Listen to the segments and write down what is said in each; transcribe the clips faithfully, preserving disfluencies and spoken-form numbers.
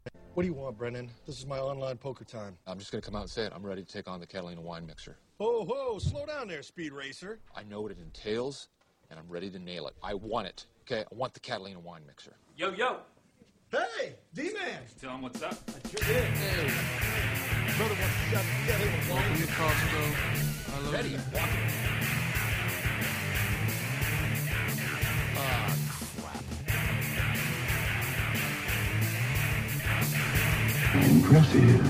What do you want, Brennan? This is my online poker time. I'm just going to come out and say it. I'm ready to take on the Catalina wine mixer. Whoa, whoa, slow down there, Speed Racer. I know what it entails, and I'm ready to nail it. I want it, okay? I want the Catalina wine mixer. Yo, yo. Hey, D-Man. Tell him what's up. I sure did. Hey. Brother wants to shove get him a wine. Welcome to Costco. I love Ready, you. I'm walking. Ah, crap. Impressive.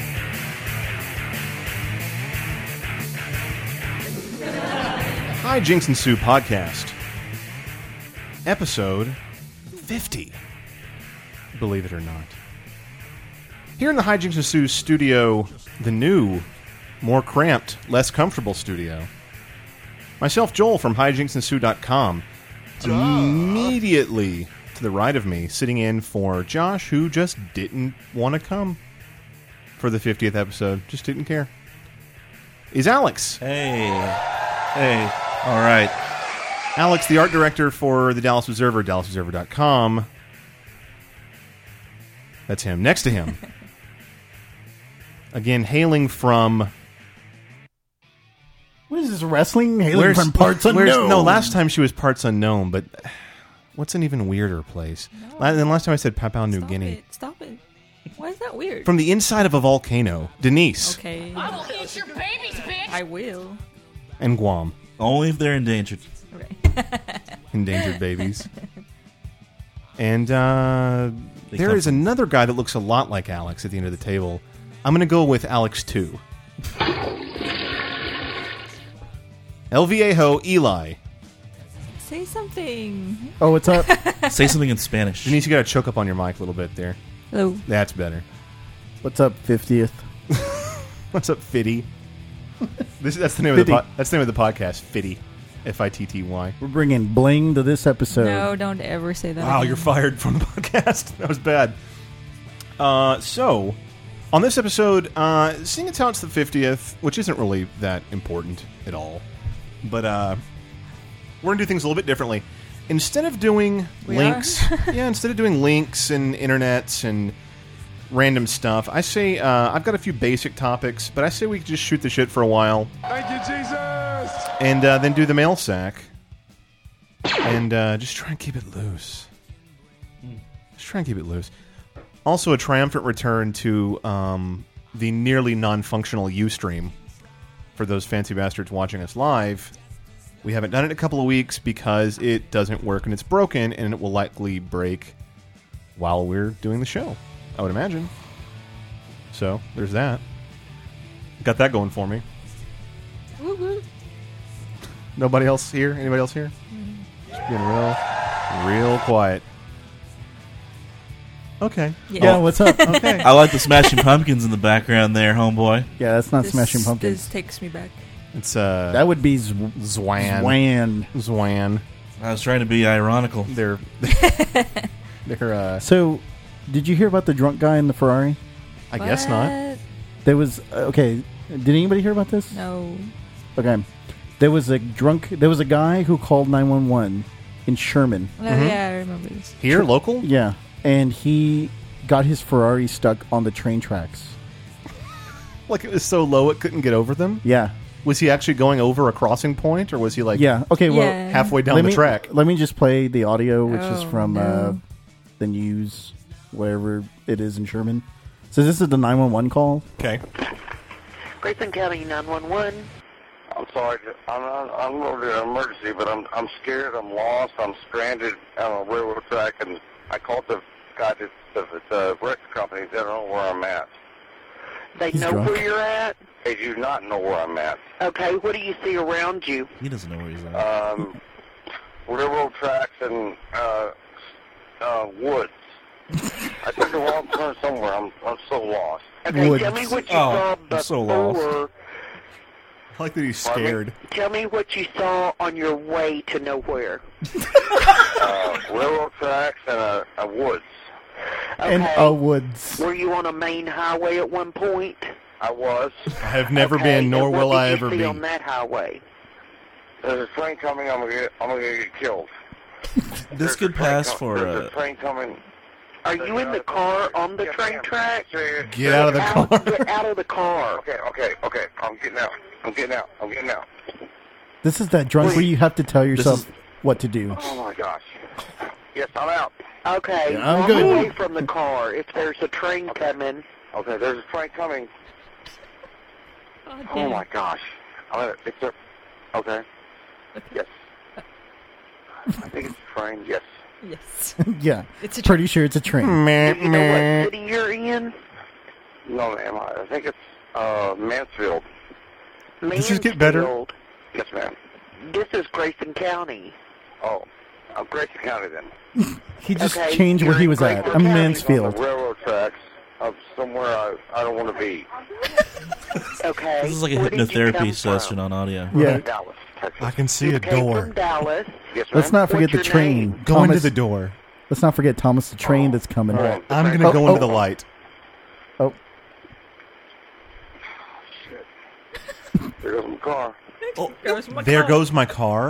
Hi, Jinx and Sue podcast. Episode fifty. Believe it or not. Here in the Hi, Jinx and Sue studio, the new, more cramped, less comfortable studio. Myself, Joel, from hi jinx and sue dot com. Immediately to the right of me, sitting in for Josh, who just didn't want to come for the fiftieth episode. Just didn't care. Is Alex. Hey. Hey. All right. Alex, the art director for the Dallas Observer, dallas observer dot com. That's him. Next to him. Again, hailing from... What is this, wrestling? Hailing Where's, from Parts where's, Unknown. No, last time she was Parts Unknown, but what's an even weirder place? No. La- Then last time I said Papua New Stop Guinea. it. Stop it. Why is that weird? From the inside of a volcano, Denise. Okay. I will eat your babies, bitch! I will. And Guam. Only if they're endangered. Okay. Endangered babies. And uh, They there come is from- another guy that looks a lot like Alex at the end of the table. I'm going to go with Alex two. El Viejo Eli. Say something. Oh, what's up? Say something in Spanish. Denise, you got to choke up on your mic a little bit there. Hello. That's better. What's up, fiftieth? What's up, Fitty? This, that's the name of the Fitty. po- that's the name of the podcast, Fitty. F I T T Y. We're bringing bling to this episode. No, don't ever say that. Wow, again. you're fired from the podcast. That was bad. Uh, so, on this episode, uh, seeing as how it's the fiftieth, which isn't really that important at all, but uh, we're going to do things a little bit differently. Instead of doing We links, yeah, instead of doing links and internets and random stuff, I say uh, I've got a few basic topics, but I say we just shoot the shit for a while. Thank you, Jesus! And uh, then do the mail sack. And uh, just try and keep it loose. Just try and keep it loose. Also, a triumphant return to um, the nearly non-functional Ustream. For those fancy bastards watching us live, we haven't done it in a couple of weeks because it doesn't work and it's broken, and it will likely break while we're doing the show, I would imagine. So, there's that. Got that going for me. Woo woo. Nobody else here? Anybody else here? Just being real, real quiet. Okay. Yeah. Yeah, what's up? Okay. I like the Smashing Pumpkins in the background there, homeboy. Yeah, that's not This, Smashing Pumpkins. This takes me back. It's uh, That would be Z- Zwan. Zwan. Zwan. I was trying to be ironical. They're they're. Uh, So, did you hear about the drunk guy in the Ferrari? I guess not. What? There was uh, okay. Did anybody hear about this? No. Okay. There was a drunk. There was a guy who called nine one one in Sherman. Oh, Mhm. yeah, I remember this. Here, local. Yeah, and he got his Ferrari stuck on the train tracks. Like it was so low it couldn't get over them. Yeah. Was he actually going over a crossing point, or was he like Yeah. Okay. Well, Yeah. halfway down let the me, track? Let me just play the audio, which is Oh, from uh, no. the news, wherever it is in Sherman. So this is the nine one one call. Okay. Grayson County nine one one. I'm sorry, I'm on, I'm over an emergency, but I'm I'm scared, I'm lost, I'm stranded on a railroad track, and I called the guy that the, the wreck company. They don't know where I'm at. They He's know drunk. where you're at? They do not know where I'm at. Okay, what do you see around you? He doesn't know where he's at. Um, railroad tracks and uh, uh, woods. I took a wrong turn somewhere. I'm I'm so lost. Okay, Woods. tell me what you Oh, saw I'm before. so lost. I like that he's Pardon me? scared. Tell me what you saw on your way to nowhere. Uh, railroad tracks and a, a woods. Okay. And uh, woods. Were you on a main highway at one point? I was. I have never Okay, been, nor and what will did I you ever see be. on that highway? There's a train coming. I'm gonna get. I'm gonna get killed. This There's could a train pass com- for There's a... a train coming. Are you in the car on the train track? Get out of the car. Get out of the car. Okay, okay, okay. I'm getting out. I'm getting out. I'm getting out. This is that drunk where you have to tell yourself is- what to do. Oh my gosh. Yes, I'm out. Okay, Yeah, I'm walk good. away from the car. If there's a train coming, Okay, there's a train coming. Oh, Oh damn. my gosh. I'm gonna, it's a, okay. Yes. I think it's a train. Yes. Yes. Yeah, It's a pretty sure it's a train. Meh, do you know meh. what city you're in? No, ma'am. I think it's uh, Mansfield. Does this get better? Mansfield. Yes, ma'am. This is Grayson County. Oh, I'm Grayson County then. He just Okay, changed where you're he in was at. Grayson I'm in County. On Mansfield. the railroad tracks of somewhere I, I don't want to be. Okay. This is like a Where did you hypnotherapy come session from? on audio. Yeah. Dallas, Texas. I can see You a came door. from Dallas. Yes, ma'am. Let's not forget What's the your train. name? Go Thomas, into the door. Let's not forget Thomas the train that's coming. All right. I'm going Oh, to go oh, into the oh. light. Oh, There goes my car. Goes my There car. goes my car.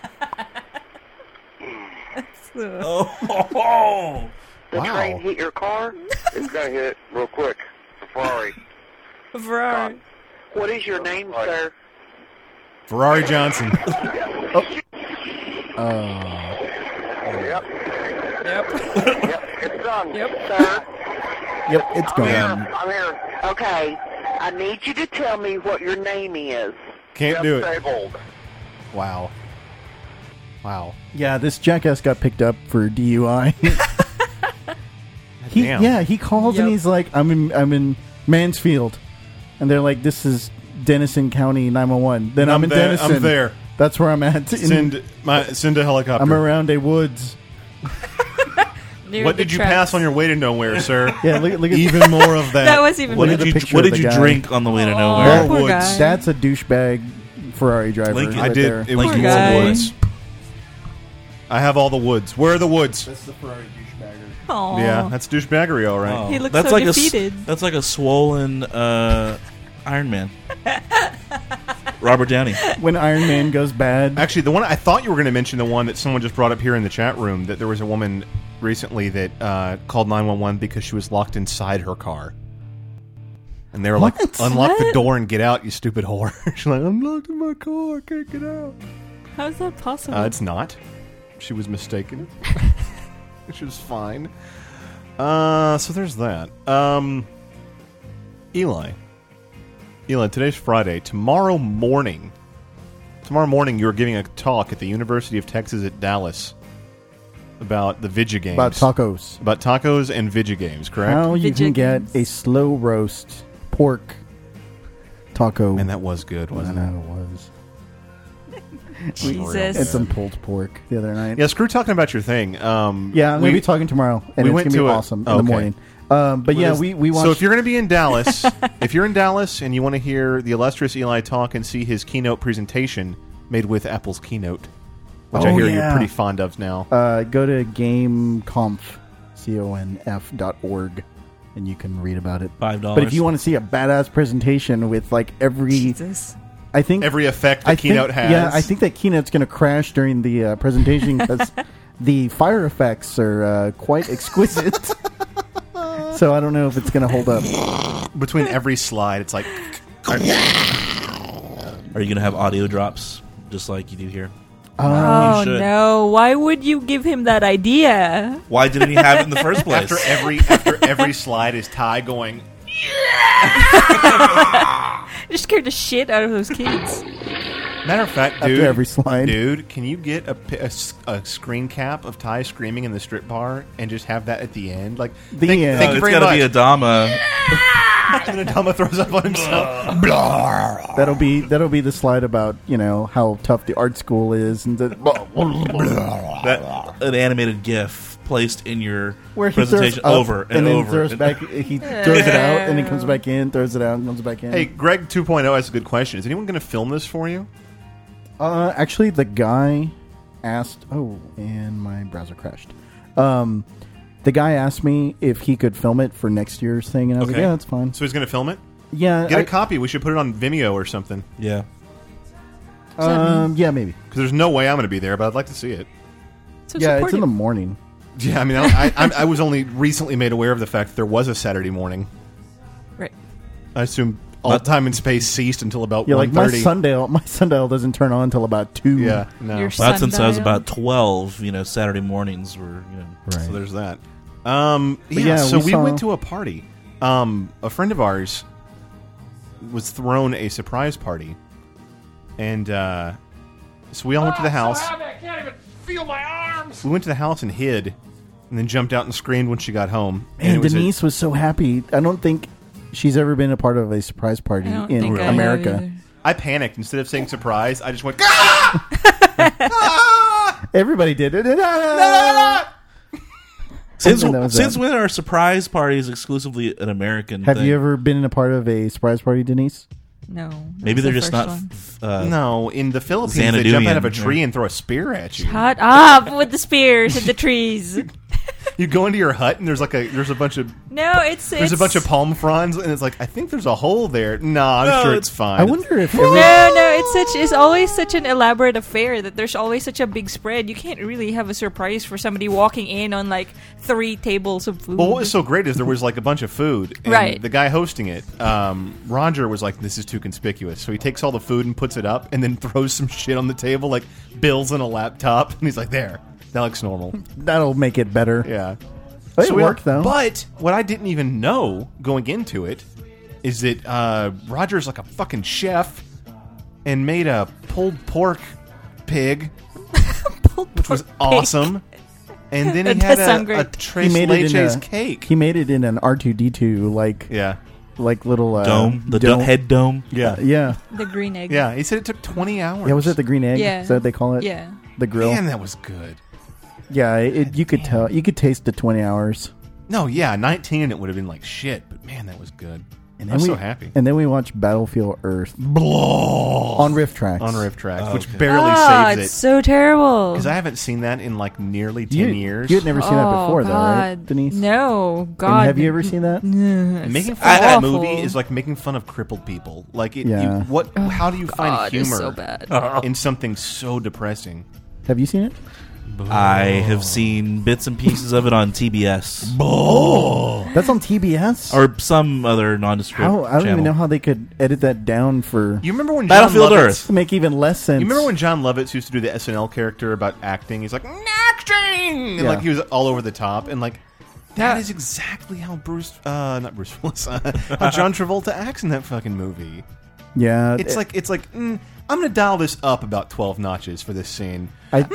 Oh, The Wow. train hit your car? It's going to hit real quick. Ferrari. Ferrari. What is your name, Right. sir? Ferrari Johnson. uh, Yep. Yep. Yep. It's done. Yep. Sir? yep, it's I'm here. gone. I'm here. Okay. I need you to tell me what your name is. Can't Jeff do it. Savold. Wow. Wow. Yeah, this jackass got picked up for D U I. he, Damn. yeah, he calls and Yep. he's like, "I'm in, I'm in Mansfield," and they're like, "This is Denison County nine one one." Then I'm, I'm in there- Denison. I'm there. That's where I'm at. In- Send my send a helicopter. I'm around a woods. Near What the did you tracks. pass on your way to nowhere, sir? Yeah, look, look at Even more of that. That was even what Look better. at did the you picture What of did the you guy. drink on the way to Aw. nowhere? Poor Woods. guy. That's a douchebag Ferrari driver. Lincoln. I right did. there. It was Poor more guy. woods. I have all the woods. Where are the woods? That's the Ferrari douchebagger. Aw. Yeah, that's douchebaggery, all right. Oh, He looks that's so like defeated. A, s- that's like a swollen uh, Iron Man. Robert Downey. When Iron Man goes bad, Actually, the one I thought you were going to mention, the one that someone just brought up here in the chat room, that there was a woman recently that uh, called nine one one because she was locked inside her car. And they were like, What? unlock the What? door and get out, you stupid whore. She's like, I'm locked in my car, I can't get out. How is that possible? Uh, it's not. She was mistaken. She was fine. Uh, so there's that. Um, Eli. Eli, today's Friday. Tomorrow morning, tomorrow morning, you're giving a talk at the University of Texas at Dallas about the Vidya games. about tacos. About tacos and Vidya games, correct? How you Vidya can get games. a slow roast pork taco. And that was good, I wasn't know it? it was. Jesus. And some pulled pork the other night. Yeah, screw talking about your thing. Um, Yeah, I'm we- going to be talking tomorrow, and we it's went going to be to a- awesome oh, in the okay. morning. Um, but yeah, we, we watched... So if you're going to be in Dallas, if you're in Dallas and you want to hear the illustrious Eli talk and see his keynote presentation made with Apple's Keynote, which I Oh, hear yeah. you're pretty fond of now. Uh, go to GameConf, C O N F dot org, and you can read about it. Five dollars. But if you want to see a badass presentation with like every... Jesus. I think Every effect the I keynote think, has. Yeah, I think that keynote's going to crash during the uh, presentation because the fire effects are uh, quite exquisite. So I don't know if it's going to hold up. Between every slide, it's like... Are you going to have audio drops just like you do here? Oh, You should. no. Why would you give him that idea? Why didn't he have it in the first place? After every after every slide is Ty going... You scared the shit out of those kids. Matter of fact, After dude, every slide. dude, can you get a, pi- a s- a screen cap of Ty screaming in the strip bar and just have that at the end? Like, The thank, end. thank No, you it's very got to much. be Adama. And then Adama throws up on himself. That'll be that'll be the slide about you know how tough the art school is and the, That an animated GIF placed in your where he presentation throws up over and, and then over. throws back. He throws it out and then comes back in, throws it out and comes back in. Hey, Greg two point oh has a good question. Is anyone going to film this for you? Uh, actually, the guy asked. Oh, and my browser crashed. Um, the guy asked me if he could film it for next year's thing, and I was Okay. like, "Yeah, that's fine." So he's going to film it? Yeah, Get I- a copy. We should put it on Vimeo or something. Yeah. Um, yeah, maybe. Because there's no way I'm going to be there, but I'd like to see it. So Yeah, support it's in the him. morning. Yeah, I mean, I, I, I was only recently made aware of the fact that there was a Saturday morning. Right. I assume all time and space ceased until about Yeah, one like my thirty. sundial, my sundial doesn't turn on until about two. Yeah, no. Your Well, that's since I was sundial. about twelve. You know, Saturday mornings were. You know, Right. So there's that. Um, yeah, But yeah, so we we, saw- went to a party. Um, a friend of ours was thrown a surprise party, and uh, so we all went to the house. I can't even feel my arms. We went to the house and hid, and then jumped out and screamed when she got home. And it was a- Denise was so happy. I don't think she's ever been a part of a surprise party I don't in think I have America. either. I panicked. Instead of saying surprise, I just went. "Ah! Ah! Everybody did it. since Something that was since that. when are surprise parties exclusively an American Have thing? you ever been in a part of a surprise party, Denise? No. Maybe that's they're the just first not. one. f- Uh, No, in the Philippines, they jump out of a Xanaduian, tree yeah. and throw a spear at you. Shut up with the spears and the trees. You go into your hut and there's like a there's a bunch of No, it's there's it's, a bunch of palm fronds and it's like I think there's a hole there. No, I'm No, sure it's- it's fine. I wonder if every, No, no, it's such. It's always such an elaborate affair that there's always such a big spread. You can't really have a surprise for somebody walking in on like three tables of food. Well, what was so great is there was like a bunch of food, and Right. the guy hosting it, um, Roger, was like, "This is too conspicuous," so he takes all the food and puts it up, and then throws some shit on the table, like bills and a laptop, and he's like, "There, that looks normal." that'll make it better. Yeah, It So we- worked though. But what I didn't even know going into it is that uh, Roger's like a fucking chef and made a pulled pork pig, which was awesome. And then he That had does sound a, a great. tres he made it in leches a cake. He made it in an R two D two like Yeah, like little uh, dome, the do- dome. head dome. yeah, Yeah, the green egg. yeah. He said it took twenty hours. yeah. Was it the green egg? Yeah. Is that what they call it? Yeah. The grill. Man, that was good. Yeah, it, you could tell. You could taste the twenty hours. No, yeah, nineteen it would have been like shit, but man, that was good. And I'm then so we, happy. And then we watched Battlefield Earth on Riff Tracks. On Riff Tracks, Oh, which okay. barely Ah, saves it's it. so terrible. Because I haven't seen that in like nearly ten You, years. you had never seen that Oh, before, though, right, God. Denise? No, And God. have you ever seen that? Ugh, Making it's fun of that awful. movie is like making fun of crippled people. Like, it, Yeah. you, what? How do you find God, it's humor so bad. in something so depressing? Have you seen it? I have seen bits and pieces of it on T B S That's on T B S. or some other nondescript How, I don't channel. even know how they could edit that down for You remember when Battlefield John Lovitz, Earth. to make even less sense. You remember when John Lovitz used to do the S N L character about acting? He's like acting, and Yeah. like he was all over the top, and like that Yeah. is exactly how Bruce, uh, not Bruce Willis, uh, how John Travolta acts in that fucking movie. Yeah, It's it- like it's like mm, I'm gonna dial this up about twelve notches for this scene. I, No,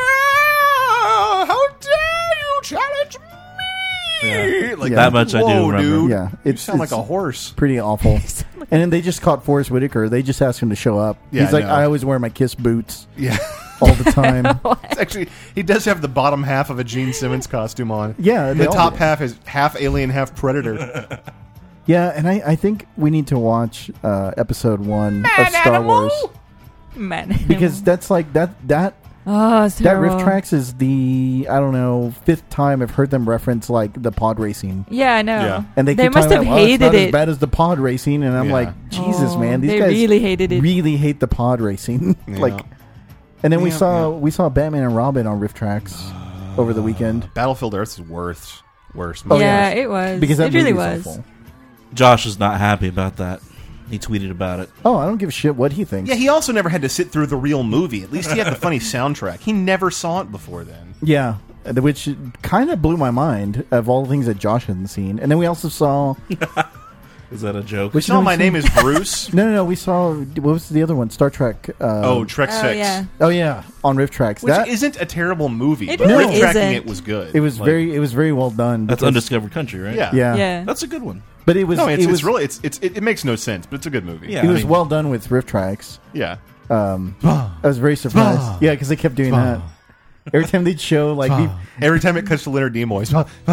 how dare you challenge me? Like Yeah. That much I do whoa, remember. Dude. Yeah, you it's- sound it's- like a horse. pretty awful. And then they just caught Forrest Whitaker. They just asked him to show up. Yeah, He's like, I know. I always wear my Kiss boots Yeah, all the time. it's actually he does have the bottom half of a Gene Simmons costume on. Yeah, And they the all top do. half is half alien, half predator. Yeah, and I, I think we need to watch uh, episode one of Star Wars Man. because that's like that that oh, it's that terrible. Riff Tracks is the I don't know fifth time I've heard them reference like the pod racing. Yeah, I know. Yeah. And they, They keep must talking have about, "Oh, it's hated not it. as bad as the pod racing," and I'm Yeah. like, Jesus, Oh, man, these they guys really hated it. really hate the pod racing. Yeah. like, and then we Yeah, saw yeah. we saw Batman and Robin on Riff Tracks over the weekend Battlefield Earth is worse. Worse. Oh, yeah, yeah. it was. because that it really movie was. is awful. Josh is not happy about that. He tweeted about it. Oh, I don't give a shit what he thinks. Yeah, he also never had to sit through the real movie. At least he had the funny soundtrack. He never saw it before then. Yeah, uh, which kind of blew my mind of all the things that Josh hadn't seen. And then we also saw. Is that a joke? Which No, one my we name seen? is Bruce. No, no, no. We saw. What was the other one? Star Trek. Uh, oh, Trek Oh, Six. yeah. oh yeah, on Riff Tracks. Which that isn't a terrible movie, It but really riff tracking isn't. it was good. it was Like, very. It was very well done. That's because- Undiscovered Country, right? Yeah. Yeah, Yeah. That's a good one. But it was. No, it's, it it's was really it's, it's it, it makes no sense, but it's a good movie. Yeah. It I was mean- well done with Riff Tracks. Yeah. Um, I was very surprised. Yeah, because they kept doing that. Every time they'd show like, be- Every time it cuts to Leonard Nimoy,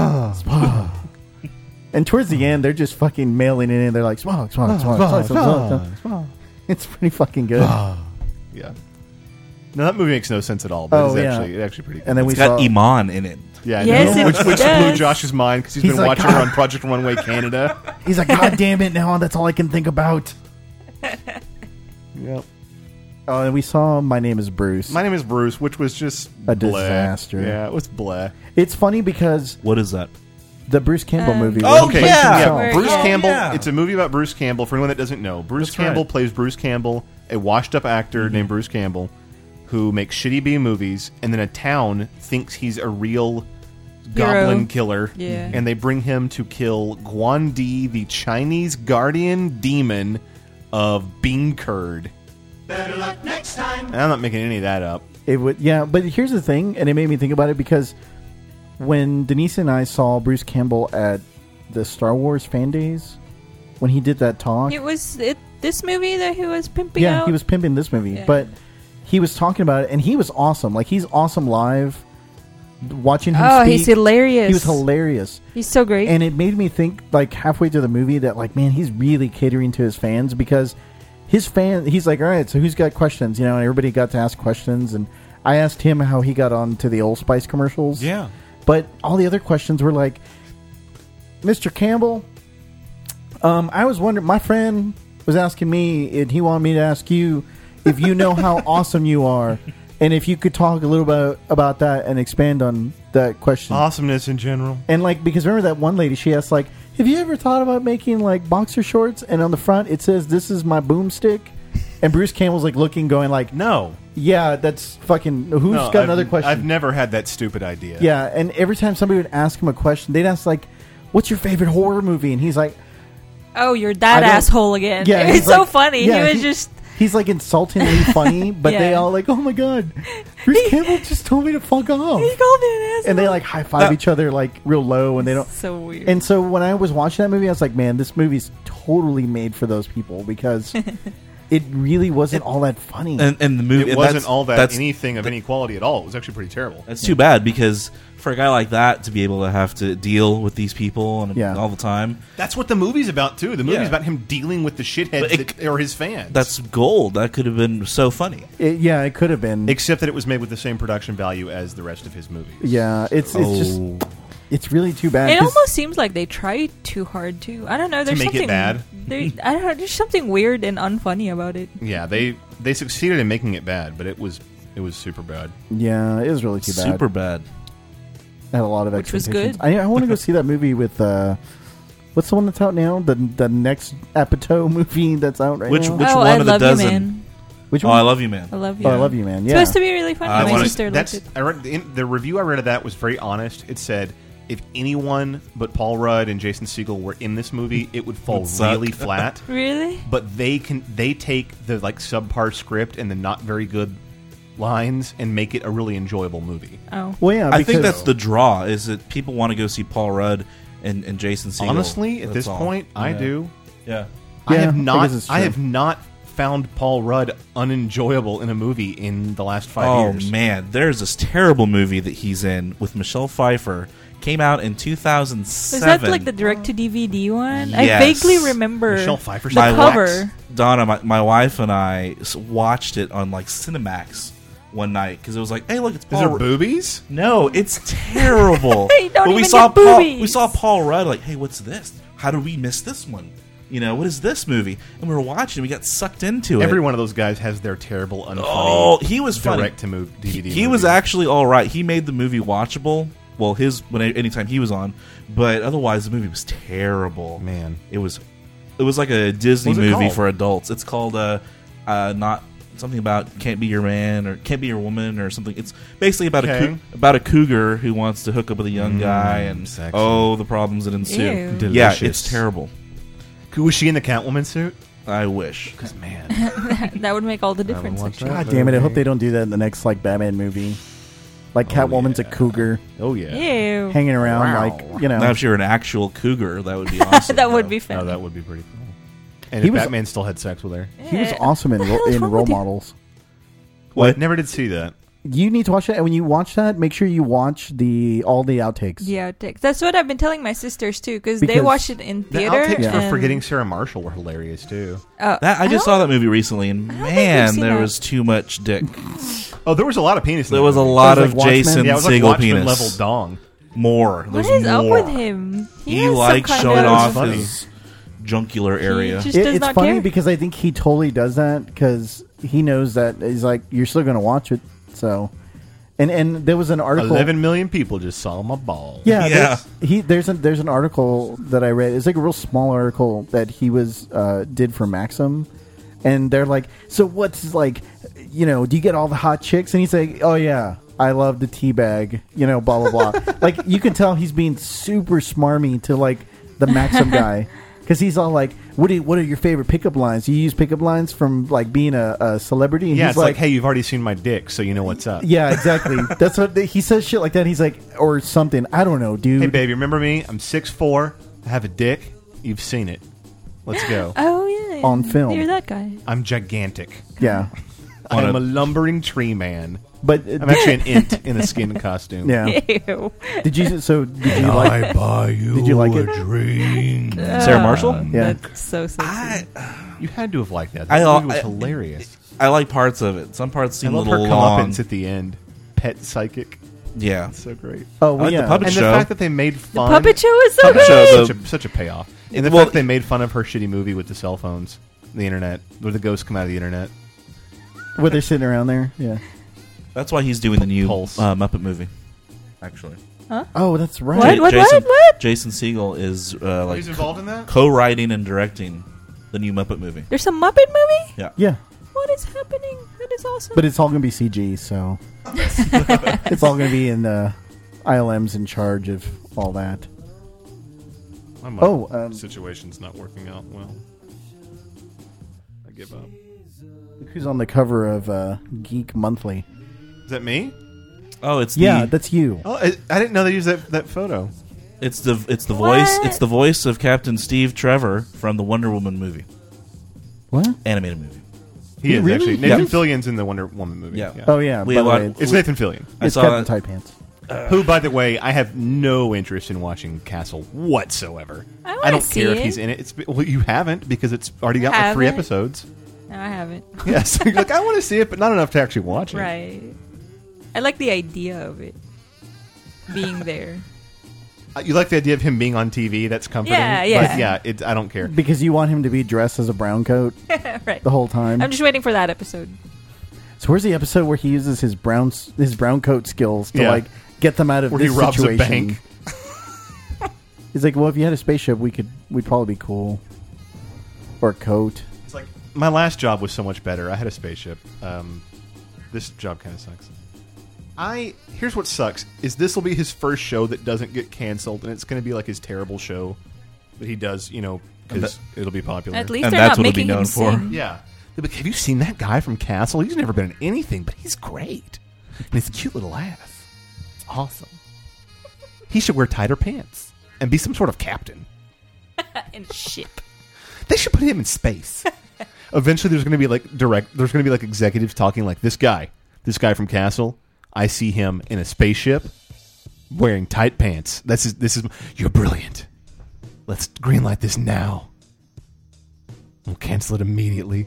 and towards the end, they're just fucking mailing it in. They're like, smoke, smoke, smoke, smoke, smoke, smoke. It's pretty fucking good. yeah. No, that movie makes no sense at all, but Oh, it's yeah. actually it's actually pretty good. And then we It's got saw. Iman in it. yeah, I Yes, know. it which which does. blew Josh's mind because he's He's been like, watching her "God." on Project Runway Canada. He's like, God damn it! Now that's all I can think about. Yep. Oh, and we saw My Name is Bruce. My Name is Bruce, which was just a bleh. disaster. Yeah, it was bleh. It's funny because what is that? The Bruce Campbell Um, movie. Oh, where he yeah. plays himself. Bruce Oh, Campbell. yeah. It's a movie about Bruce Campbell. For anyone that doesn't know, Bruce That's Campbell right. plays Bruce Campbell, a washed-up actor Mm-hmm. named Bruce Campbell, who makes shitty B movies, and then a town thinks he's a real goblin Hero. killer, Yeah. and they bring him to kill Guan Di, the Chinese guardian demon of bean curd. Better luck next time. And I'm not making any of that up. It would, yeah. But here's the thing, and it made me think about it because when Denise and I saw Bruce Campbell at the Star Wars fan days, when he did that talk, It was it this movie that he was pimping yeah, out? he was pimping this movie, Yeah. but he was talking about it, and he was awesome. Like he's awesome live. Watching him Oh, speak, he's hilarious. He was hilarious. He's so great. And it made me think, like halfway through the movie, that like, man, he's really catering to his fans because his fan. He's like, all right, so who's got questions? You know, and everybody got to ask questions, and I asked him how he got on to the Old Spice commercials. Yeah, but all the other questions were like, Mister Campbell, um, I was wondering. My friend was asking me, and he wanted me to ask you if you know how awesome you are. And if you could talk a little bit about that and expand on that question. Awesomeness in general. And like, because remember that one lady, she asked like, have you ever thought about making like boxer shorts? And on the front it says, this is my boomstick. And Bruce Campbell's like looking, going like, no. Yeah, that's fucking, who's No, got I've- another question? I've never had that stupid idea. Yeah, and every time somebody would ask him a question, they'd ask like, what's your favorite horror movie? And he's like, oh, you're I that don't- asshole again. Yeah, It's he's so like- funny. yeah, he was he- just... He's like insultingly funny, but they Yeah. all like, oh my god, Bruce Campbell just told me to fuck off. He called me an asshole. And they like high five each other like real low, and they don't. So weird. And so when I was watching that movie, I was like, man, this movie's totally made for those people because it really wasn't all that funny. And, and the movie It and wasn't that's- all that that's- anything of any quality at all. It was actually pretty terrible. That's too bad because for a guy like that to be able to have to deal with these people and Yeah. all the time, That's what the movie's about too. The movie's Yeah. about him dealing with the shitheads But it- that are his fans. that's gold. That could have been so funny. It- yeah, it could have been. Except that it was made with the same production value as the rest of his movies. Yeah, it's it's just Oh. it's really too bad. It 'cause- almost seems like they tried too hard too. I don't know. There's make it something bad? There, I don't know. There's something weird and unfunny about it. Yeah, they they succeeded in making it bad, but it was it was super bad. yeah, it was really too bad. Super bad. I had a lot of Which was expectations. good. I, I want to go see that movie with uh, what's the one that's out now? The the next Apatow movie that's out right Which now. which oh, one I of the love dozen? you, man. Which Oh, one? I love you, man. I love you. Oh, I love you, man. It's Yeah. supposed to be really funny. I My wanna- sister That's liked it. I read the, the review I read of that was very honest. It said if anyone but Paul Rudd and Jason Segel were in this movie, it would fall Would suck. really flat. Really? But they can they take the like subpar script and the not very good lines and make it a really enjoyable movie. Oh. Well, yeah, I think because- that's the draw. Is that people want to go see Paul Rudd and, and Jason Segel. Honestly, at That's this all. point, I Yeah. do. Yeah. I Yeah, have I not. guess it's I, true. have not found Paul Rudd unenjoyable in a movie in the last five Oh years. man, there's this terrible movie that he's in with Michelle Pfeiffer. Came out in two thousand Was seven. that like the direct to D V D one? I Yes. vaguely remember Michelle Pfeiffer's the My cover. Donna, my, my wife and I s- watched it on like Cinemax one night because it was like, hey, look, it's Is Paul. there Ru- boobies? No, it's terrible. You don't but we even saw get Paul. boobies. We saw Paul Rudd. Like, hey, what's this? How did we miss this one? You know, what is this movie? And we were watching. We got sucked into it. Every one of those guys has their terrible, unfunny. Oh, he was funny. direct to move D V D. He, he was movies. actually all right. He made the movie watchable. Well, his when anytime he was on, but otherwise the movie was terrible. Man. it was it was like a Disney What was it movie called? for adults. It's called uh, uh, not something about can't be your man or can't be your woman or something. It's basically about a Okay. cou- about a cougar who wants to hook up with a young Mm, guy and sexy. oh the problems that ensue. Ew. Yeah, Delicious. it's terrible. Was she in the Catwoman suit? I wish. Because man, That would make all the difference. watch actually. that. God damn it! I hope they don't do that in the next like Batman movie. Like Catwoman's a cougar oh yeah, Ew. hanging around, Wow. like you know. Now if you're an actual cougar, that would be awesome. That would be funny. Oh, that would be pretty cool. And He if was- Batman still had sex with her, He was Yeah. awesome in What the ro- hell is in wrong role with you? models. What? Never did see that. You need to watch that, and when you watch that, make sure you watch the all the outtakes. Yeah, outtakes. That's what I've been telling my sisters too, because they Because watch it in The theater. outtakes for and- Forgetting Sarah Marshall were hilarious too. Oh, That I just don't- saw that movie recently, and don't think we've man, seen there that. was too much dick. Oh, there was a lot of penis. In There that was a movie. lot It was of like Watchmen? Jason Yeah, it was like Segel Watchmen penis. level dong. More. What There's is up more. with him? He, has some likes kind showing of- off funny. his juncular area. just It- does it's not funny care. because I think he totally does that because he knows that he's like, you're still going to watch it. So, and and there was an article. Eleven million people just saw my balls. Yeah, Yeah. there's- He there's a, there's an article that I read. It's like a real small article that he was uh, did for Maxim, and they're like, so what's like, you know, do you get all the hot chicks? And he's like, oh yeah, I love the teabag, you know, blah blah blah. Like you can tell he's being super smarmy to like the Maxim guy. Because he's all like, what are, what are your favorite pickup lines? You use pickup lines from like being a, a celebrity? And Yeah, he's it's like, hey, you've already seen my dick, so you know what's up. yeah, exactly. That's what they, he says. Shit like that. He's like, or something. I don't know, dude. Hey, baby, remember me? I'm six foot four. I have a dick. You've seen it. Let's go. Oh yeah, On film. You're that guy. I'm gigantic. Yeah, I am a lumbering tree man. but I'm actually an int in a skin costume. yeah. Ew. Did you? So did you like? buy you Did you like a it? drink. Sarah Marshall? Yeah. That's so sexy. You had to have liked that. I- That movie was I- hilarious. I like parts of it. Some parts I seem a love little her long. comeuppance at the end. Pet psychic. Yeah. So great. Oh, I like yeah. the puppet And show. the fact that they made The fun. puppet show is so Puppet good. show, such, a, such a payoff. And the Well- fact they made fun of her shitty movie with the cell phones, the internet, where the ghosts come out of the internet. Where they're sitting around there. Yeah. That's why he's doing the new Pulse. uh, Muppet movie. Actually, Oh, that's right. What? Ja- What? Jason, What? What? Jason Segel is uh, like He's involved in that? co-writing and directing the new Muppet movie. There's a Muppet movie. Yeah. Yeah, What is happening? That is awesome. but it's all gonna be C G, so it's all gonna be in uh, I L M's in charge of all that. My Oh, um, situation's not working out well. I give up. Look who's on the cover of uh, Geek Monthly? Is that me? Oh, it's Yeah, the, that's you. Oh, I, I didn't know they used that that photo. it's the it's the What? voice it's the voice of Captain Steve Trevor from the Wonder Woman movie, What? animated movie. He, He is really? actually Nathan Yeah. Fillion's in the Wonder Woman movie. Yeah. Oh yeah. We by the want- way, it's, It's Nathan Fillion. I it's saw Captain it. Tight Pants. Who, by the way, I have no interest in watching Castle whatsoever. I wanna don't see care if it. he's in it. It's well, you haven't because it's already got like three Haven't? episodes. No, I haven't. Yes, you're like I want to see it, but not enough to actually watch it. Right. I like the idea of it being there. Uh, You like the idea of him being on T V? That's comforting. Yeah, yeah. But yeah, it, I don't care. Because you want him to be dressed as a brown coat Right. the whole time. I'm just waiting for that episode. So where's the episode where he uses his brown s- his brown coat skills to Yeah. like get them out of Where he this robs a situation? bank. He's like, well, if you had a spaceship, we could we'd probably be cool. Or a coat. It's like my last job was so much better. I had a spaceship. Um, this job kind of sucks. I here's what sucks is this will be his first show that doesn't get canceled, and it's going to be like his terrible show that he does, you know, because it'll be popular. At least And they're that's not what it'll be making him known for. sing. Yeah. They'll be like, have you seen that guy from Castle? He's never been in anything, but he's great. And he's a cute little ass. It's awesome. He should wear tighter pants and be some sort of captain. And ship. They should put him in space. Eventually there's going to be like direct, there's going to be like executives talking like, this guy, this guy from Castle, I see him in a spaceship wearing tight pants. This is, this is, you're brilliant. Let's greenlight this now. We'll cancel it immediately.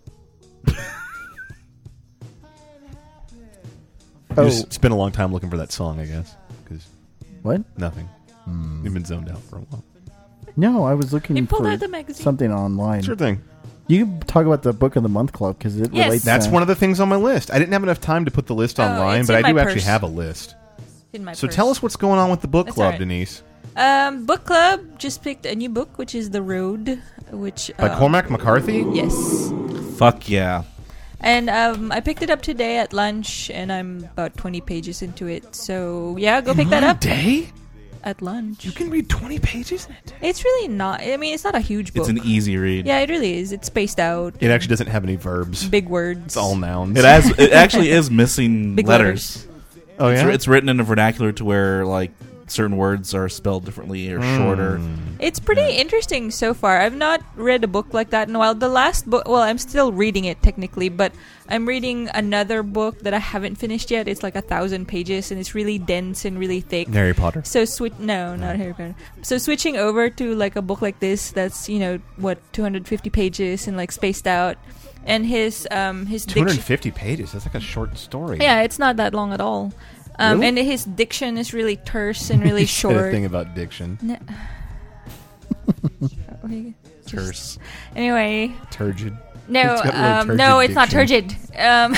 Oh. You just spent a long time looking for that song, I guess. Because What? nothing. You've been zoned out for a while. No, I was looking They pulled for out the magazine. something online. Sure thing. You can talk about the book of the month club because it Yes. relates. That's to, one of the things on my list. I didn't have enough time to put the list Oh, online, it's but in I do my actually purse. have a list. In my So purse. tell us what's going on with the book That's club, all right. Denise. Um, book club just picked a new book, which is The Road, which By uh, Cormac McCarthy? Yes. Fuck yeah. And um, I picked it up today at lunch, and I'm about twenty pages into it. So yeah, go pick that One up day? at lunch. You can read twenty pages in a day? It's really not. I mean, it's not a huge book. It's an easy read. Yeah, it really is. It's spaced out. It actually doesn't have any verbs. Big words. It's all nouns. It has. It actually is missing Big letters. oh, It's, yeah? it's written in a vernacular to where like certain words are spelled differently or shorter. It's pretty interesting so far. I've not read a book like that in a while. The last book, well, I'm still reading it technically, but I'm reading another book that I haven't finished yet. It's like a thousand pages, and it's really dense and really thick. Harry Potter. So switch no, not Harry Potter. So switching over to like a book like this, that's you know what, two hundred fifty pages and like spaced out, and his um his two hundred diction. fifty pages. That's like a short story. Yeah, it's not that long at all. Um, Really? and his diction is really terse and really You said a short. thing about diction. Ne- we just- Terse. Anyway, Turgid. no, It's got really um, turgid no, it's not diction. turgid. Um,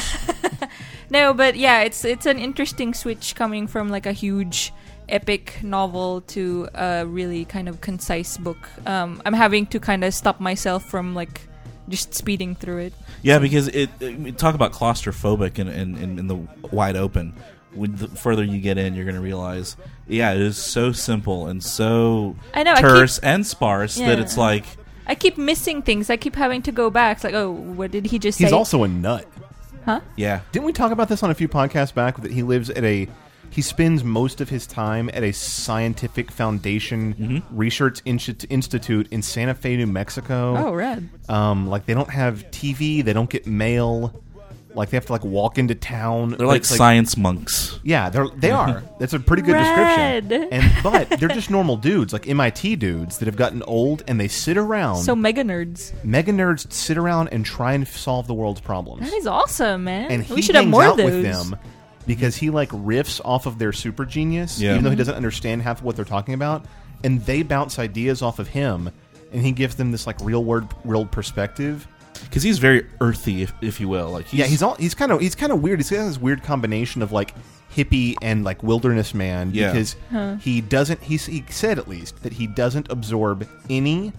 no, but yeah, it's it's an interesting switch coming from like a huge epic novel to a really kind of concise book. Um, I'm having to kind of stop myself from like just speeding through it. Yeah, because it, it talk about claustrophobic in, in, in, in the wide open. When the further you get in, you're going to realize, yeah, it is so simple and so I know, I terse keep- and sparse Yeah. that it's like, I keep missing things. I keep having to go back. It's like, oh, what did he just say? He's also a nut. Huh? yeah. Didn't we talk about this on a few podcasts back? That he lives at a, he spends most of his time at a scientific foundation Mm-hmm. research insti- institute in Santa Fe, New Mexico. Oh, rad. Um, like they don't have T V, they don't get mail. Like they have to like walk into town. They're like It's science monks. Yeah, they're they are. That's a pretty good Rad. description. And but they're just normal dudes, like M I T dudes that have gotten old, and they sit around. So mega nerds. Mega nerds sit around and try and solve the world's problems. That is awesome, man. And he we should have hangs more out of those. with them because he like riffs off of their super genius, Yeah. even though he doesn't understand half of what they're talking about. And they bounce ideas off of him, and he gives them this like real world world perspective. Because he's very earthy, if, if you will. Like he's, Yeah, he's all he's kind of he's kind of weird. He's got this weird combination of like hippie and like wilderness man Yeah. because Huh. he doesn't. He's, he said at least that he doesn't absorb any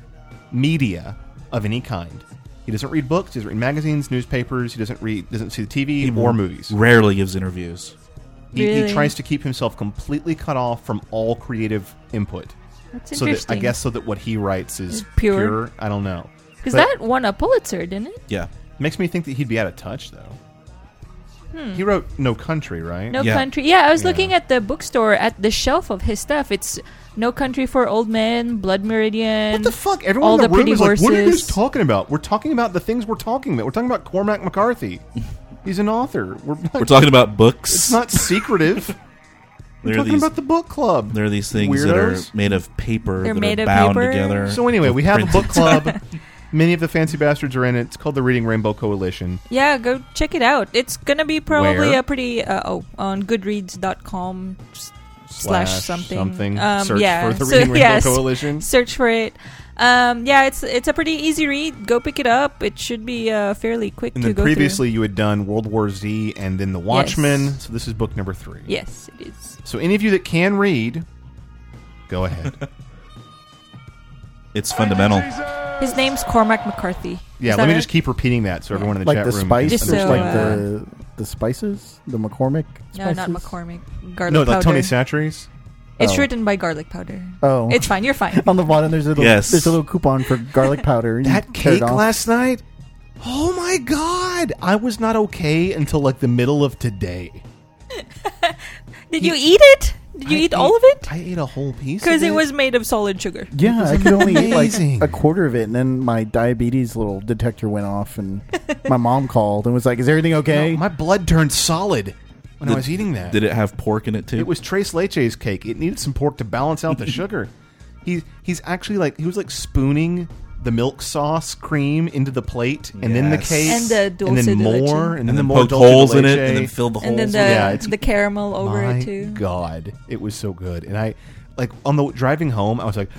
media of any kind. He doesn't read books. He doesn't read magazines, newspapers. He doesn't read doesn't see the T V he or movies. rarely gives interviews. He, Really? he tries to keep himself completely cut off from all creative input. That's So that interesting. I guess so that what he writes is Pure. pure. I don't know. Because But- that won a Pulitzer, didn't it? Yeah. Makes me think that he'd be out of touch, though. He wrote No Country, right? Hmm. No Yeah. Country. Yeah, I was Yeah. looking at the bookstore at the shelf of his stuff. It's No Country for Old Men, Blood Meridian. What the fuck? Everyone All in the, the room Pretty is like, what are you guys Horses. talking about? We're talking about the things we're talking about. We're talking about Cormac McCarthy. He's an author. We're, like, We're talking about books. It's not secretive. We're There are talking these- about the book club. There are these things that are Weirdos. made of paper They're that made are of bound paper? together. So anyway, with we have a book printed- club. Many of the fancy bastards are in it. It's called the Reading Rainbow Coalition. Yeah, go check it out. It's gonna be probably Where? a pretty uh, oh on Goodreads dot com s- slash something. something. Um, Search yeah. for the So, Reading Rainbow yes, Coalition. Search for it. Um, yeah, it's it's a pretty easy read. Go pick it up. It should be uh, fairly quick And to then go previously you had done World War Z and then The Watchmen. So this is book number three. through. Yes, it is. So any of you that can read, go ahead. It's fundamental. His name's Cormac McCarthy. Yeah, Is let that me right? just keep repeating that so everyone in the Like chat the room spice, can Just there's so, like understand. the the spices, the McCormick. No, Spices? not McCormick. Garlic No, powder. like Tony Satchery's. It's Oh. written by Garlic Powder. Oh, It's fine. You're fine. on the bottom. There's a little, Yes. there's a little coupon for garlic powder. and you That tear it cake off. last night. Oh my god! I was not okay until like the middle of today. Did you eat it? Did you I eat all of it? I ate a whole piece Because of it was made of solid sugar. Yeah, I could only eat like amazing. a quarter of it, and then my diabetes little detector went off, and my mom called and was like, "Is everything okay?" No, my blood turned solid when I Did- was eating that. Did it have pork in it too? It was Tres Leches cake. It needed some pork to balance out the sugar. He he's actually like he was like spooning the milk sauce cream into the plate, and then the Yes. cake, And the and dulce then de leche. more, and, and then, then more poked dulce de holes in it, leche. and then filled the And then holes. the in it. Yeah, it's- the caramel over My it too. God, it was so good. And I like on the driving home, I was like,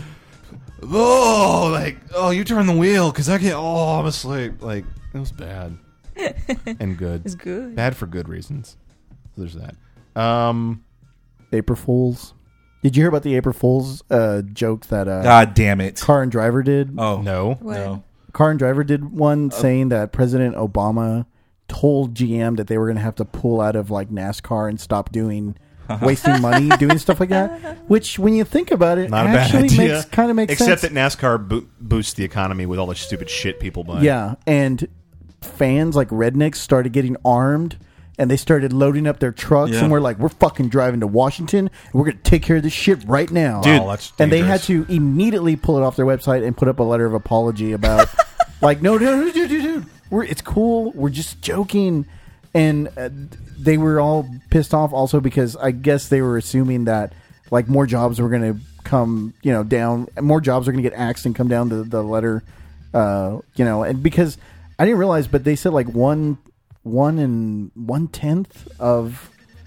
oh, like oh, you turn the wheel because I can't. Oh, I'm asleep. Like it was bad and good. It's good. Bad for good reasons. So there's that. Um, April Fools. Did you hear about the April Fools uh, joke that uh, God damn it! Car and Driver did? Oh no, What? no. Car and Driver did one saying that President Obama told G M that they were going to have to pull out of like NASCAR and stop doing wasting money doing stuff like that. Which, when you think about it, not a bad actually idea. makes kind of makes Except sense. that NASCAR bo- boosts the economy with all the stupid shit people buy. Yeah, and fans like rednecks started getting armed. And they started loading up their trucks, Yeah. and we're like, "We're fucking driving to Washington, and we're going to take care of this shit right now, Dude, wow, that's And they had dangerous. to immediately pull it off their website and put up a letter of apology about, like, no, no, no, dude, dude, dude, we're it's cool, we're just joking. And uh, they were all pissed off also because I guess they were assuming that like more jobs were going to come, you know, down, more jobs are going to get axed and come down to the letter, uh, you know, and because I didn't realize, but they said like one. One and one tenth of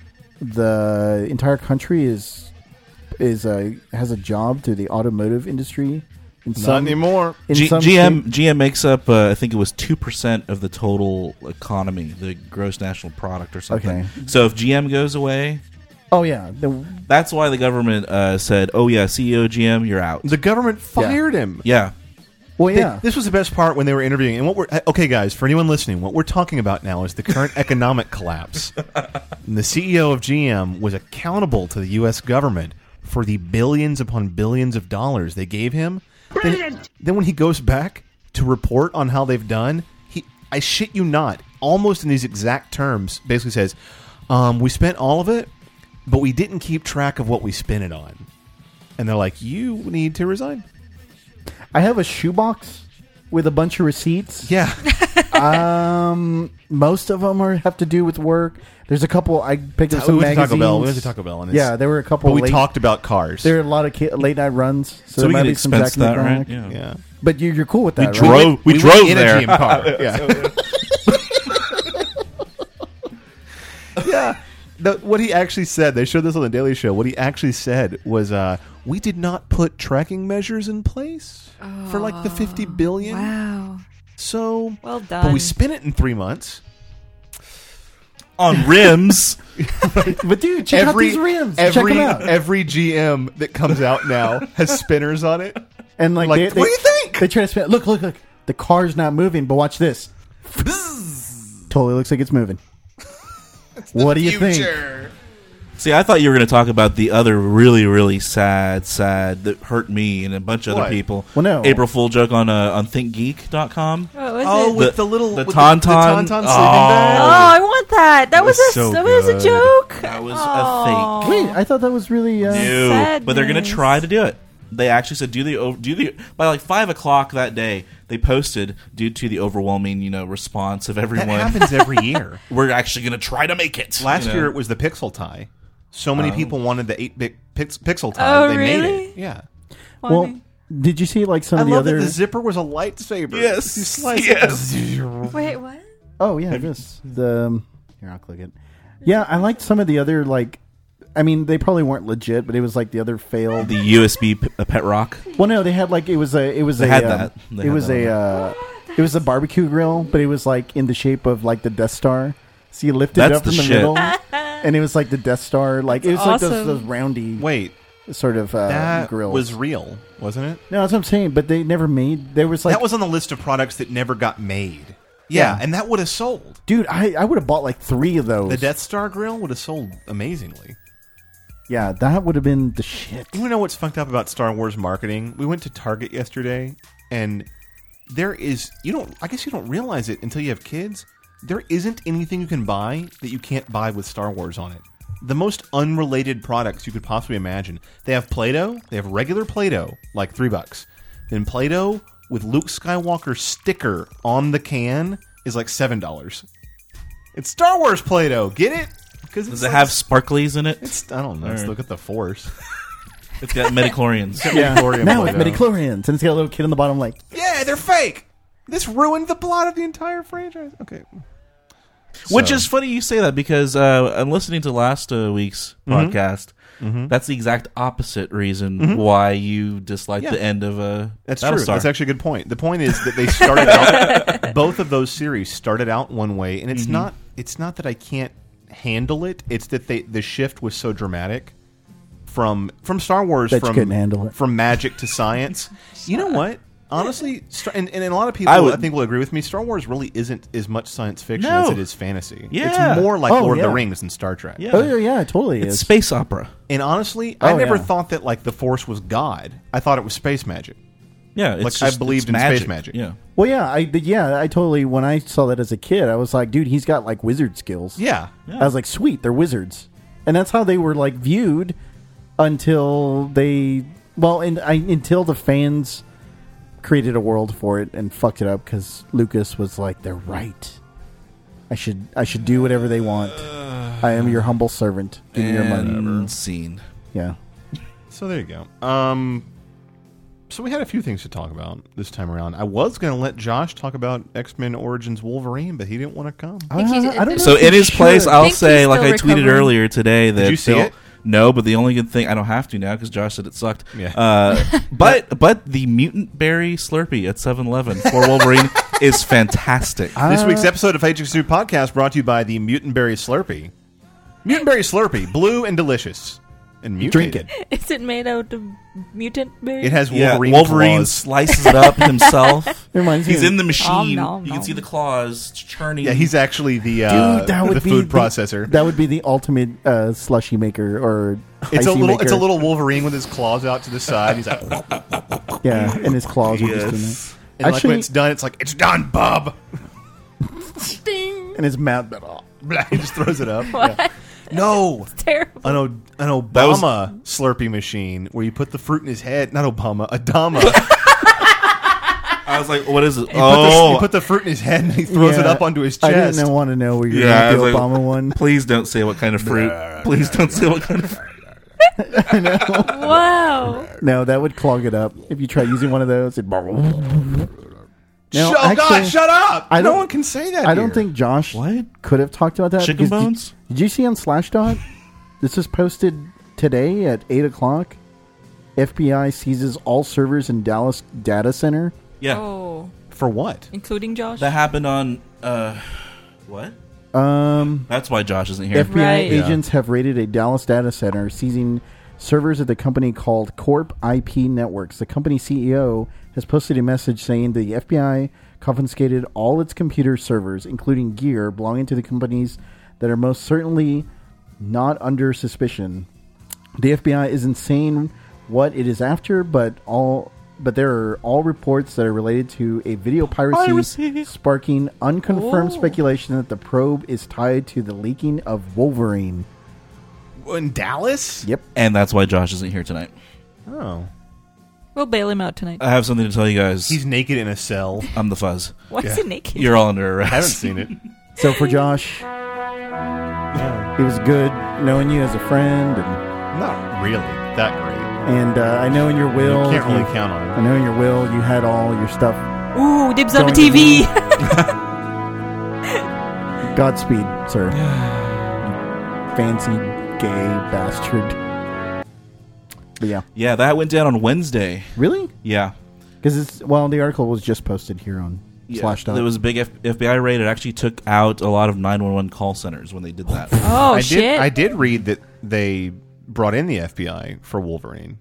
the entire country is is a has a job through the automotive industry In Not some, anymore. In G- some GM shape- G M makes up, uh, I think it was two percent of the total economy, the gross national product or something. Okay. So if G M goes away, Oh yeah, the, that's why the government uh, said, "Oh yeah, C E O G M, you're out." The government fired him. Yeah. well They- yeah. this was the best part when they were interviewing. And what we're okay, guys, for anyone listening, what we're talking about now is the current economic collapse. And the C E O of G M was accountable to the U S government for the billions upon billions of dollars they gave him. Then, then when he goes back to report on how they've done, he, I shit you not, almost in these exact terms, basically says, um, "We spent all of it, but we didn't keep track of what we spent it on." And they're like, "You need to resign." I have a shoebox with a bunch of receipts. Yeah. um, most of them are have to do with work. There's a couple. I picked up We some went to magazines. Taco Bell. We went to Taco Bell. And it's- Yeah, there were a couple. But we late, talked about cars. There are a lot of ki- late night runs, so, So there we might could be some expense Jack that, right? McDonald. Yeah. Yeah. But you, you're cool with We that, drove. right? We, went drove in there. a G M car. Yeah. Yeah. The, what he actually said, they showed this on the Daily Show. What he actually said was, uh, "We did not put tracking measures in place for like the fifty billion. Wow. So Well done. But we spent it in three months On rims. But dude, check every out these rims. every check them out. every G M that comes out now has spinners on it. And like, Like, they, what they- do you think? They try to spin. Look, look, look. The car's not moving, but watch this. Totally looks like it's moving. What do you think? See, I thought you were going to talk about the other really, really sad, sad that hurt me and a bunch of What? other people. Well, no. April Fool joke on uh, on think geek dot com. What was Oh, it? with The- the, little the with tauntaun. the, the tauntaun sleeping Oh. bag. Oh, I want that. That, was, was a so that was a good. joke. That was Aw. a fake. Wait, I thought that was really. Uh, No, but they're going to Sadness. try to do it. They actually said do the o- do the by like five o'clock that day. They posted due to the overwhelming you know response of That everyone. happens every year. We're actually going to try to make it. Last you know? year it was the pixel tie. So many people wanted the eight-bit pix- pixel tie. Oh, they made really? it. Yeah. well, Funny. did you see like some I of the love other? that the zipper was a lightsaber. Yes. You slice Yes. it. Wait, what? Oh yeah, this the um, here I'll click it. Yeah, I liked some of the other like. I mean, they probably weren't legit, but it was like the other failed. the U S B p- a pet rock. Well, no, they had like it was a it was They a had um, that. They it had was that a uh, it was a barbecue grill, but it was like in the shape of like the Death Star. So you lift it That's up the in the shit. middle, and it was like the Death Star. Like it was like those, awesome. those roundy Wait, sort of uh, that grills. was real, wasn't it? no, that's what I'm saying. But they never made. There was like that was on the list of products that never got made. Yeah, Yeah. and that would have sold. dude. I I would have bought like three of those. The Death Star grill would have sold amazingly. Yeah, that would have been the shit. You know what's fucked up about Star Wars marketing? We went to Target yesterday, and there is you don't. I guess you don't realize it until you have kids. There isn't anything you can buy that you can't buy with Star Wars on it. The most unrelated products you could possibly imagine. They have Play-Doh. They have regular Play-Doh, like three bucks. Then Play-Doh with Luke Skywalker sticker on the can is like seven dollars. It's Star Wars Play-Doh. Get it? Because Does it have sparklies in it? It's I don't know. Let's Or- look at the Force. It's got midichlorians. Yeah, Midichlorian now with Play-Doh. midichlorians, and it's got a little kid on the bottom. Like, Yeah, they're fake. This ruined the plot of the entire franchise. Okay. Which So- is funny you say that because uh, I'm listening to last uh, week's Mhm. podcast. Mhm. That's the exact opposite reason Mhm. why you dislike Yeah. the end of uh, That's true. Battlestar. That's actually a good point. The point is that they started out both of those series started out one way, and it's Mhm. not it's not that I can't handle it. It's that they the shift was so dramatic from from Star Wars That you from couldn't handle it. from magic to science. You know what? Honestly, Star- and, and a lot of people I I, would- think will agree with me. Star Wars really isn't as much science fiction No. as it is fantasy. Yeah. It's more like Oh, Lord yeah. of the Rings and Star Trek. Yeah. oh yeah, yeah, it totally It's is. space opera. And honestly, Oh, I never yeah. thought that like the Force was God. I thought it was space magic. Yeah, it's Like, just, I believed it's in magic. space magic. Yeah, Well, yeah, I did. Yeah, I totally. When I saw that as a kid, I was like, dude, he's got like wizard skills. Yeah. Yeah. I was like, sweet, they're wizards, and that's how they were like viewed until they. Well, and I until the fans created a world for it and fucked it up because Lucas was like, they're right. I should I should do whatever they want. I am your humble servant. Give me your money. and scene. Yeah. So there you go. Um, so we had a few things to talk about this time around. I was going to let Josh talk about X-Men Origins Wolverine, but he didn't want to come. think he's- Uh, I don't know So if he in his place, should. I'll think say, he's like I still tweeted recovering. earlier today, that Did you see they'll- it? No, but the only good thing I don't have to now because Josh said it sucked. Yeah. Uh, but but the mutant berry Slurpee at seven eleven for Wolverine is fantastic. This week's episode of H X two Podcast brought to you by the Mutant Berry Slurpee. Mutant Berry Slurpee, blue and delicious. And mutated. Drink it. Is it made out of mutant berries? It has Yeah, Wolverine Wolverine claws. slices it up himself. It reminds He's me in the machine. Nom, nom, you can nom. see the claws churning. Yeah, he's actually the uh, Dude, that would the be food the- processor. That would be the ultimate uh, slushy maker or It's a icy little maker. it's a little Wolverine with his claws out to the side. He's like, Yeah, and his claws are just in there. Yes. and like Actually- when it's done, it's like, it's done, bub. And his mouth. He just throws it up. What? Yeah. No, Terrible. an, o- an That was- Obama Slurpee machine where you put the fruit in his head. Not Obama, Adama. I was like, what is it? You, put the, Oh, you put the fruit in his head and he throws it Yeah, up onto his I chest. didn't want to know where you're yeah. I going was with the like, Obama one. Please don't say what kind of fruit. Please don't say what kind of fruit. Wow. No, that would clog it up. If you try using one of those, it. Now, Shut- oh, God, actually, shut up! I no don't- one can say that. I don't here. think Josh What? could have talked about that. Chicken because did- bones? Did, you see on Slashdot? This was posted today at eight o'clock. F B I seizes all servers in Dallas data center. Yeah. Oh, For what? including Josh. That happened on, uh, what? Um, That's why Josh isn't here. F B I Right. agents have raided a Dallas data center, seizing servers at the company called Corp I P Networks. The company C E O has posted a message saying the F B I confiscated all its computer servers, including gear belonging to the companies that are most certainly not under suspicion. The F B I isn't saying what it is after, but all but there are all reports that are related to a video piracy, Piracy. sparking unconfirmed Oh. speculation that the probe is tied to the leaking of Wolverine. In Dallas? Yep. And that's why Josh isn't here tonight. Oh. We'll bail him out tonight. I have something to tell you guys. He's naked in a cell. I'm the Fuzz. Why is he naked? You're all under arrest. I haven't seen it. So for Josh, it was good knowing you as a friend, and Not really that great. and uh, I know in your will, You can't really you- count on I it. know in your will you had all your stuff. Ooh, dibs on the Going to T V. Godspeed, sir. You fancy gay bastard. But yeah, Yeah, that went down on Wednesday. really? Yeah. Because it's well, the article was just posted here on Yeah, Slashdot. there was a big F- FBI raid. It actually took out a lot of nine one one call centers when they did that. Oh I shit! did. I did read that they brought in the F B I for Wolverine.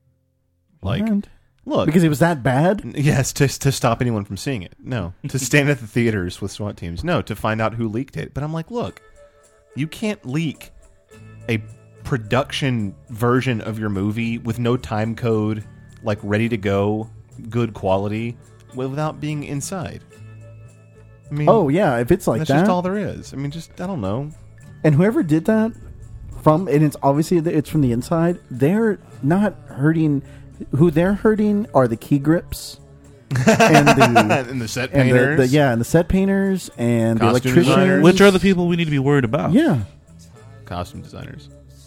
Like, What? look, because it was that bad. yes, to to stop anyone from seeing it. No, to stand at the theaters with SWAT teams. No, to find out who leaked it. But I'm like, look, you can't leak a production version of your movie with no time code, like ready to go, good quality, without being inside. I mean, Oh yeah, if it's like that's that, just all there is. I mean, just I don't know. and whoever did that from, and it's obviously that it's from the inside. They're not hurting. Who they're hurting are the key grips and the and the set and the, painters, the yeah, and the set painters and the Costume electricians. designers. Which are the people we need to be worried about? Yeah, costume designers.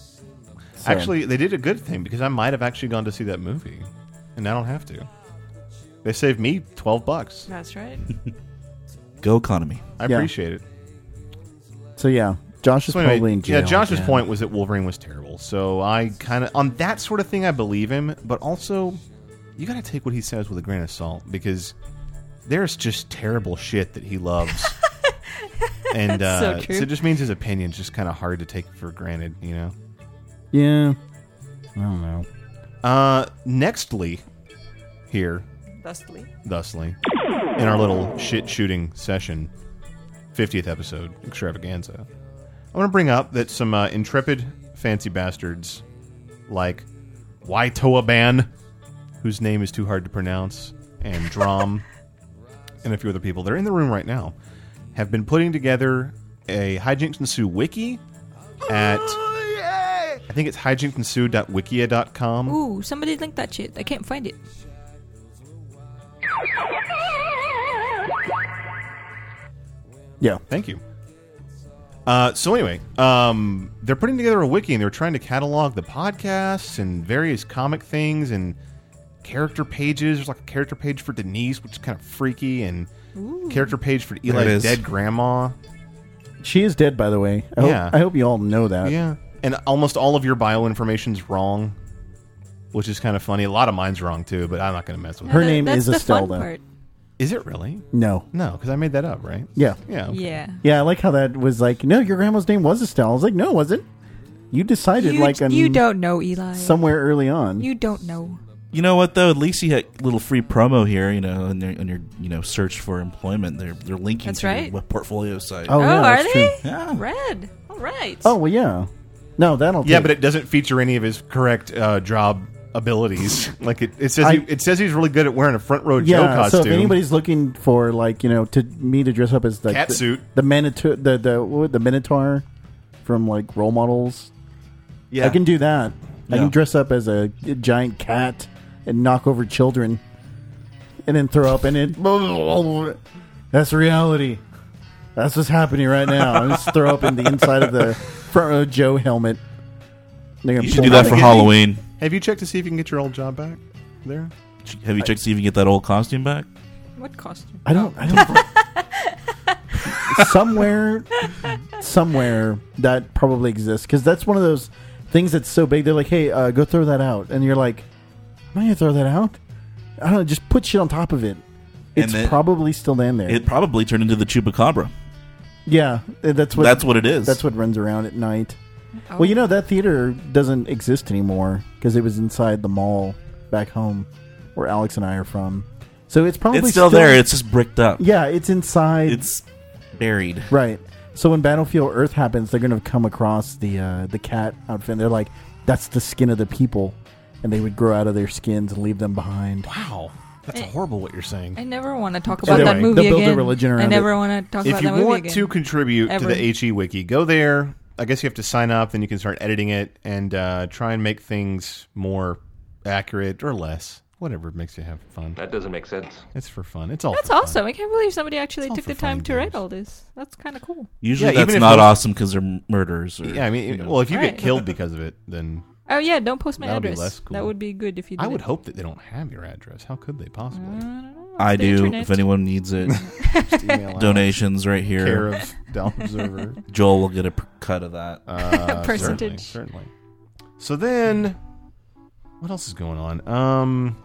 So- Actually, they did a good thing because I might have actually gone to see that movie, and I don't have to. They saved me twelve bucks. That's right. Go economy. I Yeah. appreciate it. So yeah, Josh is So anyway, probably in jail. yeah, Josh's again. point was that Wolverine was terrible. So I kind of on that sort of thing I believe him, but also you got to take what he says with a grain of salt because there's just terrible shit that he loves. And uh, so true. so it just means his opinion's just kind of hard to take for granted, you know. Yeah, I don't know. Uh, nextly, here, Thusly. thusly, in our little shit shooting session, fiftieth episode extravaganza, I want to bring up that some uh, intrepid fancy bastards like Waitoa Ban, whose name is too hard to pronounce, and Drom, and a few other people, they're in the room right now, have been putting together a Hijinks and Sue wiki at, I think it's hijinks and sue dot wikia dot com. Ooh, somebody linked that shit. I can't find it. Yeah, Thank you. Uh, so anyway, um, they're putting together a wiki and they're trying to catalog the podcasts and various comic things and character pages. There's like a character page for Denise, which is kind of freaky, and Ooh. character page for There it Eli's is. dead grandma. she is dead, by the way. I hope, Yeah. I hope you all know that. Yeah, and almost all of your bio information's wrong, which is kind of funny. A lot of mine's wrong too, but I'm not going to mess with Her it. name That's is the Estelle, fun though. part. Is it really? No. No, because I made that up, right? Yeah. Yeah. okay. Yeah. Yeah, I like how that was like, no, your grandma's name was Estelle. I was like, no, it wasn't. You decided You, like on you don't know, Eli. somewhere early on. You don't know. You know what though? At least you had a little free promo here. You know, in your, in your you know search for employment, they're they're linking That's to right. your portfolio site. Oh, Oh, yeah, are that's they? true. Yeah. Red. All right. Oh, well, yeah. No, that'll Yeah, take- but it doesn't feature any of his correct uh, job abilities. Like it, it says, I- he, it says he's really good at wearing a front row Joe yeah, costume. so if anybody's looking for like you know to me to dress up as like Cat the, suit. the Minotaur, the the what, the Minotaur from like Role Models, yeah, I can do that. I Yeah. can dress up as a, a giant cat and knock over children, and then throw up and it. That's reality. That's what's happening right now. I just throw up in the inside of the front row Joe helmet. They're gonna You should pull do that my- for Halloween. Have you checked to see if you can get your old job back? There. Have you checked to see if you can get that old costume back? What costume? I don't. I don't. somewhere, somewhere that probably exists because that's one of those things that's so big. They're like, "Hey, uh, go throw that out," and you're like, "I'm not gonna throw that out." I don't know. Just put shit on top of it. It's then- probably still in there. It probably turned into the Chupacabra. yeah, that's what. That's what it is. That's what runs around at night. Oh. Well, you know that theater doesn't exist anymore because it was inside the mall back home, where Alex and I are from. So it's probably It's still, there. It's just bricked up. yeah, it's inside. It's buried. Right. So when Battlefield Earth happens, they're going to come across the uh, the cat outfit. And they're like, "That's the skin of the people," and they would grow out of their skins and leave them behind. Wow, that's Eh. horrible what you're saying. I never want to talk about Anyway, that movie they'll build a again. religion I around never it. want to talk If about you that movie want again. to contribute Ever. to the H E Wiki, go there. I guess you have to sign up, then you can start editing it and uh, try and make things more accurate or less. Whatever makes you have fun. That doesn't make sense. It's for fun. It's all That's for fun. awesome. I can't believe somebody actually It's all took for the time fun to and write games. all this. That's kind of cool. Usually Yeah, even that's if not those- awesome because they're murders. Or, Yeah, I mean, you know. well, if you Right. get killed because of it, then Oh yeah, don't post my That would be address. less cool. That would be good if you. Did I would it. hope that they don't have your address. How could they possibly? I the do. internet. If anyone needs it, Just email out. donations right here. Care of Dallas Observer. Joel will get a p- cut of that. Uh, Percentage. Certainly, certainly. So then, what else is going on? Um,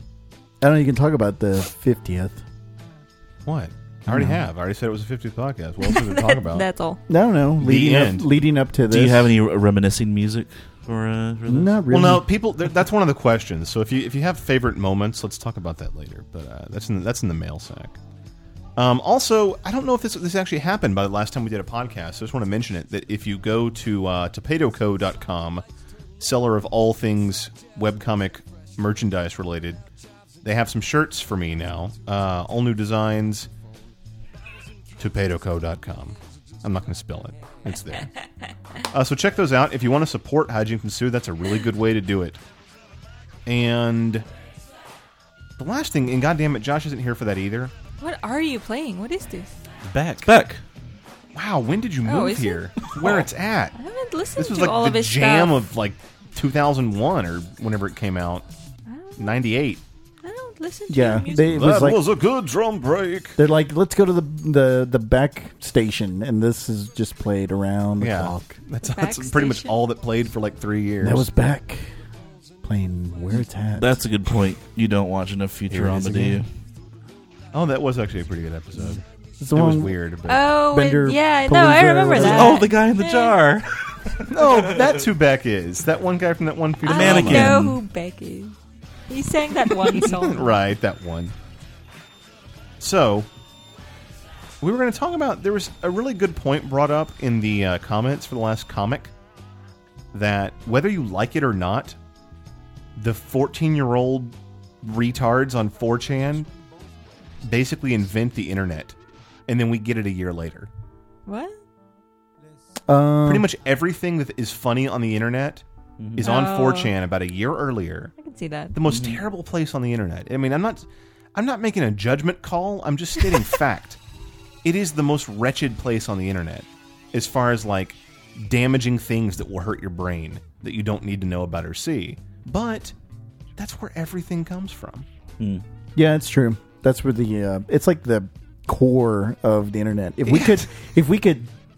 I don't know. You can talk about the fiftieth. what? I already No. have. I already said it was the fiftieth podcast. What else is there to talk about? That's all. I don't know. Leading up, end. leading up to this. Do you have any r- reminiscing music for, uh, for this? Not really. Well, no, people. th- That's one of the questions. So if you if you have favorite moments, let's talk about that later. But uh, that's in the, that's in the mail sack. Um, also, I don't know if this this actually happened by the last time we did a podcast. So I just want to mention it that if you go to uh, Topato Co dot com, seller of all things webcomic merchandise related, they have some shirts for me now. Uh, all new designs. Topato Co dot com. I'm not going to spell it. It's there. Uh, so check those out. If you want to support Hijinks and Sue, that's a really good way to do it. And the last thing, and goddamn it, Josh isn't here for that either. What are you playing? What is this? Beck. Beck. Wow, when did you Oh, move is it? here? Where it's at? I haven't listened This was to like all the of his jam stuff. of like two thousand one or whenever it came out. ninety-eight. I don't listen to Yeah, your music. they, it was That like was a good drum break. they're like, let's go to the the the back station, and this is just played around the Yeah, clock. that's, The that's back pretty much station? all that played for like three years. That was back playing where it's at. That's a good point. You don't watch enough Here it Futurama, is do you? again. Oh, that was actually a pretty good episode. It's the It was one- weird. But Oh, Bender it- yeah, Palooza no, I or remember whatever. that. Oh, the guy in the Yeah. jar. no, that's who Beck is. That one guy from that one Futurama. I mannequin. don't know who Beck is. He sang that one song. Right, that one. So, we were going to talk about, there was a really good point brought up in the uh, comments for the last comic, that whether you like it or not, the fourteen-year-old retards on four chan basically invent the internet, and then we get it a year later. What? Um, Pretty much everything that is funny on the internet is on Oh. four chan about a year earlier. I can see that. The most terrible place on the internet. I mean, I'm not I'm not making a judgment call. I'm just stating fact. It is the most wretched place on the internet as far as like damaging things that will hurt your brain that you don't need to know about or see. But that's where everything comes from. Yeah, it's true. That's where the uh, it's like the core of the internet. If we could, if we could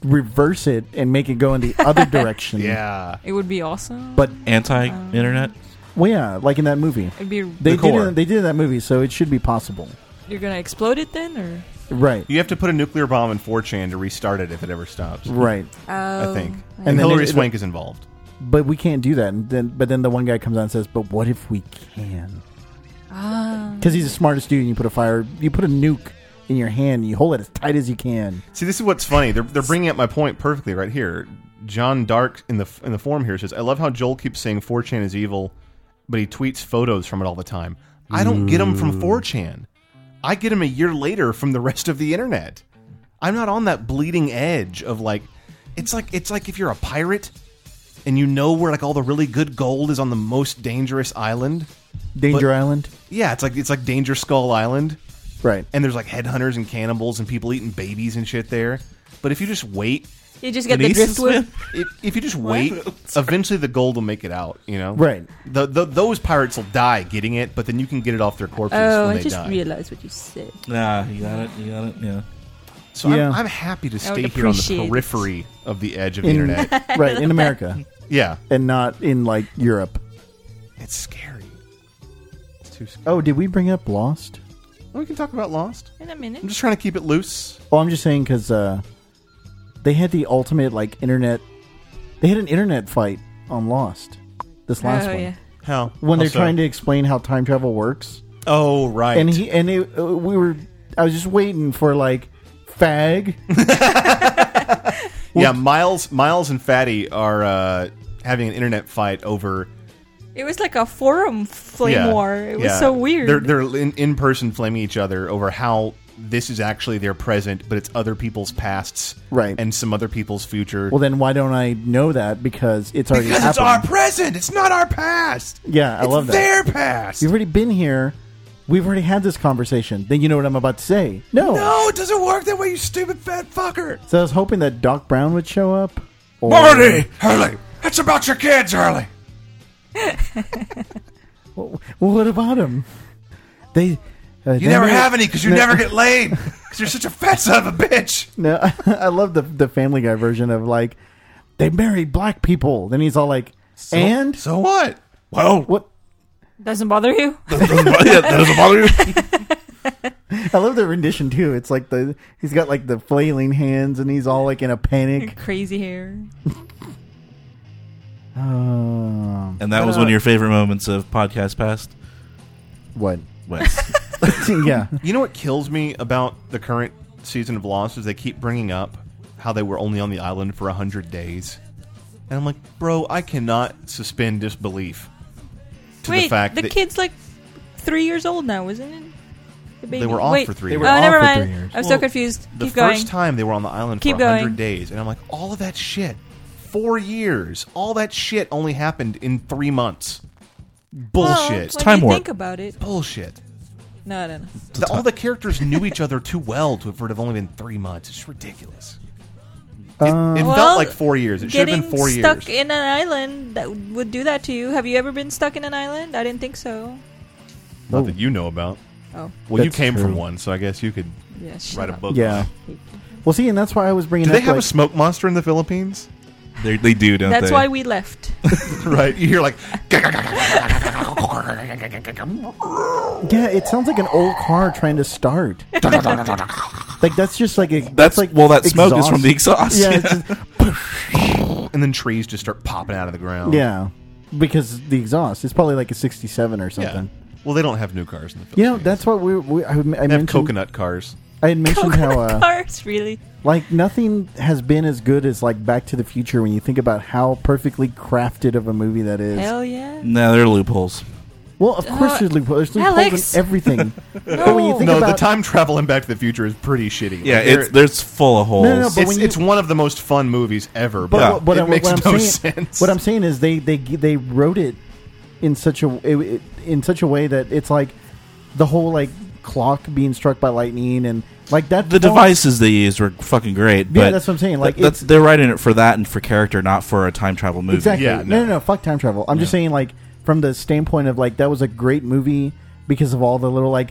reverse it and make it go in the other direction. Yeah. It would be awesome. But anti-internet. Well, yeah, like in that movie. It'd be they the did core. it, they did it in that movie, so it should be possible. You're gonna explode it then, or Right. You have to put a nuclear bomb in four chan to restart it if it ever stops. Right. I Oh, think. I And, And then Hillary it- Swank is involved. But we can't do that. And then, but then the one guy comes out and says, "But what if we can?" Ah. Because he's the smartest dude. And you put a fire, you put a nuke in your hand, and you hold it as tight as you can. See, this is what's funny. They're they're bringing up my point perfectly right here. John Dark in the in the forum here says, "I love how Joel keeps saying four chan is evil, but he tweets photos from it all the time. I don't get them from four chan. I get them a year later from the rest of the internet. I'm not on that bleeding edge of like, it's like it's like if you're a pirate and you know where like all the really good gold is on the most dangerous island, Danger but- Island. Yeah, it's like it's like Danger Skull Island." Right. And there's like headhunters and cannibals and people eating babies and shit there. But if you just wait, You just get the Denise, driftwood. If, if you just wait, eventually the gold will make it out. You know, Right. The, the those pirates will die getting it, but then you can get it off their corpses Oh, when I they just die. realized what you said. Yeah, you got it. You got it. Yeah. So Yeah. I'm, I'm happy to I would stay here on the appreciate it. periphery of the edge of the In, internet. right, in America. Yeah, And not in, like, Europe. it's scary. It's too scary. Oh, did we bring up Lost? Oh, we can talk about Lost. In a minute. I'm just trying to keep it loose. Well, I'm just saying because uh, they had the ultimate, like, internet... They had an internet fight on Lost. This last oh one. yeah. How When How they're so? trying to explain how time travel works. Oh right. And he and it, uh, we were... I was just waiting for, like, fag. yeah, Miles, Miles, and Fatty are uh, having an internet fight over. It was like a forum flame Yeah, war. It was yeah. so weird. They're they're in, in person flaming each other over how this is actually their present, but it's other people's pasts, Right. and some other people's future. Well, then why don't I know that? Because it's already because happened. it's our present. It's not our past. Yeah, I It's love that. their past. You've already been here. We've already had this conversation. Then you know what I'm about to say. No. No, it doesn't work that way, you stupid fat fucker. So I was hoping that Doc Brown would show up. Or, Marty! Hurley! It's about your kids, Hurley! Well, what about him? They. Uh, You they never made- have any because you no, never get laid. Because you're such a fat son of a bitch. No, I love the the Family Guy version of like they married black people. Then he's all like, and So what? Well, what? Doesn't bother you? yeah, that doesn't bother you. I love the rendition too. It's like the he's got like the flailing hands and he's all like in a panic. Crazy hair. Um, And that but, was uh, one of your favorite moments of podcast past. what? Wes. Yeah. You know what kills me about the current season of Lost is they keep bringing up how they were only on the island for a hundred days, and I'm like, bro, I cannot suspend disbelief to Wait, the fact the that kid's like three years old now, isn't it? The baby. they were off Wait. for three They years. were Oh, off never for mind. three years. I'm so Well, confused. The Keep first going. time they were on the island Keep for a hundred going. days, and I'm like, all of that shit, four years, all that shit only happened in three months. Bullshit. Well, when time you warp. think about it. Bullshit. No, I don't know. The- all the characters knew each other too well to for it have only been three months. It's just ridiculous. It, Uh, it Well, felt like four years. It should have Getting been four stuck years. in an island that would do that to you. Have you ever been stuck in an island? I didn't think so. Not that you know about. Oh, Well, you That's came from true. one, so I guess you could yeah. shut write a up. book. Yeah. on it. Well, see, and that's why I was bringing. Do they up, have like, a smoke monster in the Philippines? They, they do, don't That's they? why we left. Right. You hear like Yeah, it sounds like an old car trying to start. Like that's just like a that's, That's like well, that smoke is from the exhaust. Yeah, it's just- and then trees just start popping out of the ground. yeah, because the exhaust. It's probably like a sixty-seven or Yeah. something. Well, they don't have new cars in the You Philippines. know, that's what we. we I, I they have mentioned. coconut cars. I had mentioned how uh, Cars, really? like nothing has been as good as like Back to the Future when you think about how perfectly crafted of a movie that is. Hell yeah. No, there are loopholes. Well, of course Uh, there's loopholes. There's loopholes Alex! in everything. No. But when you think No, about the time travel in Back to the Future is pretty shitty. Yeah, Like, it's there's full of holes. No, no, no, but it's, when you- it's one of the most fun movies ever, But but what, what it I'm, makes what I'm no saying, sense. What I'm saying is they they they wrote it in such a it, it- in such a way that it's like the whole like clock being struck by lightning and like that. the falls- devices they used were fucking great. Yeah, but that's what I'm saying. Like th- that's, it's they're writing it for that and for character, not for a time travel movie. exactly. Yeah, no. no. no, no, fuck time travel. I'm just saying like from the standpoint of like that was a great movie because of all the little like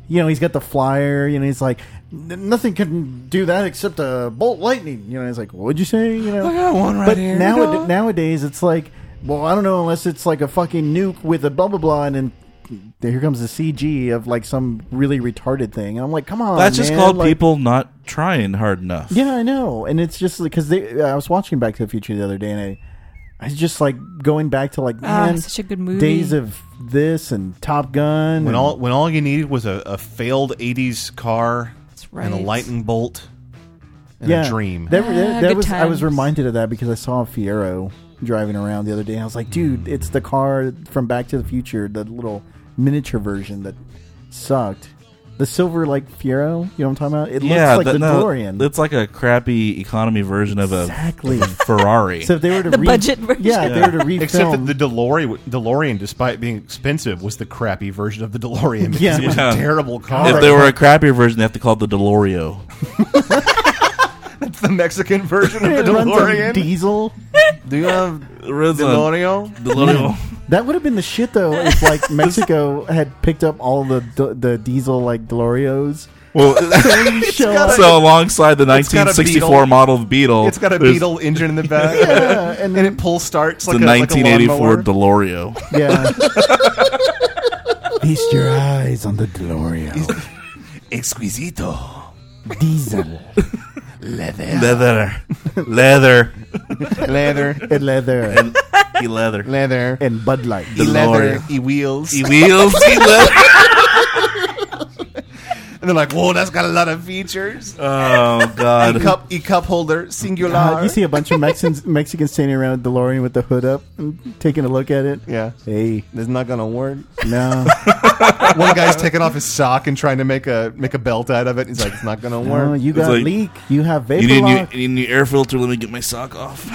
you know, he's got the flyer. You know, he's like, nothing can do that except a bolt lightning. You know, he's like, what'd you say? You know, I got one right but here. nowad- nowadays it's like, well, I don't know unless it's like a fucking nuke with a blah blah blah, and then here comes the C G of like some really retarded thing. And I'm like, come on, That's just man. called like, people not trying hard enough. Yeah, I know, and it's just because they. I was watching Back to the Future the other day, and I, I was just like going back to like Ah, man, such a good movie. days of this and Top Gun. When and- all when all you needed was a, a failed eighties car right. and a lightning bolt and yeah, a dream. That, Ah, that, that good was I was times. reminded of that because I saw a Fiero driving around the other day. I was like, dude, it's the car from Back to the Future, the little miniature version that sucked. The silver like Fiero, you know what I'm talking about? It yeah, looks like that- the no, DeLorean. It's like a crappy economy version Exactly. of a Ferrari. So if they were to The re- budget version. yeah, if they were to refilm. Except that the DeLorean, DeLorean, despite being expensive, was the crappy version of the DeLorean because Yeah. it was Yeah. a terrible car. if there were a crappier version, they have to call it the DeLorio. It's the Mexican version of it the runs on DeLorean. diesel. Do you have Runs on DeLorean? DeLorio. That would have been the shit though if like Mexico had picked up all the the diesel like DeLoreos. Well, Show up. so alongside the It's got a nineteen sixty-four Beetle. model Beetle, It's got a there's Beetle engine in the back, Yeah, and and then it pull starts the like a, nineteen eighty-four like a lawnmower. DeLorio. yeah. Feast your eyes on the DeLorean. Exquisito. Diesel. Leather. Leather, leather, Leather. And leather. and he leather. Leather. And Bud Light. E leather. DeLorean. E wheels. He wheels. He leather. And they're like, whoa, that's got a lot of features. Oh E God. cup, e cup holder, singular. Uh, you see a bunch of Mexicans Mexicans standing around DeLorean with the hood up and taking a look at it. Yeah. Hey, This is not gonna work. no. One guy's taking off his sock and trying to make a make a belt out of it. He's like, it's not gonna work. no, you got like- leak. You have vapor You need, new, lock. you need a new air filter. Let me get my sock off.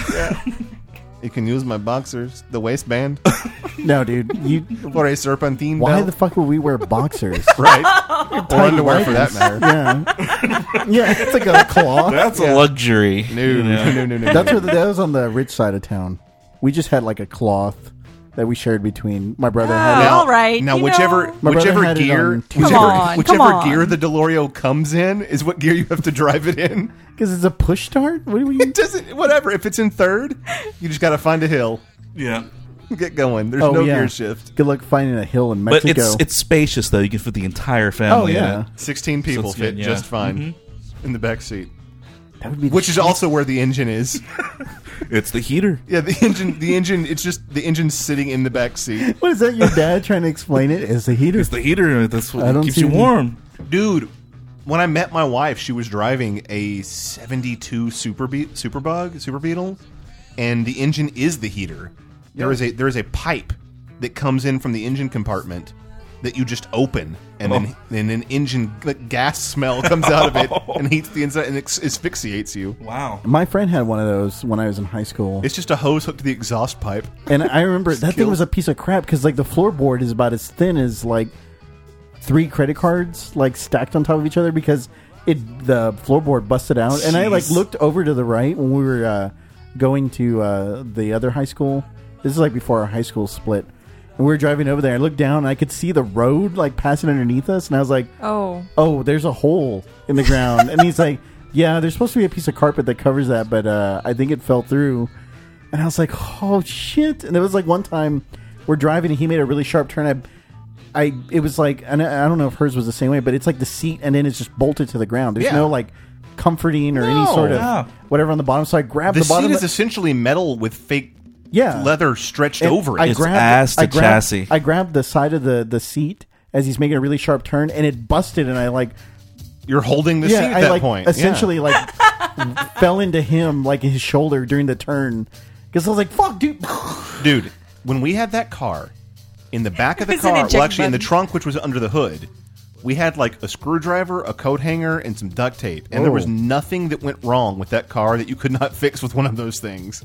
You can use my boxers, the waistband, No, dude. You. for a serpentine Why belt. the fuck would we wear boxers? right? Or Tight underwear for that whities. matter. Yeah. Yeah, it's like a cloth. That's Yeah. a luxury. No, you know? no, no, no, no. That's where the, that was on the rich side of town. We just had like a cloth that we shared between my brother had. Oh, it. all right. Now, you whichever know. My brother whichever had it gear, on Tuesday. whichever, Come on, whichever come on. gear the DeLorean comes in is what gear you have to drive it in. Because it's a push start. What do you? It doesn't. Whatever. If it's in third, you just got to find a hill, Yeah. get going. There's Oh, no yeah. gear shift. Good luck finding a hill in But Mexico. it's it's spacious though. You can fit the entire family Oh, yeah. in it. Sixteen people it's fit good, yeah. just fine in the back seat, that would be the which is shit. also where the engine is. It's the heater. Yeah, the engine. The engine. It's just the engine sitting in the back seat. What is that? Your dad trying to explain it? It's the heater. It's the heater. That's I what don't keeps see you the- warm. Dude, when I met my wife, she was driving a seventy-two Super Be- Superbug, Super Beetle, and the engine is the heater. There is a there is a pipe that comes in from the engine compartment that you just open, and then and an engine like, gas smell comes out of it and heats the inside and ex- asphyxiates you. Wow. My friend had one of those when I was in high school, It's just a hose hooked to the exhaust pipe. and I remember that thing kills- was a piece of crap because like the floorboard is about as thin as like three credit cards like stacked on top of each other because it the floorboard busted out, and I like Jeez. looked over to the right when we were uh, going to uh, the other high school. This is like before our high school split. And we were driving over there. I looked down and I could see the road like passing underneath us. And I was like, Oh. oh, there's a hole in the ground. And he's like, yeah, there's supposed to be a piece of carpet that covers that, but uh, I think it fell through. And I was like, oh, shit. And it was like one time we're driving and he made a really sharp turn. I, I it was like, and I I don't know if hers was the same way, but it's like the seat and then it's just bolted to the ground. There's Yeah. no like comforting or any No. sort of Yeah. whatever on the bottom. So I grabbed The the, bottom. seat of- is essentially metal with fake yeah. leather stretched And over it. I It's grabbed, ass to I grabbed, chassis. I grabbed the side of the, the seat as he's making a really sharp turn, and it busted, and I like You're holding the yeah, seat at I that like point. Yeah. essentially like fell into him like his shoulder during the turn because I was like, "Fuck, dude!" Dude, when we had that car, in the back of the It's an car, eject well, actually in the button. trunk, which was under the hood, we had like a screwdriver, a coat hanger, and some duct tape. And there was Oh. nothing that went wrong with that car that you could not fix with one of those things.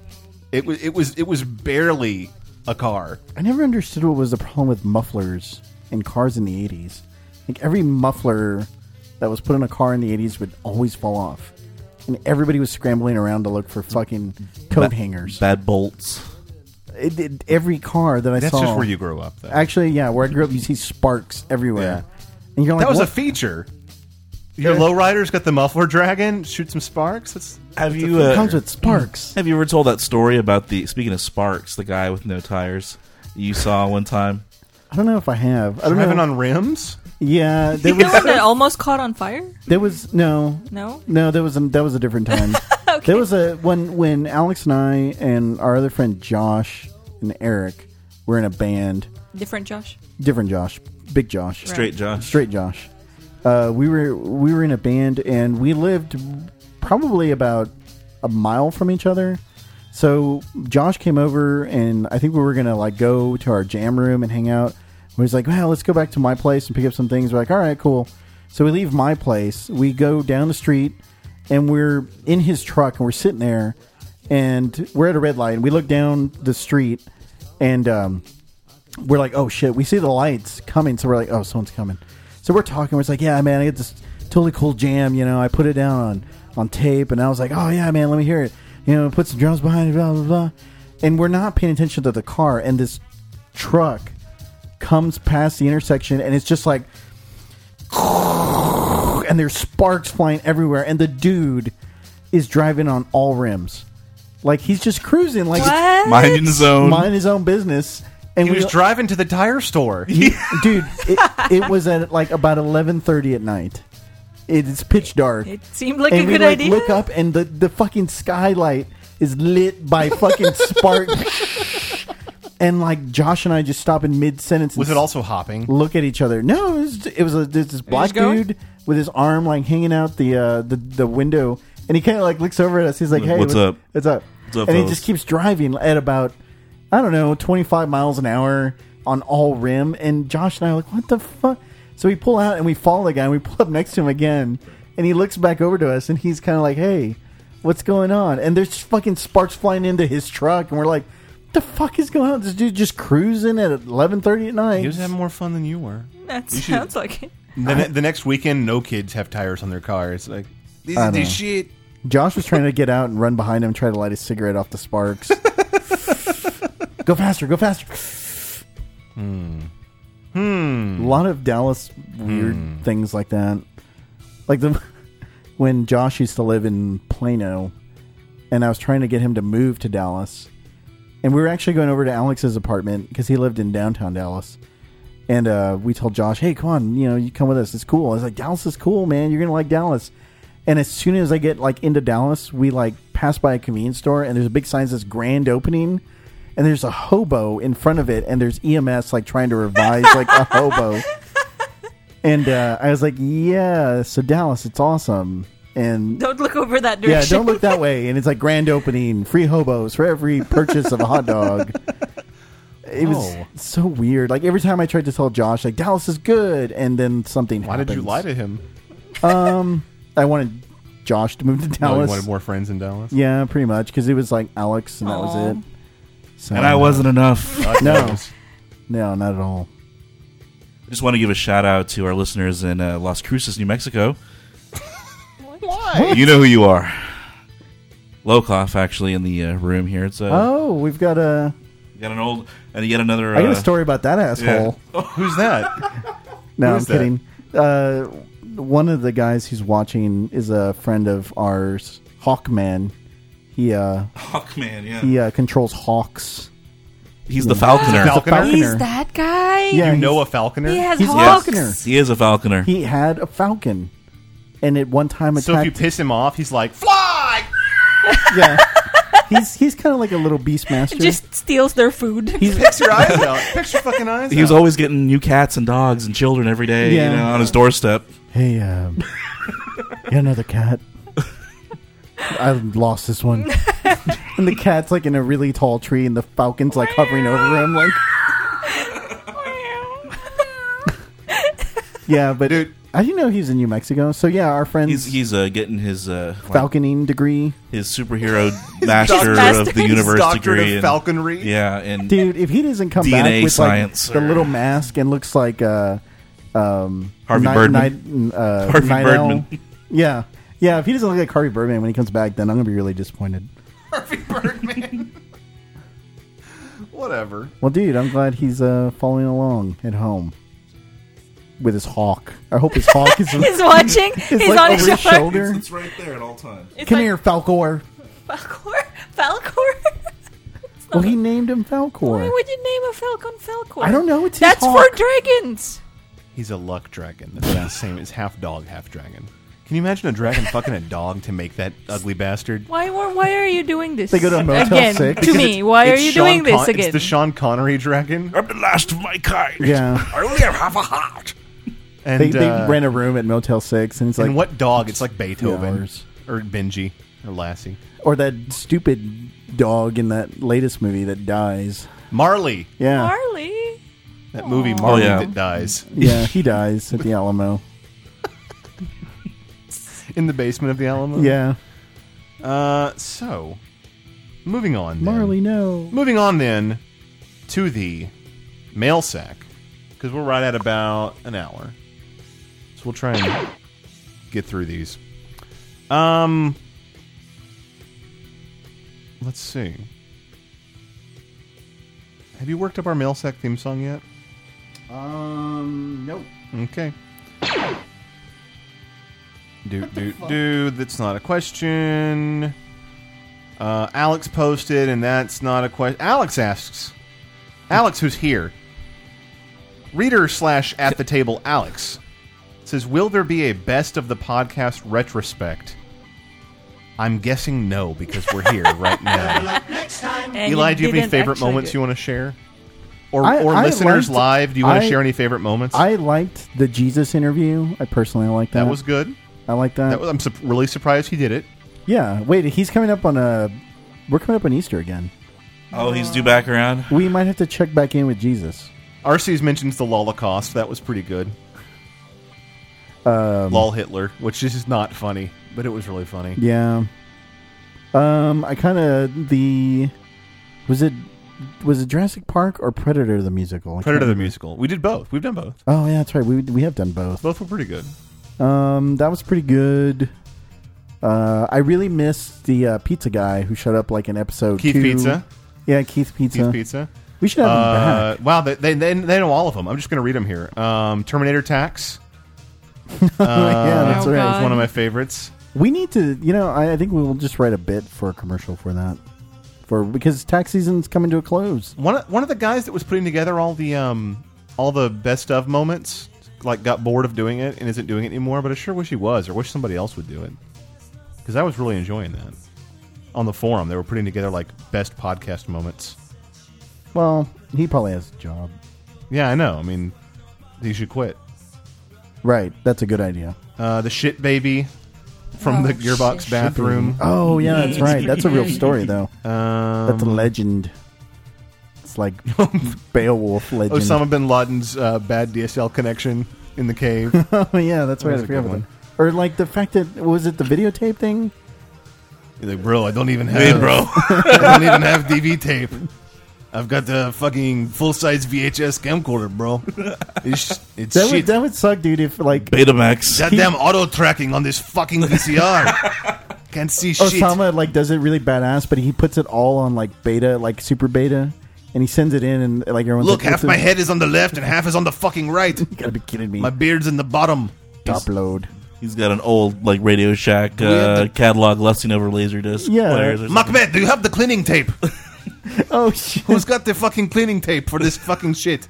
It was it was it was barely a car. I never understood what was the problem with mufflers in cars in the eighties. Like every muffler that was put in a car in the eighties would always fall off, and everybody was scrambling around to look for fucking coat Ba- hangers. Bad bolts. It, it, every car that I That's saw. just where you grew up, though. Actually, yeah, where I grew up, you see sparks everywhere. And you're like, that was what? a feature. Your Yeah. lowrider's got the muffler dragon, shoot some sparks. That's, Have that's you a uh, It comes with sparks. Have you ever told that story about the speaking of sparks, the guy with no tires you saw one time? I don't know if I have. I don't driving know. on rims? Yeah, there The one was. that almost caught on fire? There was no. No? No, there was a, that was a different time. Okay. There was a when when Alex and I and our other friend Josh and Eric were in a band. Different Josh? Different Josh, big Josh, Right. Straight Josh. straight Josh. Uh, we were we were in a band and we lived probably about a mile from each other. So Josh came over and I think we were gonna like go to our jam room and hang out. We was like, well, let's go back to my place and pick up some things. We're like, all right, cool. So we leave my place. We go down the street and we're in his truck and we're sitting there and we're at a red light and we look down the street and um, we're like, oh shit, we see the lights coming. So we're like, oh, someone's coming. So we're talking. We're like, yeah, man, I got this totally cool jam. You know, I put it down on, on tape and I was like, oh yeah, man, let me hear it. You know, put some drums behind it, blah, blah, blah. And we're not paying attention to the car and this truck comes past the intersection and it's just like, and there's sparks flying everywhere and the dude is driving on all rims, like he's just cruising, like What? Minding his own. mind his own business. And He we, was driving to the tire store. he- dude, it, it was at like about eleven thirty at night. It's pitch dark. It seemed like and a we good like idea. look up and the, the fucking skylight is lit by fucking sparks. And like Josh and I just stop in mid sentence. Was it also hopping? Look at each other. No, it was, it was a, this, this black going? dude with his arm like hanging out the uh, the the window, and he kind of like looks over at us. He's like, "Hey, What's up? What's up?" What's up, and he fellas? just keeps driving at about I don't know twenty-five miles an hour on all rim. And Josh and I are like, "What the fuck?" So we pull out and we follow the guy. And we pull up next to him again, and he looks back over to us, and he's kind of like, "Hey, what's going on?" And there's fucking sparks flying into his truck, and we're like, "What the fuck is going on?" This dude just cruising at eleven thirty at night. He was having more fun than you were. That You should- sounds like it. The, ne- the next weekend, no kids have tires on their cars. Like, this I is know. this shit. Josh was trying to get out and run behind him, try to light his cigarette off the sparks. Go faster, go faster. Hmm. Hmm. A lot of Dallas weird Hmm. things like that. Like the when Josh used to live in Plano, and I was trying to get him to move to Dallas, and we were actually going over to Alex's apartment because he lived in downtown Dallas. And uh, we told Josh, "Hey, come on, you know, you come with us. It's cool." I was like, "Dallas is cool, man. You're gonna like Dallas." And as soon as I get like into Dallas, we like pass by a convenience store, and there's a big sign that says "Grand Opening," and there's a hobo in front of it, and there's E M S like trying to revise like a hobo. And uh, I was like, "Yeah, so Dallas, it's awesome." And Don't look over that yeah, direction. don't look that way. And it's like grand opening, free hobos for every purchase of a hot dog. It was Oh. so weird. Like every time I tried to tell Josh, like Dallas is good, and then something. Why happens. did you lie to him? Um, I wanted Josh to move to No, you Dallas. wanted more friends in Dallas? Yeah, pretty much because it was like Alex, and that Aw. was it. So, And I wasn't enough. No, no, not at all. I just want to give a shout out to our listeners in uh, Las Cruces, New Mexico. Why? You know who you are. Lokoff, actually, in the uh, room here. It's uh, Oh, we've got a. you got an old and yet another. I got a uh, story about that asshole. Who's that? No, Who I'm is that? kidding. Uh, one of the guys who's watching is a friend of ours, Hawkman. He uh, Hawkman, yeah. he uh, controls hawks. He's the Yeah. falconer. He's a Falconer? falconer. He's that guy? Yeah, You he's- know a falconer? He has He's a hawks. falconer. He is a falconer. He had a falcon, and at one time So if you attacked. piss him off, he's like, fly! yeah, he's he's kind of like a little beastmaster. Just steals their food. he's Picks your eyes out. Picks your fucking eyes He was out. always getting new cats and dogs and children every day, Yeah. you know, on his doorstep. hey, um, you got another cat? I lost this one. And the cat's like in a really tall tree, and the falcon's like hovering over him, like. Yeah, but Dude. I didn't know he was in New Mexico. So yeah, our friends He's he's uh, getting his uh, like, falconing degree. his superhero master Master. of the universe Doctorate degree. of and- falconry. Yeah, and Dude, if he doesn't come D N A back with science like the or- little mask and looks like uh, um, Harvey Night- Birdman. Night- uh, Harvey Night Birdman. Owl. Yeah, yeah. If he doesn't look like Harvey Birdman when he comes back, then I'm gonna be really disappointed. Harvey Birdman. Whatever. Well, dude, I'm glad he's uh, following along at home. with his hawk. I hope his hawk is. He's watching. Is He's like on over his his shoulder. It's right there at all times. It's Come like- here, Falcor. Falcor? Falcor? Well, he named him Falcor. Why would you name a falcon Falcor? I don't know. It's his That's hawk. for dragons. He's a luck dragon. That's the same. It's half dog, half dragon. Can you imagine a dragon fucking a dog to make that ugly bastard? Why? Why are you doing this? They go to a Motel again six. to Because me. it's- Why are it's you Sean doing this Con- again? It's the Sean Connery dragon. I'm the last of my kind. Yeah. I only have half a heart. And They, they uh, rent a room at Motel Six, and it's like and what dog? It's like Beethoven hours. or Benji or Lassie. or that stupid dog in that latest movie that dies. Marley. Yeah, Marley. That movie Marley Oh, yeah. that dies yeah, he dies at the Alamo. in the basement of the Alamo. Yeah, Uh, so moving on. Then. Marley, no. Moving on then to the mail sack because we're right at about an hour, so we'll try and get through these. Um, let's see. Have you worked up our mail sack theme song yet? Um, nope. Okay. Do do do. That's not a question. Uh, Alex posted, and that's not a question. Alex asks. Alex, who's here? Reader slash at the table. Alex says, "Will there be a best of the podcast retrospect?" I'm guessing no because we're here right now. And Eli, do you have any didn't favorite actually moments do- you want to share? Or, I- or I listeners liked- live, do you want to I- share any favorite moments? I liked the Jesus interview. I personally like that. that was good. I like that. That was, I'm su- really surprised he did it. Yeah. Wait, he's coming up on a. We're coming up on Easter again. Oh, he's due back around. We might have to check back in with Jesus. Arcees mentions the Holocaust. That was pretty good. Um, Lol Hitler, which is just not funny, but it was really funny. Yeah. Um, I kind of the was it was it Jurassic Park or Predator the musical? I Predator can't the remember. musical. We did both. We've done both. Oh yeah, that's right. We we have done both. Both were pretty good. Um, that was pretty good. Uh, I really missed the uh, pizza guy who showed up like in episode Keith two. Pizza. Yeah, Keith Pizza. Keith Pizza. We should have him Uh, back. wow, they, they they they know all of them. I'm just going to read them here. Um, Terminator Tax. Uh, Yeah, that's Oh, right. God. It's one of my favorites. We need to, you know, I, I think we will just write a bit for a commercial for that, for because tax season's coming to a close. One of, one of the guys that was putting together all the um all the best of moments like got bored of doing it and isn't doing it anymore. But I sure wish he was, or wish somebody else would do it because I was really enjoying that. On the forum, they were putting together like best podcast moments. Well, he probably has a job. Yeah, I know. I mean, he should quit. Right, that's a good idea. Uh, the shit baby from the Gearbox shit. bathroom. Oh yeah, that's right. That's a real story though. Um, That's a legend. It's like Beowulf legend. Osama bin Laden's uh, bad D S L connection in the cave. Oh yeah, that's right. That was I a forgot good about one. that. Or like the fact that was it the videotape thing? He's like, bro, I don't even have, Hey, bro. I don't even have D V tape. I've got the fucking full size V H S camcorder, bro. It's, it's That would shit. that would suck, dude. If like Betamax. Goddamn auto tracking on this fucking V C R. Can't see shit. Osama like does it really badass, but he puts it all on like beta, like super beta, and he sends it in, and like everyone's Look, like, half "What's my this?" head is on the left and half is on the fucking right. You gotta be kidding me. My beard's in the bottom. Top load. He's got an old like Radio Shack We have uh, the- catalog lusting over Laserdisc Yeah. players. Or something. Macbeth, do you have the cleaning tape? Oh shit! Who's got the fucking cleaning tape for this fucking shit?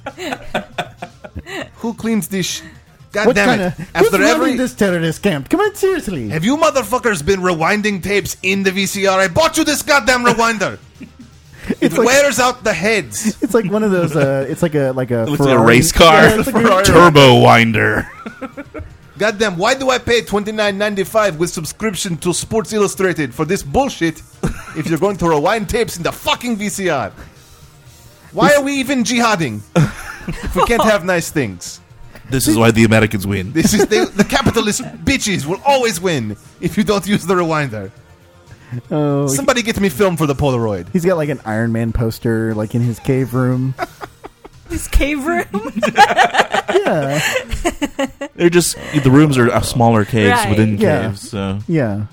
Who cleans this? Sh- God What damn kind it! of who's After running every, this terrorist camp? Come on, seriously. have you motherfuckers been rewinding tapes in the V C R? I bought you this goddamn rewinder. It It's like- wears out the heads. It's like one of those. Uh, it's like a like a Looks like a Ferrari. race car. Yeah, it's like a- Ferrari. Turbo Winder. Goddamn! Why do I pay twenty nine ninety five with subscription to Sports Illustrated for this bullshit? If you're going to rewind tapes in the fucking V C R, why are we even jihading if we can't have nice things? This is why the Americans win. This is the, the capitalist bitches will always win if you don't use the rewinder. Oh, Somebody get me film for the Polaroid. he's got like an Iron Man poster, like in his cave room. This cave room. Yeah, They're just the rooms are uh, smaller caves Right. within Yeah. caves. So yeah.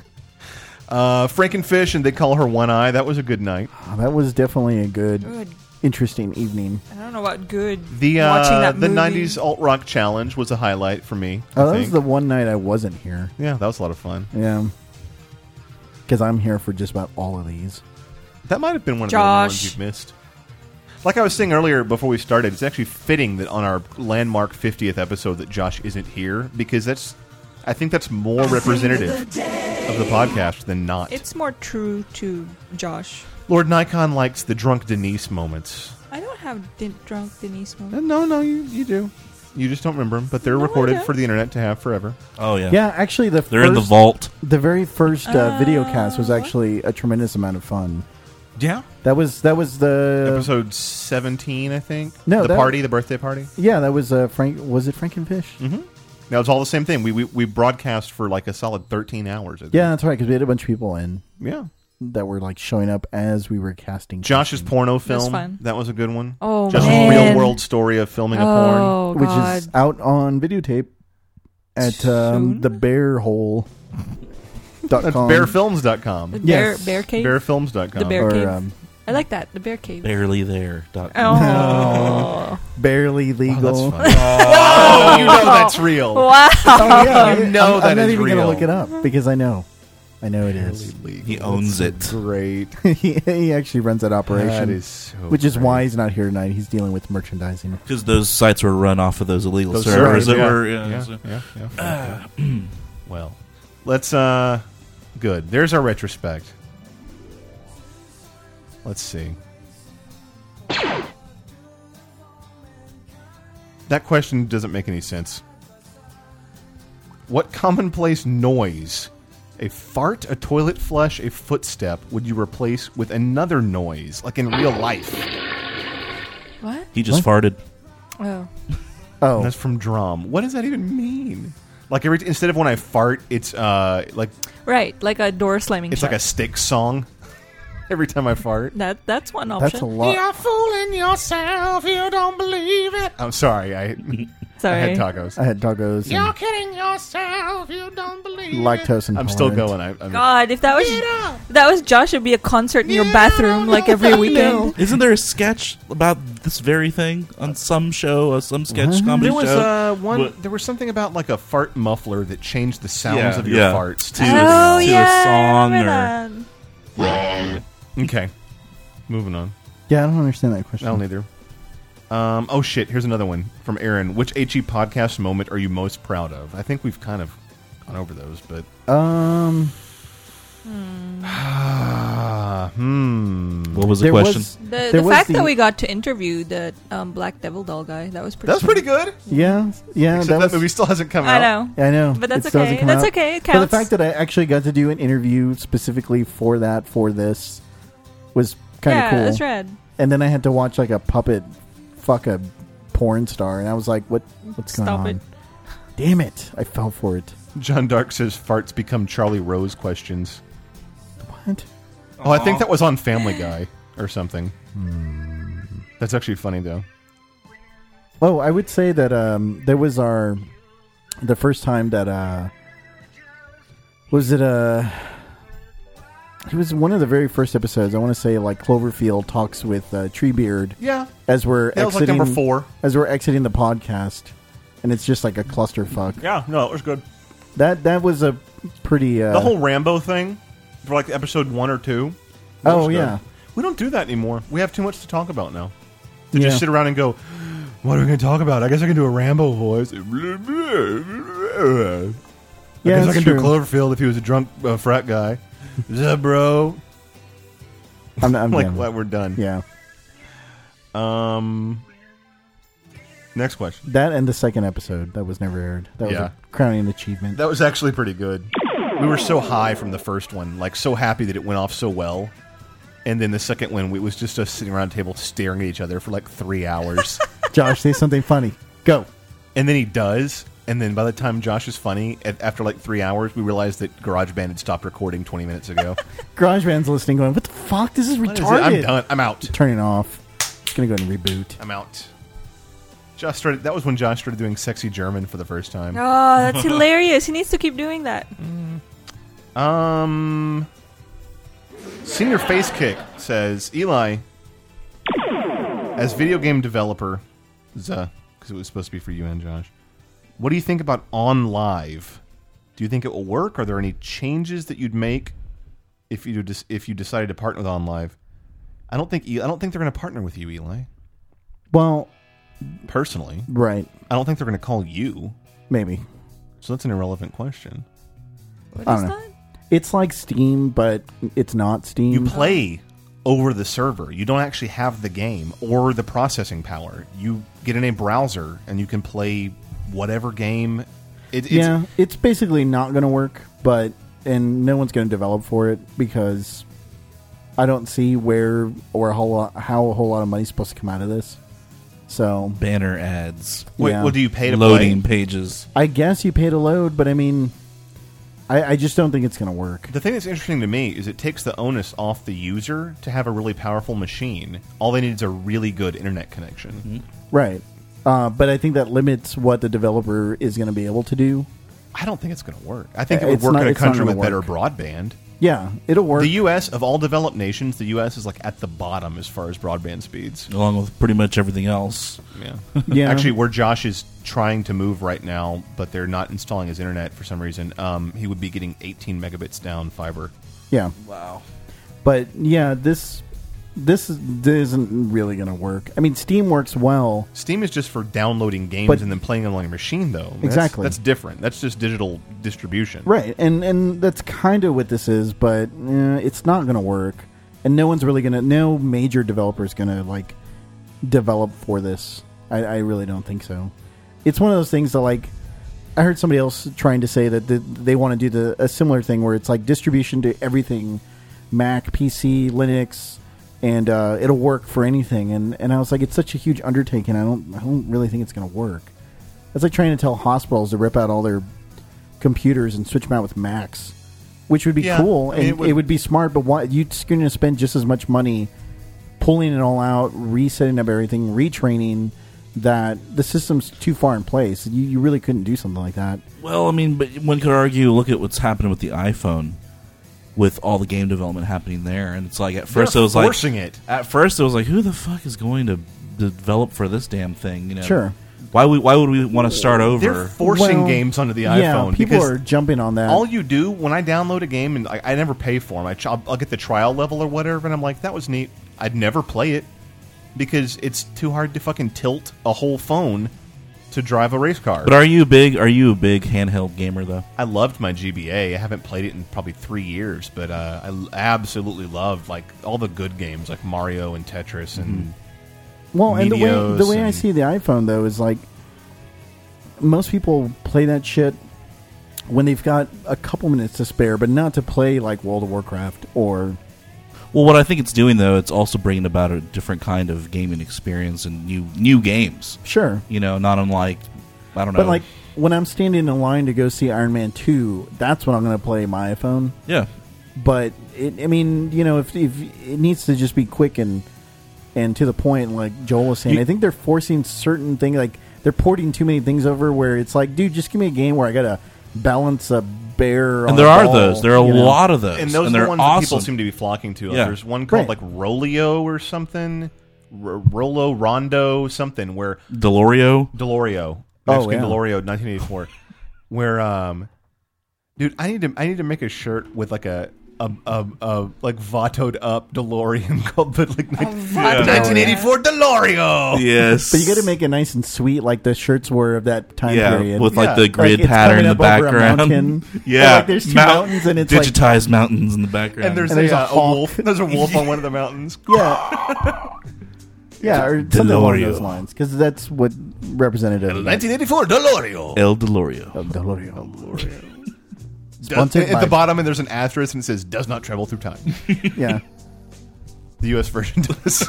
Uh, Frankenfish and they call her One Eye. That was a good night. Oh, that was definitely a good. Good interesting evening. I don't know about good. The watching uh, that the movie. nineties alt rock challenge was a highlight for me. Oh, I that think. was the one night I wasn't here. Yeah, that was a lot of fun. Yeah. Because I'm here for just about all of these. That might have been one of the only ones Josh. you've missed. Like I was saying earlier before we started, it's actually fitting that on our landmark fiftieth episode that Josh isn't here, because that's, I think that's more representative of the podcast than not. It's more true to Josh. Lord Nikon likes the drunk Denise moments. I don't have din- drunk Denise Uh, moments. No, no, you you do. You just don't remember them, but they're No, I recorded don't. for the internet to have forever. Oh yeah, Yeah, actually, the They're first, in the vault. The very first uh, video Uh, cast was what? actually a tremendous amount of fun. Yeah. That was that was the Episode seventeen, I think. No, the that- party, the birthday party. Yeah, that was uh, Frank. Was it Frankenfish? Mm-hmm. That was all the same thing. We we, we broadcast for like a solid thirteen hours. I think. Yeah, that's right. Because we had a bunch of people in Yeah. that were like showing up as we were casting. Josh's porno film. fun. That was a good one. Oh, Josh's man. real world story of filming a porn. Oh, which God. is out on videotape at um, Soon? the bear hole. dot That's com. bear films dot com. The bear, Yes. bear cave? bear films dot com. The bear Or, cave. um, I like that. The bear cave. Barely there. Dot Oh. barely Oh, legal. that's funny. Oh, you know that's real. Wow. Oh, yeah, You know I'm, that I'm not is even real. gonna look it up because I know, I know it is. He owns it. Great. he, he actually runs that operation, That is so which is great. why he's not here tonight. He's dealing with merchandising. Because those sites were run off of those illegal Those servers servers, that yeah. were. Yeah, Yeah, so- yeah, yeah, yeah. Well, let's. uh Good. There's our retrospect. Let's see. That question doesn't make any sense. What commonplace noise, a fart, a toilet flush, a footstep, would you replace with another noise, like in real life? What? He just farted. Oh. Oh, That's from Drum. What does that even mean? Like every instead of when I fart, it's uh like Right, like a door slamming. it's shut. like a stick song. Every time I fart. That that's one option. that's a lot. fooling yourself. You don't believe it. I'm sorry. I, Sorry. I had tacos. I had doggos and kidding yourself. You don't believe lactose and I'm still intolerant. going. I, I'm, God, if that was if that was Josh, it'd be a concert in your bathroom like every weekend. Isn't there a sketch about this very thing on some show, or some sketch What? comedy there was show? uh, one. What- There was something about like a fart muffler that changed the sounds Yeah, of your yeah. farts. To too. Oh to a yeah, song I or- remember that. Okay, moving on. Yeah, I don't understand that question. I don't either. Um, oh shit! Here's another one from Aaron. Which H E podcast moment are you most proud of? I think we've kind of gone over those, but Um, hmm. What was the there question? was The, There the was fact the- that we got to interview the um, Black Devil doll guy, that was pretty. That's pretty good. yeah, yeah. Except that that was, movie still hasn't come I out. know. I know, But that's it still hasn't okay. come That's out. okay. It But the counts. fact that I actually got to do an interview specifically for that for this was kind of yeah, cool. that's rad. And then I had to watch like a puppet fuck a porn star, and I was like, "What? What's going Stop on?" it. Damn it! I fell for it. John Dark says farts become Charlie Rose questions. What? Oh, I think that was on Family Guy or something. That's actually funny though. Oh, I would say that um, there was our the first time that uh, was it uh it was one of the very first episodes. I want to say like Cloverfield talks with uh, Treebeard Yeah, as we're that was like exiting number four. as we're exiting the podcast, and it's just like a clusterfuck. Yeah, no, it was good. That that was a pretty uh, The whole Rambo thing for like episode one or two. that was oh good. yeah. We don't do that anymore. We have too much to talk about now. To Yeah. just sit around and go, what are we going to talk about? I guess I can do a Rambo voice. I Yeah, guess I that's can true. do Cloverfield if he was a drunk uh, frat guy. Zuh, bro. I'm, I'm like, done. what? We're done. Yeah, Um. Next question. that and the second episode that was never aired. That was Yeah. a crowning achievement. That was actually pretty good. We were so high from the first one, like so happy that it went off so well. And then the second one, it was just us sitting around a table staring at each other for like three hours. Josh, say something funny. Go. And then he does. And then by the time Josh is funny, at, after like three hours, we realized that GarageBand had stopped recording twenty minutes ago. GarageBand's listening, going, "What the fuck? This is What is it? retarded." I'm done. I'm out. Turning it off. Just gonna go and reboot. I'm out. Josh started. That was when Josh started doing sexy German for the first time. Oh, that's hilarious. He needs to keep doing that. Um, Senior Face Kick says, Eli, As video game developer, because it was supposed to be for you and Josh, what do you think about On Live? Do you think it will work? Are there any changes that you'd make if you des- if you decided to partner with On Live? I don't think I don't think they're going to partner with you, Eli. Well, personally, right? I don't think they're going to call you. Maybe. So that's an irrelevant question. What I is don't know. that? It's like Steam, but it's not Steam. You play over the server. You don't actually have the game or the processing power. You get in a browser and you can play whatever game. It, it's, yeah, it's basically not going to work, but and no one's going to develop for it because I don't see where or how, lo- how a whole lot of money's supposed to come out of this. So banner ads. Wait, yeah. what do you pay to Loading play? pages. I guess you pay to load, but I mean, I, I just don't think it's going to work. The thing that's interesting to me is it takes the onus off the user to have a really powerful machine. All they need is a really good internet connection. Mm-hmm. Right. Uh, but I think that limits what the developer is going to be able to do. I don't think it's going to work. I think it would It's work not- in a it's not country gonna with better work. broadband. Yeah, it'll work. The U S, of all developed nations, the U S is like at the bottom as far as broadband speeds. Along with pretty much everything else. Yeah. Yeah. Actually, where Josh is trying to move right now, but they're not installing his internet for some reason, um, he would be getting eighteen megabits down fiber. Yeah. Wow. But yeah, this this, is, this isn't really going to work. I mean, Steam works well. Steam is just for downloading games But- and then playing them on your machine, though. That's- Exactly. That's different. That's just digital distribution. Right, and and that's kind of what this is, but eh, it's not going to work, and no one's really going to. No major developer is going to like develop for this. I, I really don't think so. It's one of those things that like I heard somebody else trying to say that the, they want to do the a similar thing where it's like distribution to everything, Mac, P C, Linux, and uh, it'll work for anything. And, and I was like, it's such a huge undertaking. I don't I don't really think it's going to work. It's like trying to tell hospitals to rip out all their computers and switch them out with Macs, which would be Yeah, cool I and mean, it it would, would- be smart. But why you're going to spend just as much money pulling it all out, resetting up everything, retraining? That the system's too far in place. You, you really couldn't do something like that. Well, I mean, but one could argue, look at what's happening with the iPhone, with all the game development happening there, and it's like at first They're it was forcing like it. At first it was like, who the fuck is going to develop for this damn thing? You know, Sure. Why we why would we want to start over? They're forcing Well, games onto the yeah, iPhone. people because are jumping on that. All you do when I download a game, and I, I never pay for them, I, ch- I'll, I'll get the trial level or whatever, and I'm like, that was neat. I'd never play it because it's too hard to fucking tilt a whole phone to drive a race car. But are you big? Are you a big handheld gamer though? I loved my G B A. I haven't played it in probably three years, but uh, I l- absolutely loved like all the good games like Mario and Tetris and well, and the way Meteos the way I and- see the iPhone though is like most people play that shit when they've got a couple minutes to spare, but not to play like World of Warcraft or. Well, what I think it's doing though, it's also bringing about a different kind of gaming experience and new new games. Sure. You know, not unlike I don't know. But like when I'm standing in line to go see Iron Man two, that's when I'm going to play my iPhone. Yeah. But it, I mean, you know, if, if it needs to just be quick and and to the point, like Joel was saying, You- I think they're forcing certain things, like they're porting too many things over. Where it's like, dude, just give me a game where I got to balance a bear. And on there a are ball, those. There are a you know? lot of those. and those and are they're the ones awesome. that people seem to be flocking to. Like, Yeah. there's one called Right. like Rolio or something, R- Rolo Rondo something where Delorio. Delorio, Oh, Mexican yeah. Delorio, nineteen eighty-four, where um, dude, I need to I need to make a shirt with like a. A, a, a like vatoed up DeLorean called the like vatoed. nineteen eighty-four DeLorean. Yes. But you got to make it nice and sweet, like the shirts were of that time yeah, period. with like Yeah. the Like grid it's pattern in coming the up over a background. mountain. Yeah, Like, there's two Mount- mountains and it's like- digitized mountains in the background. And there's, And there's a, a uh, a hawk. wolf. There's a wolf on one of the mountains. Yeah. Yeah, or something along Delorio. those lines, because that's what representative. nineteen eighty-four DeLorean. El Delorio. of Delorean. Does, Sponsored at by- the bottom, and there's an asterisk, and it says "does not travel through time." Yeah. The U S version does.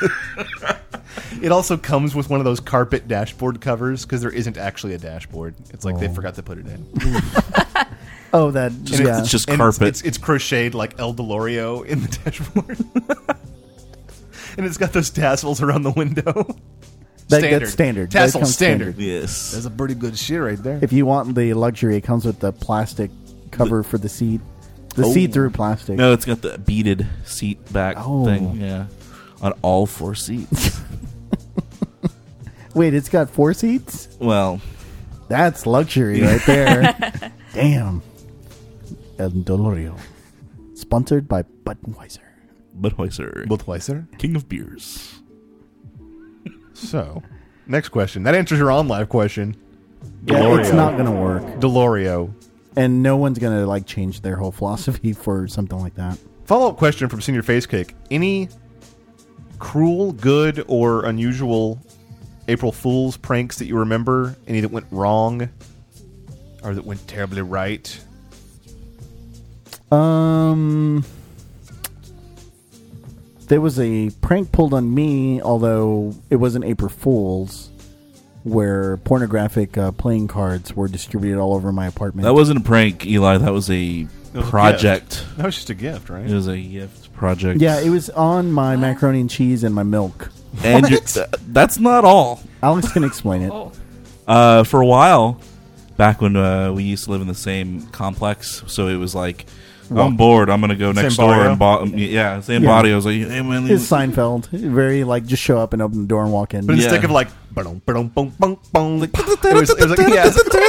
It also comes with one of those carpet dashboard covers because there isn't actually a dashboard. It's like they forgot to put it in. Oh, that. And yeah. it's just and carpet. It's, it's, it's crocheted like El Delorio in the dashboard, and it's got those tassels around the window. That- that's standard. That Tassel comes standard. standard. Yes. That's a pretty good shit right there. If you want the luxury, it comes with the plastic cover for the seat. The Oh. see-through plastic. No, it's got the beaded seat back Oh. thing. Yeah, on all four seats. Wait, it's got four seats? Well, that's luxury right there. Damn. El Dolorio. Sponsored by Budweiser. Budweiser. Budweiser. King of beers. So, next question. That answers your on live question. Yeah, Delorio. it's not going to work. Delorio. And no one's going to like change their whole philosophy for something like that. Follow up question from Senior Face Cake. Any cruel, good, or unusual April Fool's pranks that you remember? Any that went wrong? Or that went terribly right? Um, there was a prank pulled on me, although it wasn't April Fool's, where pornographic uh, playing cards were distributed all over my apartment. That wasn't a prank, Eli. That was a was a project. gift. That was just a gift, right? It was a gift project. Yeah, it was on my macaroni and cheese and my milk. And you, th- that's not all. Alex can explain it. Uh, for a while, back when uh, we used to live in the same complex, so it was like, Well, I'm bored. I'm gonna go same next door barrio? and bo- yeah, same Yeah. body. I was like, hey man, It's Seinfeld. Very like just show up and open the door and walk in. But instead of like, ba-dum, ba-dum, bum, bum, bum, like, it was, it was like, yeah,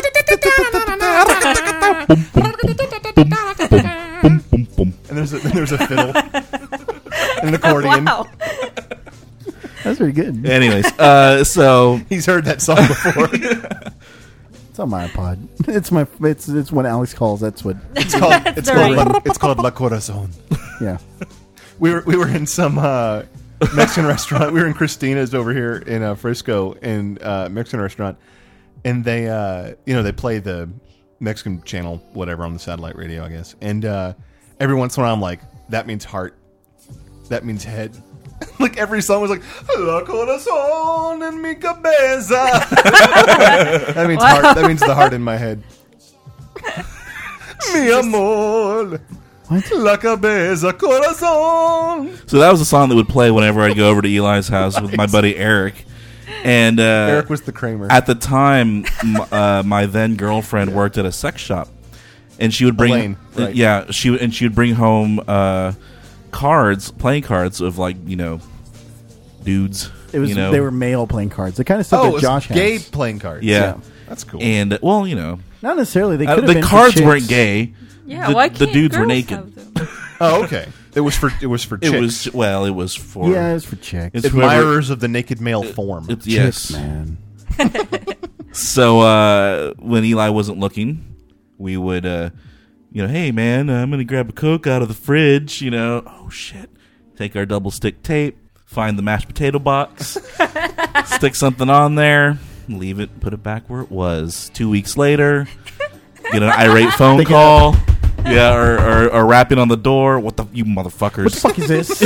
and there's a, there's a fiddle and an accordion. Wow. That's pretty good. Anyways, uh, so he's heard that song before. It's on my iPod. It's my. It's it's when Alex calls. That's what. It's called. It's called. La, it's called La Corazon. Yeah. We were we were in some uh, Mexican restaurant. We were in Christina's over here in uh, Frisco, in uh, Mexican restaurant, and they uh, you know they play the Mexican channel whatever on the satellite radio, I guess. And uh, every once in a while, I'm like, that means heart. That means head. Like every song was like La Corazon en mi cabeza. That means Wow. heart. That means the heart in my head. Mi amor. La cabeza corazón. So that was a song that would play whenever I'd go over to Eli's house with my buddy Eric. And uh, Eric was the Kramer. At the time, m- uh, my then girlfriend worked at a sex shop, and she would bring, Elaine, right. uh, yeah, she would- and she would bring home uh, cards, playing cards of like you know, dudes. It was. you know, They were male playing cards. The kind of stuff Oh, it that was Josh has. gay playing cards. yeah. Yeah. That's cool. And well, you know, Not necessarily. They uh, could have the been for cards chicks. weren't gay. Yeah, the, why the can't dudes were girls naked. have them? Oh, okay. It was for it was for chicks. It was well, it was for Yeah, it was for chicks. It's whoever- admirers of the naked male form. It's, Chicks, yes, man. So uh, when Eli wasn't looking, we would, uh, you know, hey man, I'm gonna grab a Coke out of the fridge. You know, oh shit, take our double stick tape, find the mashed potato box, stick something on there, leave it, put it back where it was. Two weeks later, get an irate phone Pick it call. Yeah, or, or, or rapping on the door. What the you motherfuckers? What the fuck is this?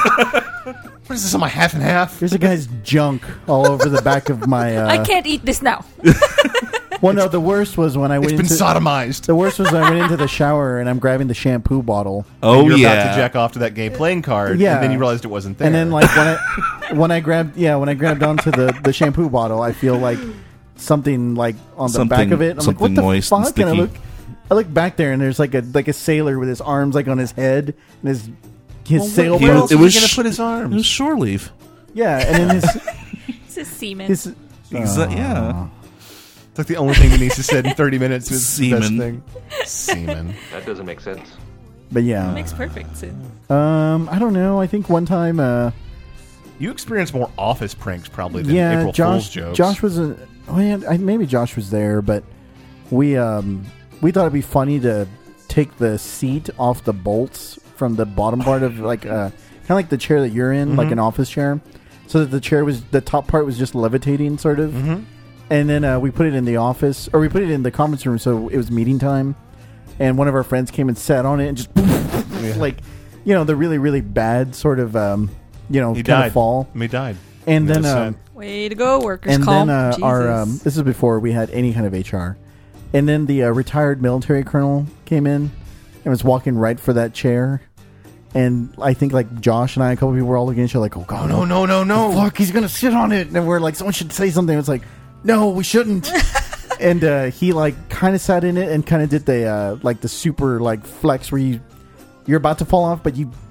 What is this on my half and half? There's a guy's junk all over the back of my. Uh, I can't eat this now. Well, no, the worst was when I went It's been into sodomized. the worst was when I went into the shower and I'm grabbing the shampoo bottle. Oh You're yeah, about to jack off to that gay playing card, Yeah. and then you realized it wasn't there. And then, like when I when I grabbed yeah when I grabbed onto the, the shampoo bottle, I feel like something like on the back Something- of it. I'm like, something what the moist and fuck? And I sticky. look, I look back there, and there's like a like a sailor with his arms like on his head and his his Well, sailboat. where else it is he was gonna sh- put his it arms? was shore leave. Yeah, and then his It's a semen. his Exa- yeah. It's like the only thing he needs to say in thirty minutes. Is the best Semen. thing. Semen. That doesn't make sense. but yeah. Makes perfect sense. Um, I don't know. I think one time, uh, You experience more office pranks probably than yeah, April Josh. Fool's jokes. Josh was a. Oh yeah, I, maybe Josh was there, but we um we thought it'd be funny to take the seat off the bolts from the bottom part of like uh kind of like the chair that you're in, like Mhm. an office chair, so that the chair was the top part was just levitating, sort of. Mhm. And then uh, we put it in the office, or we put it in the conference room, so it was meeting time. And one of our friends came and sat on it and just like, you know, the really really bad sort of um you know He kind died. of fall. He died. And then That's um, sad. Way to go, workers' and comp. then uh, our um, Jesus. this is before we had any kind of H R, and then the uh, retired military colonel came in and was walking right for that chair, and I think like Josh and I, a couple people were all looking at each other like, oh god, no, no, no, no. fuck, he's gonna sit on it, and we're like, someone should say something. It's like, no, we shouldn't. And uh, he like kind of sat in it and kind of did the uh, like the super like flex where you you're about to fall off, but you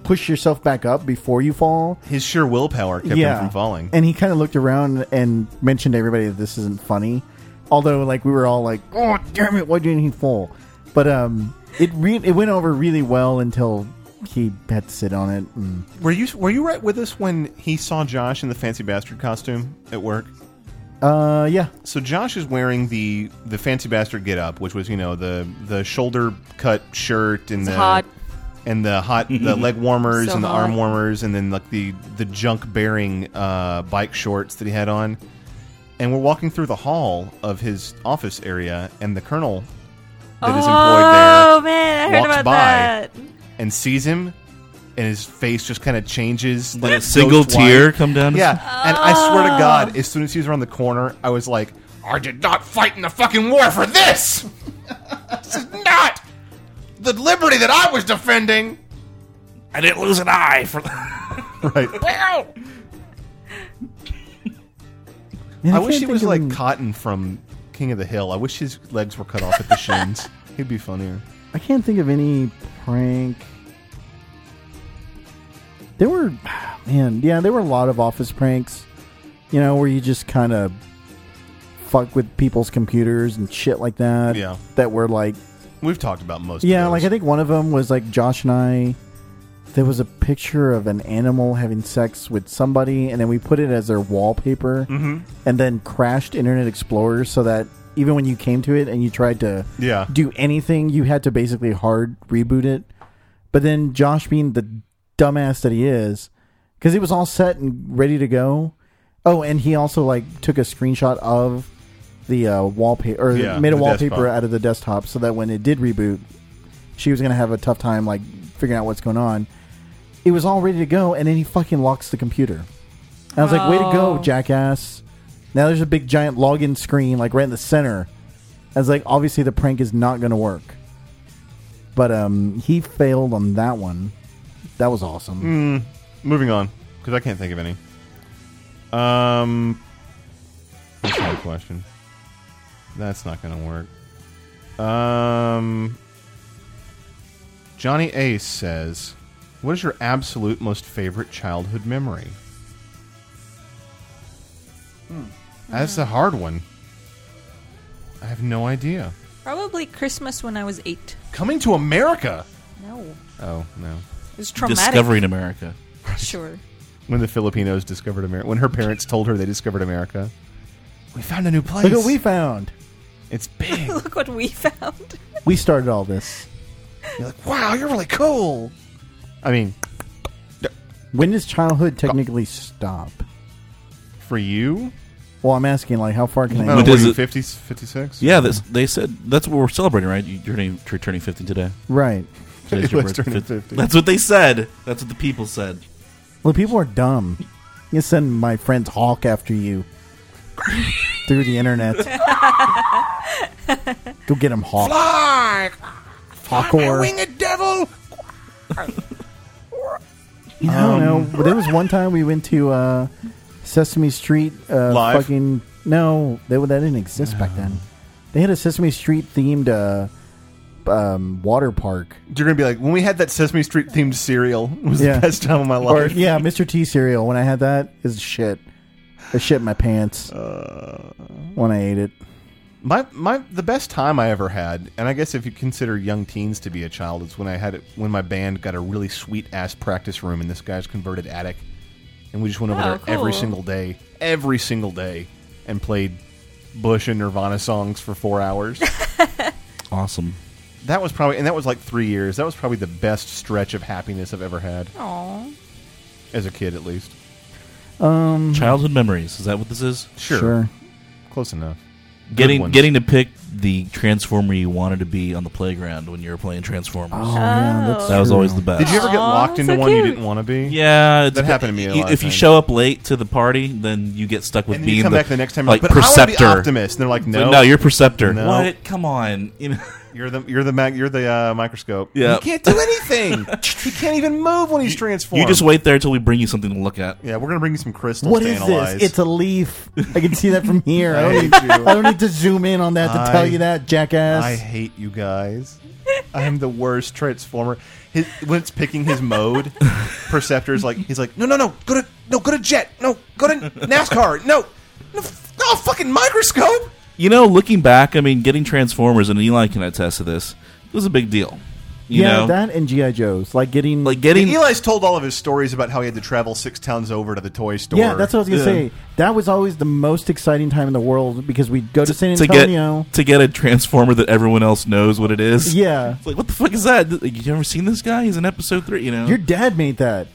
push yourself back up before you fall. His sheer willpower kept him from falling. And he kind of looked around and mentioned to everybody that this isn't funny. Although, like, we were all like, "Oh, damn it! Why didn't he fall?" But um, it re- it went over really well until he had to sit on it. And Were you were you right with us when he saw Josh in the fancy bastard costume at work? Uh, yeah. So Josh is wearing the the fancy bastard get up, which was, you know, the the shoulder cut shirt and It's the hot. and the hot the leg warmers So and the hot. arm warmers, and then like the the junk bearing uh, bike shorts that he had on. And we're walking through the hall of his office area, and the colonel that is employed there Oh man, I heard walks about by that. and sees him, and his face just kind of changes. Like a single ghost white. tear come down his- Yeah, and I swear to God, as soon as he was around the corner, I was like, I did not fight in the fucking war for this! This is not the liberty that I was defending! I didn't lose an eye for Right. Man, I, I wish can't he was think of like him- Cotton from King of the Hill. I wish his legs were cut off at the shins. He'd be funnier. I can't think of any prank. There were, man, yeah, there were a lot of office pranks, you know, where you just kind of fuck with people's computers and shit like that. Yeah. That were like, We've talked about most yeah, of those. like I think one of them was like Josh and I. There was a picture of an animal having sex with somebody, and then we put it as their wallpaper, Mhm. and then crashed Internet Explorer so that even when you came to it and you tried to Yeah. do anything, you had to basically hard reboot it. But then Josh, being the dumbass that he is, because it was all set and ready to go. Oh, and he also like took a screenshot of the uh, wallpaper, or Yeah, made a the wallpaper desktop. out of the desktop, so that when it did reboot, she was gonna have a tough time like figuring out what's going on. It was all ready to go, and then he fucking locks the computer. And I was like, way to go, Oh. jackass. Now there's a big giant login screen, like right in the center. I was like, obviously the prank is not going to work. But um, he failed on that one. That was awesome. Mm, moving on, because I can't think of any. Um, That's not a question. That's not going to work. Um, Johnny Ace says, what is your absolute most favorite childhood memory? Hmm. That's a hard one. I have no idea. Probably Christmas when I was eight. Coming to America? No. Oh, no. It was traumatic. Discovering America. Sure. When the Filipinos discovered America. When her parents told her they discovered America. We found a new place. Look what we found. It's big. Look what we found. We started all this. You're like, wow, you're really cool. I mean, when does childhood technically stop? For you? Well, I'm asking, like, how far can I Oh, go? what are you, fifty, fifty-six? Yeah, this, they said that's what we're celebrating, right? You're turning, you're turning fifty today. Right. Today's your Let's birthday. turn it fifty. That's what they said. That's what the people said. Well, people are dumb. You send my friend's Hawk after you through the internet. Go get him, Hawk. Fly! Hawkor. Winged devil! You know, I don't know. Um, But there was one time we went to uh, Sesame Street. Uh, Live? Fucking no, they, that didn't exist back then. They had a Sesame Street themed uh, um, water park. You're going to be like, when we had that Sesame Street themed cereal, it was Yeah. the best time of my Or life. yeah, Mister T cereal. When I had that, is shit. I shit in my pants Uh, when I ate it. My my the best time I ever had, and I guess if you consider young teens to be a child, is when I had it when my band got a really sweet ass practice room in this guy's converted attic, and we just went over Oh, there every cool. single day, every single day, and played Bush and Nirvana songs for four hours. Awesome. That was probably, and that was like three years. That was probably the best stretch of happiness I've ever had Aww. as a kid, at least. Um, Childhood memories. Is that what this is? Sure, Sure. close enough. Good Getting ones. getting to pick the Transformer you wanted to be on the playground when you were playing Transformers. Oh, yeah, that's That was true. always the best. Did you ever get Aw, locked into so one you cute. didn't want to be? Yeah, it's That a- happened to me a you- lot of If you times. show up late to the party, then you get stuck with And being you come the, back the next time, like but I want to be Perceptor. Optimus. And they're like, no, no, you're Perceptor. No. What? Come on. You know, You're the you're the mag, you're the uh, microscope. Yeah. He can't do anything. He can't even move when he's transformed. you just wait there until we bring you something to look at. Yeah, we're gonna bring you some crystals What to is analyze. this? It's a leaf. I can see that from here. I I don't, hate need, you. I don't need to zoom in on that to I- tell you that, jackass. I hate you guys. I'm the worst transformer. his, when it's picking his mode, Perceptor's like he's like no no no go to no go to Jet no go to NASCAR no no, no fucking microscope. You know, looking back, I mean, getting Transformers, and Eli can attest to this, it was a big deal. You yeah, know? that and G I. Joes, like getting like getting. Eli's told all of his stories about how he had to travel six towns over to the toy store. Yeah, that's what I was gonna yeah. say. That was always the most exciting time in the world because we'd go to San to Antonio get, to get a Transformer that everyone else knows what it is. Yeah, it's like what the fuck is that? You ever seen this guy? He's in episode three. You know, your dad made that.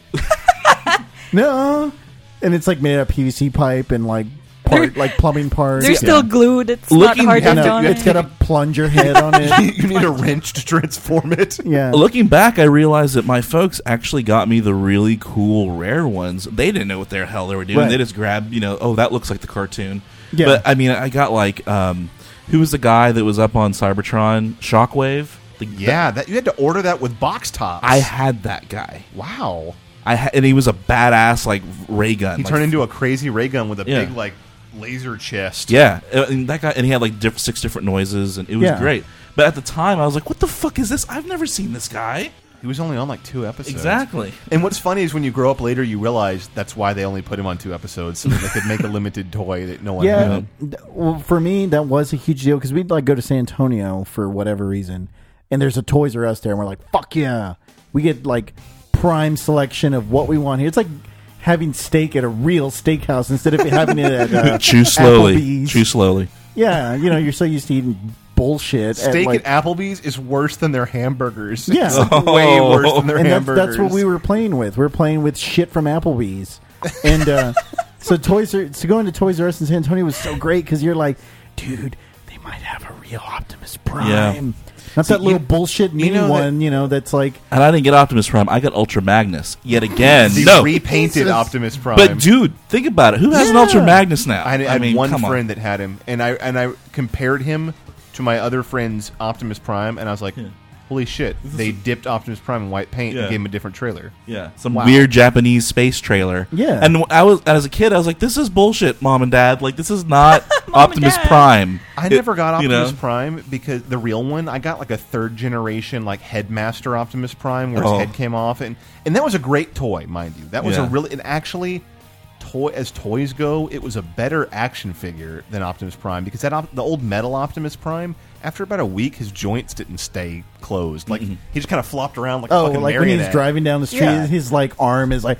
No, and it's like made out of P V C pipe and like part, like plumbing parts. They're yeah. still glued. It's Looking- not hard And to a- on it's it. got a plunger head on it. You need a wrench to transform it. Yeah. Looking back, I realized that my folks actually got me the really cool rare ones. They didn't know what the hell they were doing. Right. They just grabbed, you know, oh, that looks like the cartoon. Yeah. But I mean, I got like, um, who was the guy that was up on Cybertron? Shockwave. The, Yeah, that you had to order that with box tops. I had that guy. wow. I ha- and he was a badass like ray gun. He like, turned into a crazy ray gun with a Yeah. big like laser chest. Yeah, uh, and that guy, and he had like diff- six different noises, and it was Yeah. great. But at the time, I was like, "What the fuck is this? I've never seen this guy." He was only on like two episodes. Exactly. And what's funny is when you grow up later, you realize that's why they only put him on two episodes, so that they could make a limited toy that no one Yeah, had. th- well, for me that was a huge deal because we'd like go to San Antonio for whatever reason, and there's a Toys R Us there, and we're like, "Fuck yeah!" We get like prime selection of what we want here. It's like having steak at a real steakhouse instead of having it at uh, Chew slowly. Applebee's. Chew slowly. Yeah, you know, you're so used to eating bullshit. Steak at, like, at Applebee's is worse than their hamburgers. Yeah. It's way worse than their and that's, hamburgers. that's what we were playing with. We were playing with shit from Applebee's, and uh, so Toys R so going to Toys R Us in San Antonio was so great because you're like, dude, they might have a real Optimus Prime. Yeah. Not that little bullshit mini know that- one, you know, that's like And I didn't get Optimus Prime. I got Ultra Magnus yet again. the no, repainted Optimus Prime. but dude, think about it. Who has an Yeah. Ultra Magnus now? I had, I had mean, one come on. friend that had him, and I and I compared him to my other friend's Optimus Prime, and I was like, "Holy shit!" They dipped Optimus Prime in white paint Yeah. and gave him a different trailer. Yeah, some Wow. weird Japanese space trailer. Yeah. and I was as a kid, I was like, "This is bullshit, Mom and Dad. Like, this is not Optimus Dad. Prime." I It- never got you Optimus know? Prime because the real one, I got like a third generation like Headmaster Optimus Prime where his Oh. head came off, and and that was a great toy, mind you. That was Yeah. a really and actually. Toy, as toys go, it was a better action figure than Optimus Prime because that op- the old metal Optimus Prime, after about a week, his joints didn't stay closed. Like he just kind of flopped around like a oh, fucking like when he's marionette. driving down the street, Yeah. his like arm is like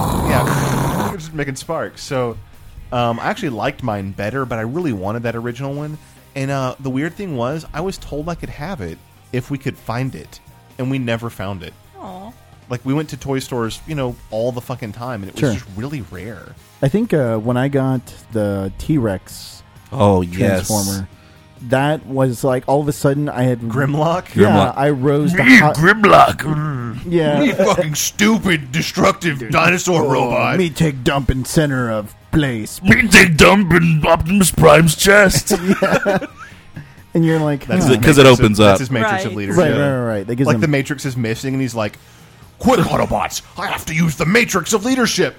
Yeah, just making sparks. So um, I actually liked mine better, but I really wanted that original one. And uh, the weird thing was, I was told I could have it if we could find it, and we never found it. Aw. Like we went to toy stores, you know, all the fucking time, and it was Sure. just really rare. I think uh, when I got the T Rex Oh yes, Transformer, that was like all of a sudden I had Grimlock, Yeah, Grimlock. I rose to hot, Grimlock, yeah. you fucking stupid, destructive dinosaur robot. Me take dump in center of place, Me take dump in Optimus Prime's chest. and you're like, That's huh. his Because it matrix of- opens up. That's his matrix of Right. leadership. right, right, right, right. That gives Like them- the Matrix is missing, and he's like, "Quick, Autobots! I have to use the Matrix of leadership."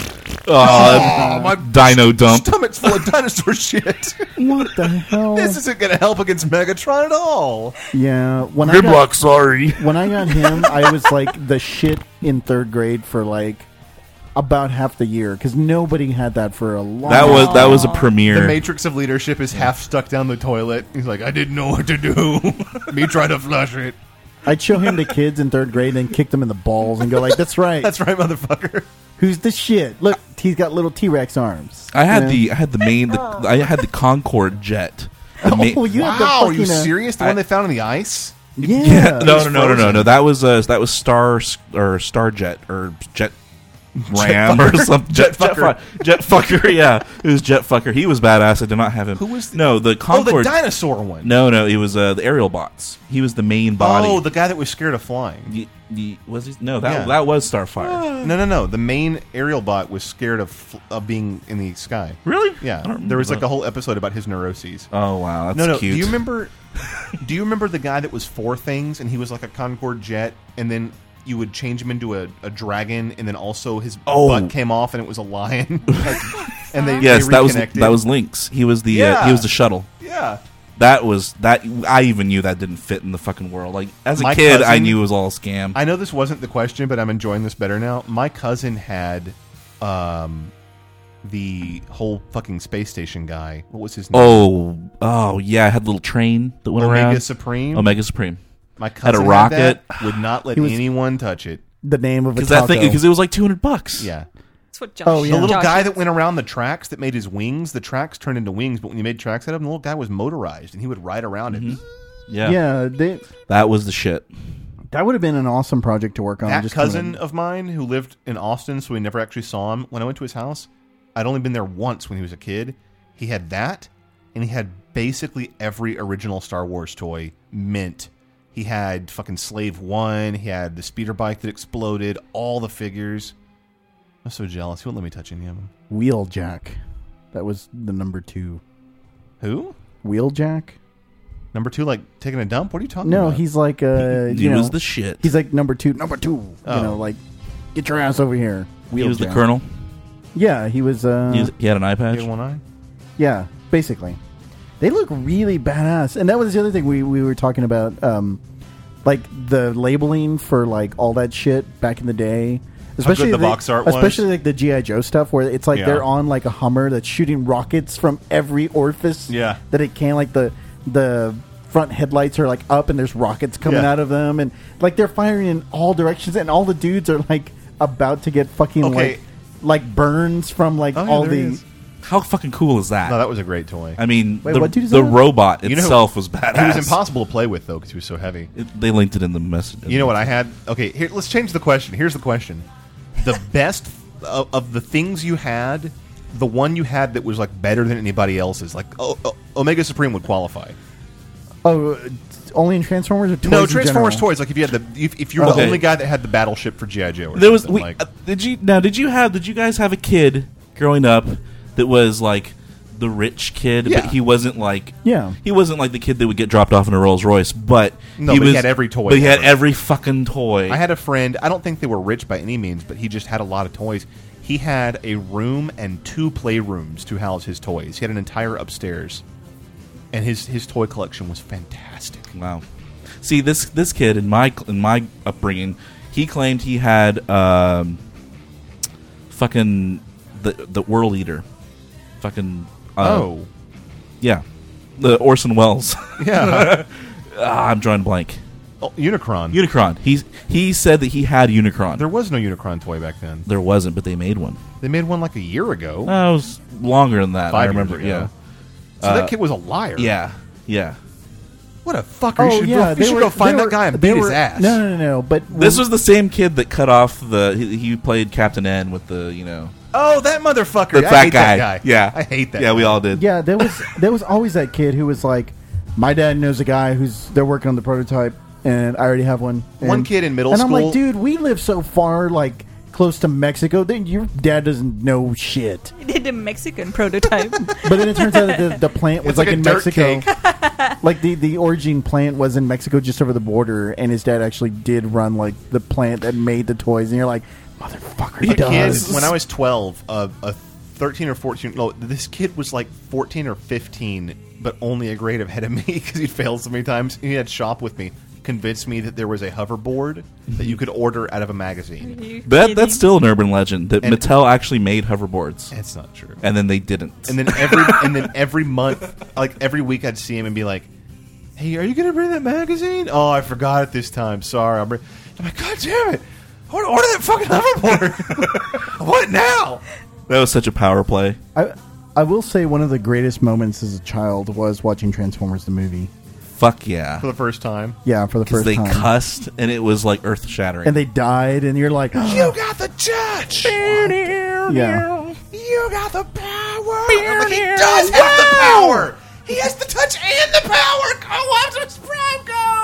Oh, my Dino dump. stomach's full of dinosaur shit. what the hell? This isn't going to help against Megatron at all. Yeah, when I got, Grimlock, sorry. when I got him, I was like the shit in third grade for like about half the year because nobody had that for a long. That was that was a The premiere. Matrix of leadership is half stuck down the toilet. He's like, "I didn't know what to do." Me try to flush it. I'd show him to kids in third grade and kick them in the balls and go like, "That's right. That's right, motherfucker. Who's the shit? Look, he's got little T Rex arms." I had You know? the I had the main the, I had the Concorde jet. The ma- Oh, you had the Wow, are you fucking, uh, serious? The I- one they found in the ice? Yeah. Yeah, no, was no, no, no, no, frozen. no. That was uh, that was Star or Starjet or Jet Ram or Fucker. something. Jet Jet, Fucker. Fu- Jet Fucker. Yeah, it was Jet Fucker. He was badass. I did not have him. Who was the- no the Oh, the Concorde? dinosaur one. no, no, it was uh, the aerial bots. He was the main body. Oh, the guy that was scared of flying. Y- y- was he? No, that Yeah. that was Starfire. No, no, no. The main aerial bot was scared of fl- of being in the sky. Really? Yeah, I don't there was like remember a whole episode about his neuroses. Oh wow, that's no, no. cute. Do you remember? do you remember the guy that was four things, and he was like a Concorde jet, and then you would change him into a, a dragon, and then also his Oh. butt came off, and it was a lion. Like, and they Yes, they that was reconnected. that was Lynx. He was the uh, Yeah. he was the shuttle. yeah. that was that. I even knew that didn't fit in the fucking world. Like as a My kid, I cousin- knew it was all a scam. I know this wasn't the question, but I'm enjoying this better now. My cousin had um, the whole fucking space station guy. What was his name? Oh, oh yeah, I had a little train that went Omega around. Supreme? Omega Supreme. My had cousin a had rocket. that, would not let He was- anyone touch it. The name of a Because that thing, taco. because it was like two hundred bucks. Yeah. That's what Josh. Oh, yeah. The little Josh guy is. that went around the tracks that made his wings, the tracks turned into wings, but when you made tracks out of them, the little guy was motorized, and he would ride around it. Yeah, yeah, they, that was the shit. that would have been an awesome project to work on. That just cousin kinda- of mine who lived in Austin, so we never actually saw him. When I went to his house, I'd only been there once when he was a kid. He had that, and he had basically every original Star Wars toy mint. He had fucking Slave One. He had the speeder bike that exploded. All the figures. I'm so jealous. He wouldn't let me touch any of them. Wheeljack. That was the number two. Who? Wheeljack? Number two, like taking a dump? What are you talking No, about? he's like uh, He you know, was the shit. He's like number two. Number two. Oh. You know, like get your ass over here. He was the Wheeljack. colonel. Yeah, he was. Uh, He, was, he had an eye He patch. had one eye. Yeah, basically. They look really badass. And that was the other thing we, we were talking about. Um, like the labeling for like all that shit back in the day. Especially the box art was. Especially like the G I. Joe stuff where it's like Yeah. they're on like a Hummer that's shooting rockets from every orifice Yeah. that it can. Like the the front headlights are like up and there's rockets coming Yeah. out of them. And like they're firing in all directions and all the dudes are like about to get fucking Okay. like like burns from like Oh, yeah, all there he the... is. How fucking cool is that? No, that was a great toy. I mean, Wait, the, what dude is the that? robot You know who- itself was badass. He was impossible to play with, though, because he was so heavy. It- they linked it in the message. You know what I had? Okay, here, let's change the question. Here's the question. The best of, of the things you had, the one you had that was like better than anybody else's, like o- o- Omega Supreme would qualify. Oh, only in Transformers or toys no, in Transformers general? toys. Like if you had the, if, if you're the Okay. only guy that had the battleship for G I. Joe, or There was. something, We, like, uh, did you now? Did you have? Did you guys have a kid growing up that was like the rich kid, Yeah. but he wasn't like Yeah. he wasn't like the kid that would get dropped off in a Rolls Royce, but No, he but he was, had every toy But he had ever. every fucking toy. I had a friend. I don't think they were rich by any means, but he just had a lot of toys. He had a room and two playrooms to house his toys. He had an entire upstairs, and his his toy collection was fantastic. Wow. See, this this kid in my in my upbringing, he claimed he had um, fucking the the Whirl Eater, fucking uh, oh, yeah, the Orson Welles. yeah, Ah, I'm drawing a blank. oh, Unicron. Unicron. He he said that he had Unicron. There was no Unicron toy back then. There wasn't, but they made one. They made one like a year ago. Uh, it was longer than that. I Five years remember. ago. Yeah. So Uh, that kid was a liar. Yeah. Yeah. What a fucker! you Oh should, yeah, go, you they should were, go find they that were- guy and they beat his were- ass. No, no, no, no. But This was the same kid that cut off the. He, he played Captain N with the you know Oh, that motherfucker! the I fat hate guy. that guy. Yeah, I hate that. Yeah, we guy. all did. yeah, there was there was always that kid who was like, my dad knows a guy who's they're working on the prototype, and I already have one. And, One kid in middle and I'm school- like, dude, we live so far, like close to Mexico. Then your dad doesn't know shit. He did a Mexican prototype. But then it turns out that the, the plant was It's like like, a in dirt Mexico. cake. Like the the origin plant was in Mexico, just over the border, and his dad actually did run like the plant that made the toys. And you're like, motherfucker, he The does. kid, when I was twelve, uh, a thirteen or fourteen. No, this kid was like fourteen or fifteen, but only a grade ahead of me because he failed so many times. He had shop with me, convinced me that there was a hoverboard that you could order out of a magazine. You That kidding? that's still an urban legend that And- Mattel actually made hoverboards, It's not true. and then they didn't. And then every and then every month, like every week, I'd see him and be like, "Hey, are you gonna bring that magazine? Oh, I forgot it this time. Sorry." I'm, bring-. I'm like, "God damn it! I want to order that fucking hoverboard. I want it now." that was such a power play. I I will say one of the greatest moments as a child was watching Transformers the movie. Fuck yeah, For the first time, Yeah, for the because first they time. cussed and it was like earth shattering. And they died, and you're like, you got the touch. yeah. You got the power. I'm like, he does have the power. He has the touch and the power. Go Optimus Prime,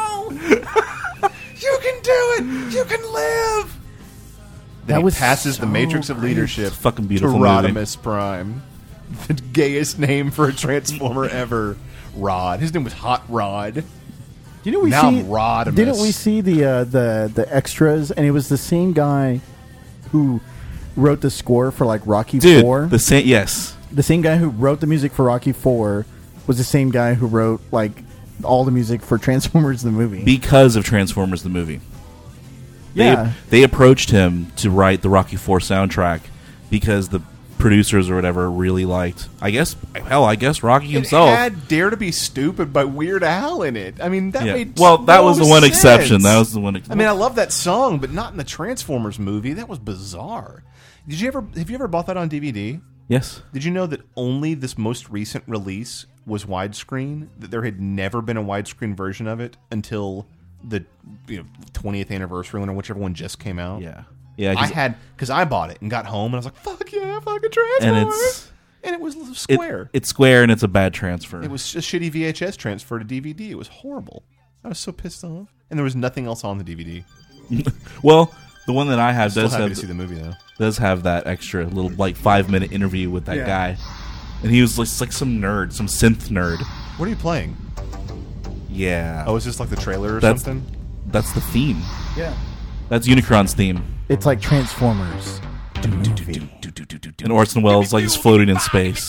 go. You can do it. You can live. Then That he was passes the so matrix of great. leadership. It's a fucking beautiful to movie. Rodimus Prime, the gayest name for a Transformer ever. Rod. His name was Hot Rod. Didn't we Now see? I'm Rodimus. Didn't we see the uh, the the extras? And it was the same guy who wrote the score for like Rocky Dude, Four. the same yes. The same guy who wrote the music for Rocky Four was the same guy who wrote like all the music for Transformers the movie. Because of Transformers the movie. Yeah. They, they approached him to write the Rocky four soundtrack because the producers or whatever really liked, I guess, hell, I guess Rocky himself. It had Dare to Be Stupid by Weird Al in it. I mean, that Yeah. made Well, that no was the one sense. exception. That was the one ex- I mean, I love that song, but not in the Transformers movie. That was bizarre. Did you ever? Have you ever bought that on D V D? Yes. Did you know that only this most recent release was widescreen? That there had never been a widescreen version of it until the you know twentieth anniversary one or whichever one just came out. Yeah. Yeah, I had because I bought it and got home and I was like, "Fuck yeah, fucking Transformers!" And it's and it was it- square. it's square and it's a bad transfer. It was a shitty V H S transfer to D V D. It was horrible. I was so pissed off, and there was nothing else on the D V D. Well, the one that I have Still does happy have to see the movie though. Does have that extra little like five minute interview with that Yeah. guy, and he was just like some nerd, some synth nerd. What are you playing? Yeah. Oh, is this like the trailer or that's, something? That's the theme. Yeah. That's Unicron's theme. It's like Transformers. the movie. And Orson Welles like is floating in space.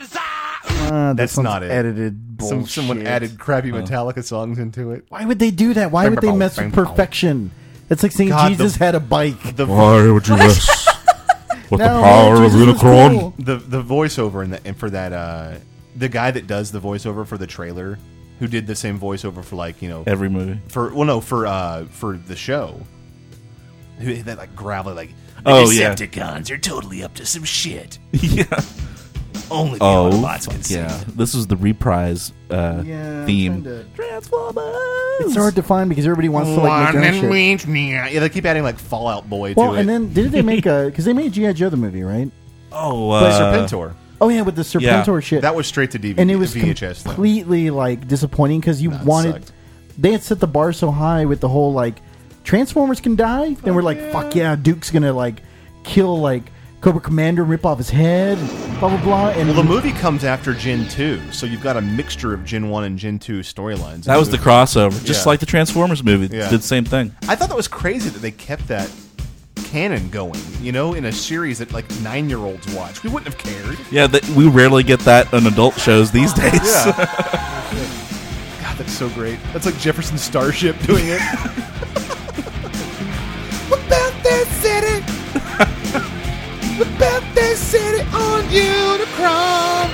Uh, this That's one's not it. edited Some, bullshit. someone added crappy Oh. Metallica songs into it. Why would they do that? Why would they mess with perfection? It's like saying God, Jesus the- had a bike. The Why would you mess with No, the power of Jesus was Unicron? cool. The the voiceover in the, and for that uh, the guy that does the voiceover for the trailer, who did the same voiceover for like you know Every movie. for well no for uh for the show, who that like gravelly like the Oh, yeah. Decepticons are totally up to some shit. Yeah. Only the Oh, Autobots can see. yeah. This is the reprise uh, Yeah, I'm theme. trying to- Transformers. It's hard to find because everybody wants to like make their own shit. Yeah, they keep adding like Fallout Boy Well, to it. and then did they make a? Because they made G I Joe the movie, right? Oh, But uh, Serpentor. Oh yeah, with the Serpentor Yeah. shit. That was straight to D V D, and it was V H S. though. completely like disappointing because you Nah, it wanted. sucked. They had set the bar so high with the whole like Transformers can die. Then we're like, yeah. fuck yeah, Duke's gonna like kill like Cobra Commander, rip off his head, blah blah blah. And Well, the movie comes after Gen two, so you've got a mixture of Gen one and Gen two storylines. That was the crossover. Just Yeah. like the Transformers movie. Yeah. Did the same thing. I thought that was crazy that they kept that canon going, you know, in a series that like nine-year-olds watch. We wouldn't have cared. Yeah, that, we rarely get that on adult shows these days. Yeah. God, that's so great. That's like Jefferson Starship doing it. What about that city? What about that city on Unicron?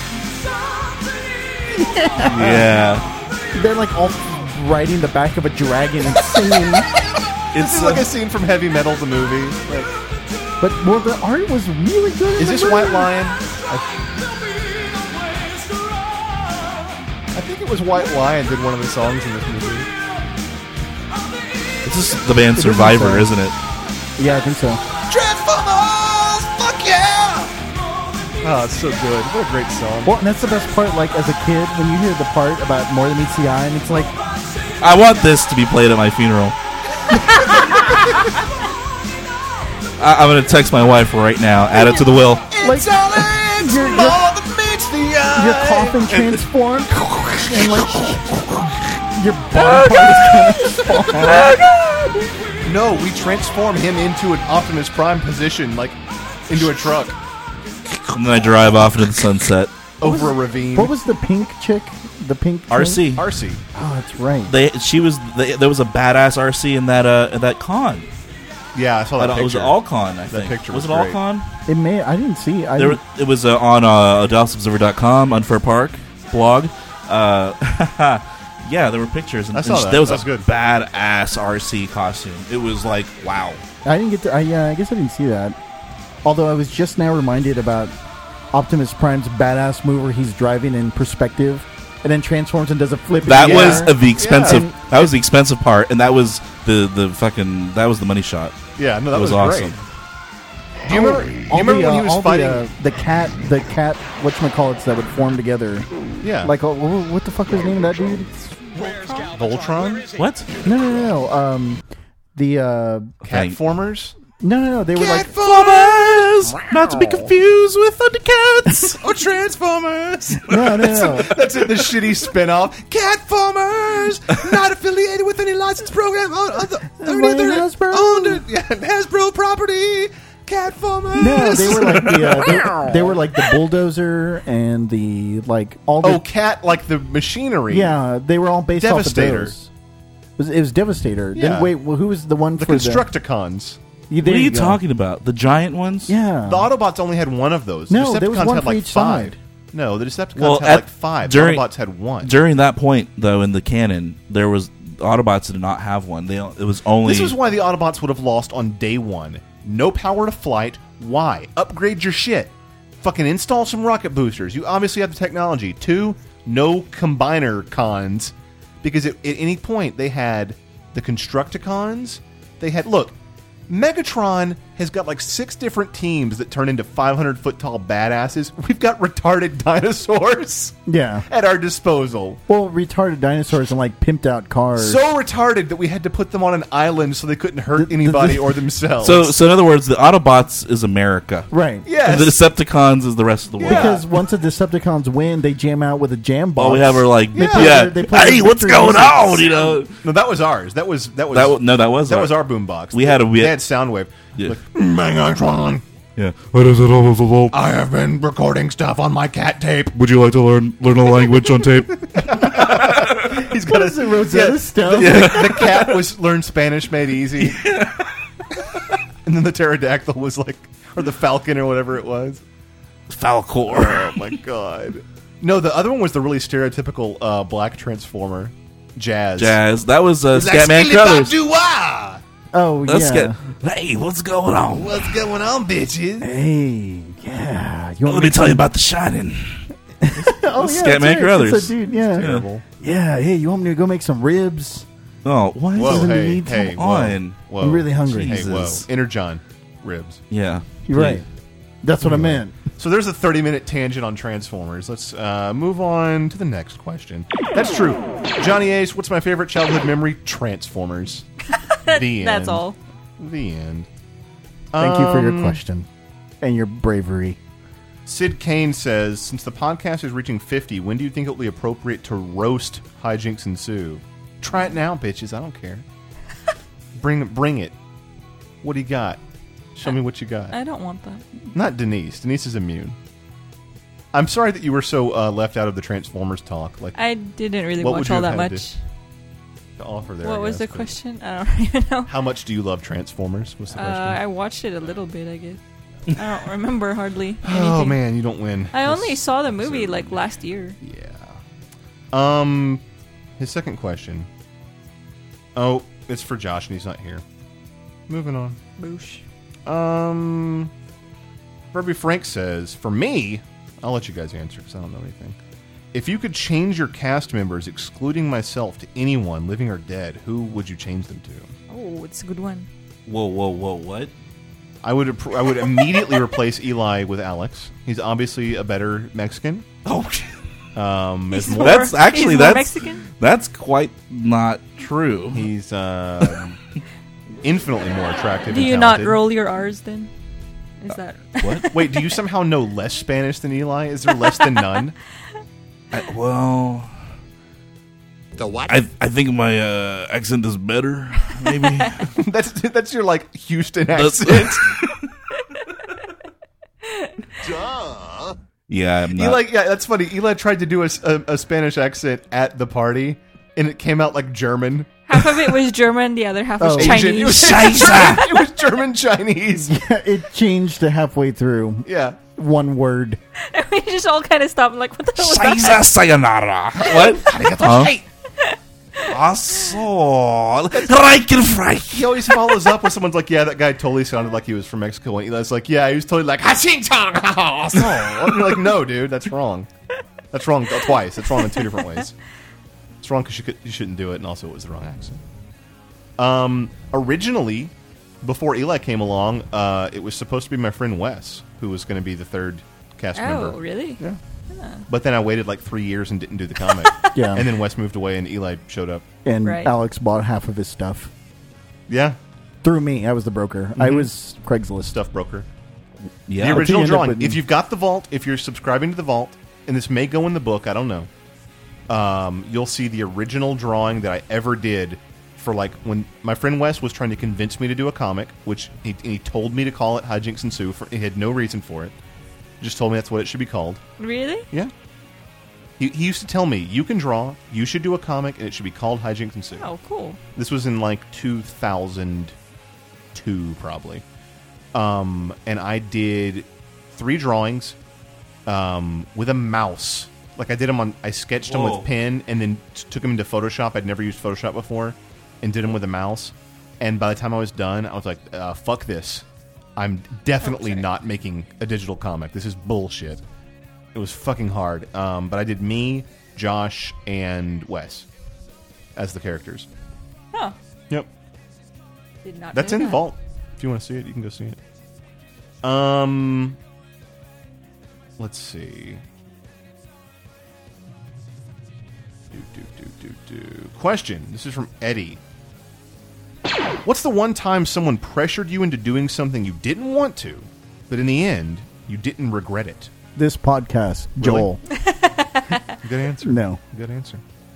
yeah. they're like all riding the back of a dragon and singing. This is like a scene from Heavy Metal, the movie. Like, But well, the art was really good. in is the this movie. White Lion? I, I think it was White Lion did one of the songs in this movie. This is the band It is Survivor, so. isn't it? Yeah, I think so. Transformers! Fuck yeah! Oh, it's so good. What a great song. Well, and that's the best part. Like as a kid, when you hear the part about More Than Meets the Eye, and it's like, I want this to be played at my funeral. I, I'm going to text my wife right now. Add it to the will. like your, your, your coffin transformed, and like your body part is transformed. No, we transform him into an Optimus Prime position, like into a truck And then I drive off into the sunset. over a ravine. What was the pink chick? The pink R C. R C? Oh, that's right. They, she was. They, there was a badass R C in that uh, in that con. Yeah, I saw that That- picture. it was All Con, I That think. picture was was it All great. Con? It may. I didn't see. I There, didn't- it was uh, on uh, Dallas Observer dot com, Unfair Park blog. Uh, yeah, there were pictures. And, I saw and sh- that. There was That was a good. badass R C costume. It was like, wow. I didn't get to. I, yeah, I guess I didn't see that. Although I was just now reminded about Optimus Prime's badass move where he's driving in perspective and then transforms and does a flip. in That the was air. uh, the expensive. And- that was the expensive part, and that was the the fucking. That was the money shot. Yeah, no, that It was, was awesome. great. Do you remember? Do you all remember the, when he uh, was all fighting? the, uh, the cat, the cat, whatchamacallits that would form together? yeah, Like, uh, wh- what the fuck was the name of that dude? Voltron, What? No, no, no, no. Um, the uh, Catformers. no, no, no. They were like, Transformers, not to be confused with Thundercats. Oh, Transformers! no, no, no. That's it, the shitty spin-off. Catformers! Not affiliated with any licensed program. On, on the, By Hasbro. Owned, yeah, Hasbro property. cat for me. No, they were like the uh, they, they were like the bulldozer and the like all the Oh, cat like the machinery. yeah, they were all based Devastator. off of those. It was, it was Devastator. Yeah. Then wait, well, who was the one The for Constructicons. the? What There are you go. talking about? The giant ones? Yeah, The Autobots only had one of those. No, the there was Decepticons one had for like each five. side. No, the Decepticons Well, had at- like five. during- the Autobots had one. During that point, though, in the canon, there was Autobots did not have one. They it was only This is why the Autobots would have lost on day one. No power to flight. Why? Upgrade your shit. Fucking install some rocket boosters. You obviously have the technology. Two, no combiner cons. Because at, at any point, they had the Constructicons. They had... Look, Megatron has got like six different teams that turn into five hundred foot tall badasses. We've got retarded dinosaurs yeah. at our disposal. Well, retarded dinosaurs and like pimped out cars. So retarded that we had to put them on an island so they couldn't hurt anybody or themselves. so. So in other words, the Autobots is America, right? Yes. and the Decepticons is the rest of the world. Because once the Decepticons win, they jam out with a jam box. All we have are like, They yeah, play their- they play hey, their what's victory going music. on? You know, No, that was ours. That was that was that w- no, that was that our, was our boombox. We had a- we they had- had Soundwave. Yeah. Like, Megatron, yeah. What is it? All I have been recording stuff on my cat tape. Would you like to learn learn a language on tape? He's got What is it, Rosetta yeah, Stone? The, the cat was learn Spanish made easy. And then the pterodactyl was like, or the falcon or whatever it was. Falcor. Oh my god. No, the other one was the really stereotypical uh, black transformer, Jazz. Jazz. That was uh, Like, Scatman "Skilly Crothers. Bop-doo-wah!" Oh Let's yeah. get. Hey, what's going on? What's going on, bitches? Hey, yeah. You want Let me tell you about The Shining. Oh yeah, Scatman that's right. Crothers. It's a dude. Yeah. Terrible. Yeah. Hey, you want me to go make some ribs? Oh, what? Whoa, Doesn't hey, need- hey, Come whoa, on. whoa. I'm really hungry. Hey, whoa. Jesus. Inner John ribs. Yeah. You're right. That's what I meant. So there's a thirty minute tangent on Transformers. Let's uh, move on to the next question. That's true. Johnny Ace, what's my favorite childhood memory? Transformers. The end. That's all. The end. Thank you for your Um, question and your bravery. Sid Kane says, since the podcast is reaching fifty, when do you think it will be appropriate to roast Hijinks and Sue? Try it now, bitches. I don't care. bring, bring it. What do you got? Show me what you got. I don't want that. Not Denise. Denise is immune. I'm sorry that you were so uh, left out of the Transformers talk. Like, I didn't really What would watch you all have that had much. to offer there. What I was the guess, but- question? I don't even know. How much do you love Transformers? Was the Uh, question. I watched it a little bit, I guess. I don't remember hardly anything. Oh man, you don't win. I This- only saw the movie like last year. Yeah. Um, his second question. Oh, it's for Josh, and he's not here. Moving on. Boosh. Um, Herbie Frank says, for me, I'll let you guys answer because I don't know anything. If you could change your cast members, excluding myself, to anyone, living or dead, who would you change them to? Oh, it's a good one. Whoa, whoa, whoa, what? I would I would immediately replace Eli with Alex. He's obviously a better Mexican. Oh, Um, He's as more- that's actually he's more that's Mexican? that's quite not true. He's uh, infinitely more attractive. Do and you not talented. roll your R's then? Is that What? Wait, do you somehow know less Spanish than Eli? Is there less than none? I, well, The what? I I think my uh, accent is better. Maybe that's that's your like Houston That's- accent. Duh. yeah, I'm not. Eli, yeah, that's funny. Eli tried to do a, a, a Spanish accent at the party, and it came out like German. half of it was German, the other half was Oh. Asian. It Chinese. was, Scheiße. it was German Chinese. It changed to halfway through. Yeah. One word. we just all kind of stopped. Like, what the hell was that? Scheiße, sayonara. What? Huh? Aso. Reichenfrei. He always follows up with someone's like, yeah, that guy totally sounded like he was from Mexico. And Eli's like, yeah, he was totally like, "Haching-chong." And you're like, no, dude, that's wrong. That's wrong twice. That's wrong in two different ways. It's wrong because you, could- you shouldn't do it, and also it was the wrong accent. Um, originally, before Eli came along, uh, it was supposed to be my friend Wes, who was going to be the third cast Oh, member. really? Yeah. But then I waited like three years and didn't do the comic. Yeah. And then Wes moved away, and Eli showed up. And Right. Alex bought half of his stuff. Yeah. Through me. I was the broker. I Mhm. was Craigslist. Stuff broker. Yeah. The original But you end up drawing. with- If you've got the vault, if you're subscribing to the vault, and this may go in the book, I don't know. Um, you'll see the original drawing that I ever did for like when my friend Wes was trying to convince me to do a comic, which he, he told me to call it Hijinks and Sue. For, he had no reason for it. He just told me that's what it should be called. Really? Yeah. He, he used to tell me, you can draw, you should do a comic, and it should be called Hijinks and Sue. Oh, cool. This was in like two thousand two, probably. Um, and I did three drawings um, with a mouse. Like I did them on, I sketched them Whoa. with pen and then t- took them into Photoshop. I'd never used Photoshop before, and did them with a mouse. And by the time I was done, I was like, uh, fuck this. I'm definitely Oh, sorry. not making a digital comic. This is bullshit. It was fucking hard. Um, but I did me, Josh, and Wes as the characters. Huh. Yep. Did not That's know in that. Vault. If you want to see it, you can go see it. Um, let's see. Do, do, do, do, do. Question. This is from Eddie. What's the one time someone pressured you into doing something you didn't want to, but in the end, you didn't regret it? This podcast, Joel. Good answer. No. Good answer.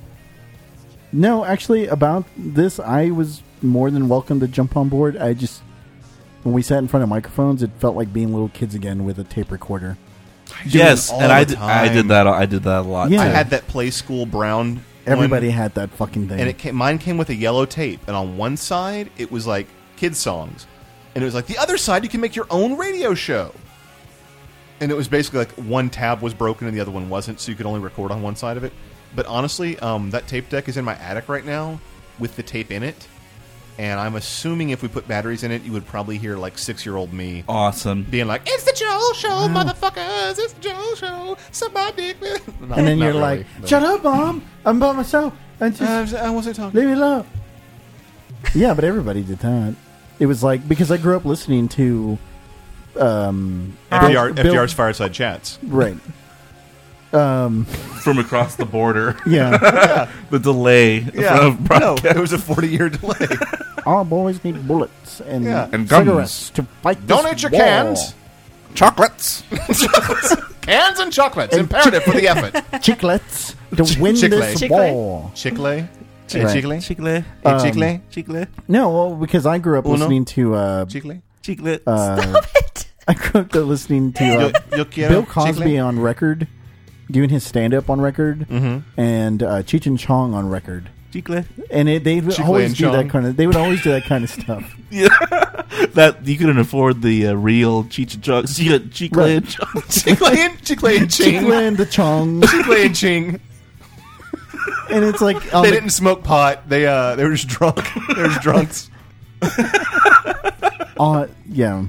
No, actually, about this, I was more than welcome to jump on board. I just, when we sat in front of microphones, it felt like being little kids again with a tape recorder. Yes, all and I the did, I time. did that. I did that a lot. Yeah. I too. had that Play School Brown. Everybody one. had that fucking thing. And it came, mine came with a yellow tape, and on one side it was like kids songs, and it was like the other side you can make your own radio show. And it was basically like one tab was broken and the other one wasn't, so you could only record on one side of it. But honestly, um, that tape deck is in my attic right now with the tape in it, and I'm assuming if we put batteries in it, you would probably hear like six-year-old me Awesome. being like, "It's the Joel Show, motherfuckers! It's the Joel Show. Somebody." Not- and then not you're really, like, but- shut up, Mom. I'm by myself. I just, Uh, I wasn't talking. leave me alone. Yeah, but everybody did that. It was like, because I grew up listening to um, F D R, Bill- F D R's Fireside Chats. Right. Um, From across the border. yeah. The delay. Yeah, From no, it was a forty-year delay. All boys need bullets and, Yeah. And guns. cigarettes to fight Donate this your war. cans. Chocolates. Cans and chocolates, imperative for the effort. Chiclets to win Chicle. this Chicle. war. Chicle? Hey, Right. Chicle? Chicle. Hey, Um, Chicle? Chicle. No, well, because I grew up Uno. listening to uh, Chicle? Chicle. uh I grew up listening to Yo, uh, yo quiero Bill Cosby chicle? on record, doing his stand-up on record, Mm-hmm. and uh, Cheech and Chong on record. Chicle. And it, they would Chicle always and do that Chong. kind of. They would always do that kind of stuff. Yeah. That you couldn't afford the uh, real Cheech and Chong. Chicle Chicle Right. and Chong. Chicle and, Chicle and Ching. Chicle and the Chong, Chicle and Ching. and it's like um, They didn't smoke pot. They uh, they were just drunk. They were just drunks. uh, yeah.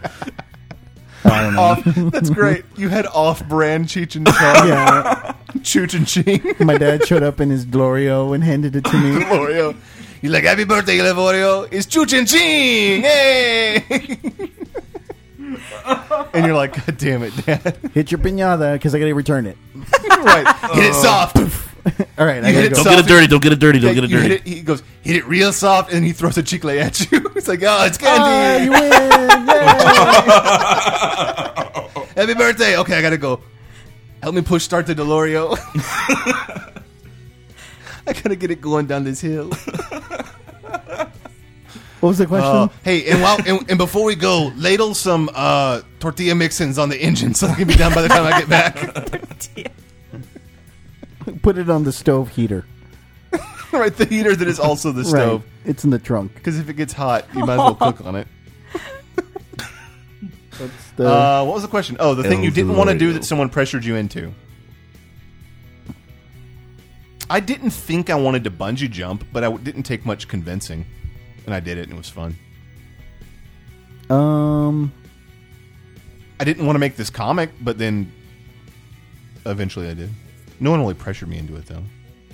I don't know. Off. That's great. You had off-brand Cheech and Chong. Yeah, Chooch and Ching. my dad showed up in his Glorio and handed it to me. Oreo. He's like, happy birthday, you little Oreo. It's Chooch and Ching. Hey. And you're like, God damn it, Dad. Hit your pinata because I got to return it. Right. Hit it soft. All right, I You gotta hit it go. Don't get it dirty. Don't get it dirty. Don't Yeah, get it you hit dirty. it, he goes, hit it real soft, and he throws a chicle at you. It's like, oh, it's Ah, you candy. win! Yay! Happy birthday. Okay, I gotta go. Help me push start the DeLorean. I gotta get it going down this hill. What was the question? Uh, hey, and while and, and before we go, ladle some uh, tortilla mix-ins on the engine so it can be done by the time I get back. Put it on the stove heater. Right, the heater that is also the stove. Right. It's in the trunk. Because if it gets hot, you might as well cook on it. That's the, Uh, what was the question? Oh, the thing you El didn't want to do Dorado. that someone pressured you into. I didn't think I wanted to bungee jump, but I w- didn't take much convincing. And I did it, and it was fun. um, I didn't want to make this comic, but then eventually I did. No one really pressured me into it, though.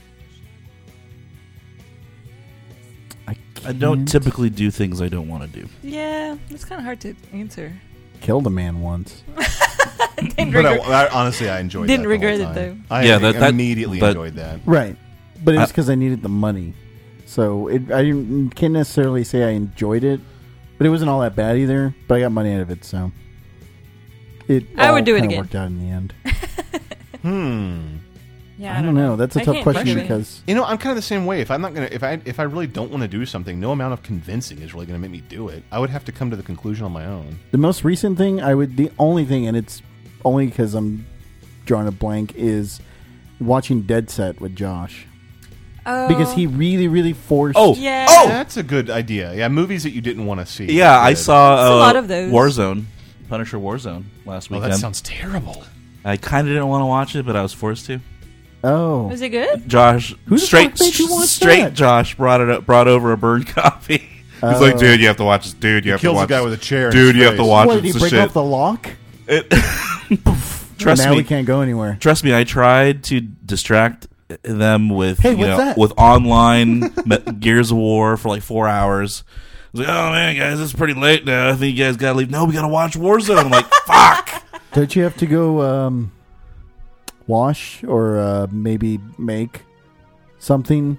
I, I don't can't typically do things I don't want to do. Yeah, it's kind of hard to answer. killed a man once. Didn't But I, regret- I, honestly, I enjoyed Didn't that the whole regret it, time. though. I Yeah, that- that- immediately but- enjoyed that. Right, but it was I- because I needed the money. So it, I didn't, can't necessarily say I enjoyed it, but it wasn't all that bad either. But I got money out of it, so it. I all would do it kinda again. Worked out in the end. Hmm. Yeah, I don't know. That's a I tough can't question think of it. because You know, I'm kind of the same way. If I'm not gonna, if I if I really don't want to do something, no amount of convincing is really gonna make me do it. I would have to come to the conclusion on my own. the most recent thing I would, the only thing, and it's only because I'm drawing a blank, is watching Dead Set with Josh. Oh. Because he really, really forced. Oh, Yeah. oh, That's a good idea. Yeah, movies that you didn't want to see. yeah. I Good. saw There's a uh, lot of those. Warzone, Punisher Warzone last Oh, weekend. that sounds terrible. I kind of didn't want to watch it, but I was forced to. Oh. Was it good? Josh, Who the straight, fuck made you watch straight. that? Josh brought it up, brought over a burned copy. He's Oh. like, dude, you have to watch this. Dude, you have to Kills watch a guy this. with a chair in Dude, his you have to face. watch What, it. did he It's break the off shit. the lock? It, trust now me. we can't go anywhere. Trust me, I tried to distract them with Hey, you what's know that? with online Me- Gears of War for like four hours. I was like, oh man, guys, it's pretty late now. I think you guys gotta leave. No, we gotta watch Warzone. I'm like, fuck. Don't you have to go um, wash or uh, maybe make something?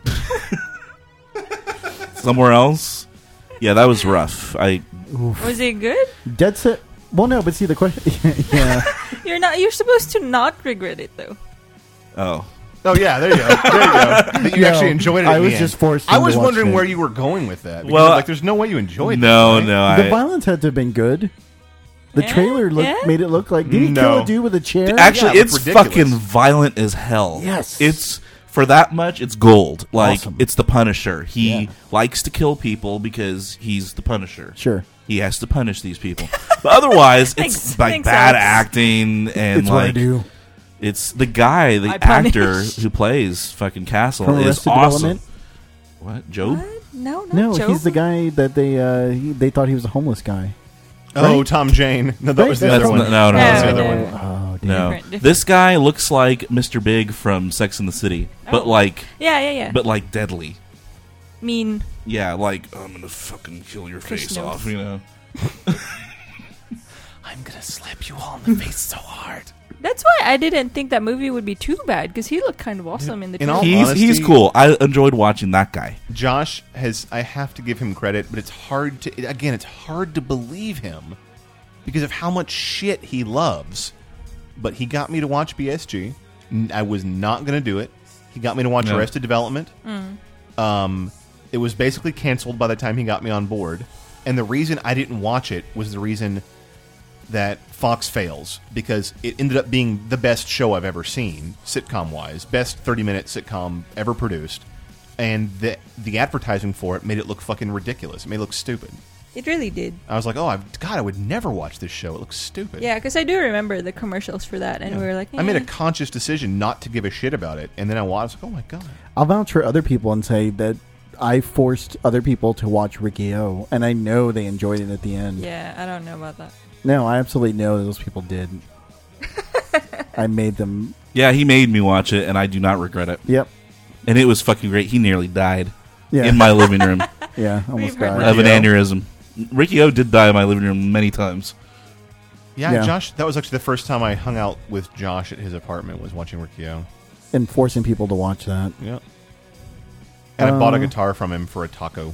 Somewhere else. Yeah, that was rough. I Was it good? Dead Set. Well, no, but see the question. yeah. You're not. You're supposed to not regret it though. oh. Oh yeah, there you go. There you go. That you No, actually enjoyed it. At I the was end. just forced I into was watching wondering it. where you were going with that. Because, Well, like, there's no way you enjoyed. No, this, right? no. The I, violence had to have been good. The Yeah, trailer looked, yeah. made it look like. Did he No. kill a dude with a chair? Actually, Yeah, it's it's ridiculous. fucking violent as hell. Yes. It's for that much. It's gold. Like Awesome. it's the Punisher. He Yeah. likes to kill people because he's the Punisher. Sure. He has to punish these people. But otherwise, it's Thanks- like thanks, bad Alex. acting and It's what I like do. it's the guy, the I punish. actor who plays fucking Castle From is Arrested awesome. Development? What, Job? What? No, not No, Joe. he's the guy that they uh, he, they thought he was a homeless guy. Oh, Right? Tom Jane. No, that Right, was the that's other That's one. no, no, That was no, the no, other no. one. Oh, damn. No, Different, different. this guy looks like Mister Big from Sex and the City, but Oh. like, Yeah, yeah, yeah. but like deadly. mean. Yeah, like I'm gonna fucking kill your Fish face nose. off, you know. I'm gonna slap you all in the face so hard. That's why I didn't think that movie would be too bad because he looked kind of awesome in the. In trailer. all He's honesty- he's cool. I enjoyed watching that guy. Josh has. I have to give him credit, but it's hard to. Again, it's hard to believe him because of how much shit he loves. But he got me to watch B S G. N- I was not going to do it. He got me to watch No. Arrested Development. Um, it was basically canceled by the time he got me on board. And the reason I didn't watch it was the reason that Fox fails because it ended up being the best show I've ever seen, sitcom wise, best thirty minute sitcom ever produced, and the the advertising for it made it look fucking ridiculous. It made it look stupid. It really did. I was like, oh, I've, God, I would never watch this show. It looks stupid. Yeah, because I do remember the commercials for that, and we were like, I made a eh. conscious decision not to give a shit about it, and then I watched. I was like, oh my god. I'll vouch for other people and say that I forced other people to watch Ricky O, and I know they enjoyed it at the end. Yeah, I don't know about that. No, I absolutely know those people did. I made them. Yeah, he made me watch it, and I do not regret it. Yep. And it was fucking great. He nearly died Yeah. in my living room yeah. Almost We've heard died. of an Ricky O? aneurysm. Ricky O did die in my living room many times. Yeah, Yeah. Josh. That was actually the first time I hung out with Josh at his apartment. Was watching Riccio. And forcing people to watch that. Yeah. And I bought a Uh, guitar from him for a taco,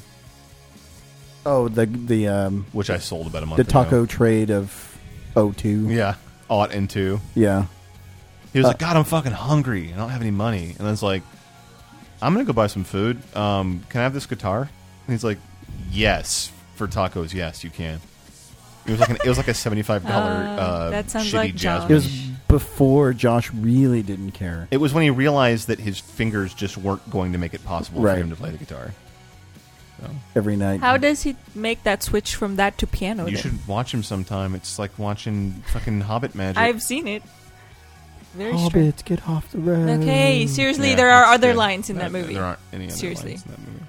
Oh, the the um which I sold about a month the ago. taco trade of O two. Yeah, ought into. Yeah. He was Uh, like, God, I'm fucking hungry. I don't have any money. And I was like, I'm going to go buy some food. Um, can I have this guitar? And he's like, yes. For tacos, yes, you can. It was like an, it was like a seventy-five dollars Uh, uh, that sounds shitty like jazz Josh. It was before Josh really didn't care. It was when he realized that his fingers just weren't going to make it possible Right. for him to play the guitar. So, Every night. How does he make that switch from that to piano? you then? should watch him sometime. It's like watching fucking Hobbit magic. I've seen it. Very strange. Hobbits, get off the road. Okay, seriously, Yeah, there are that's other good. lines in No, that movie. There aren't any other Seriously. lines in that movie.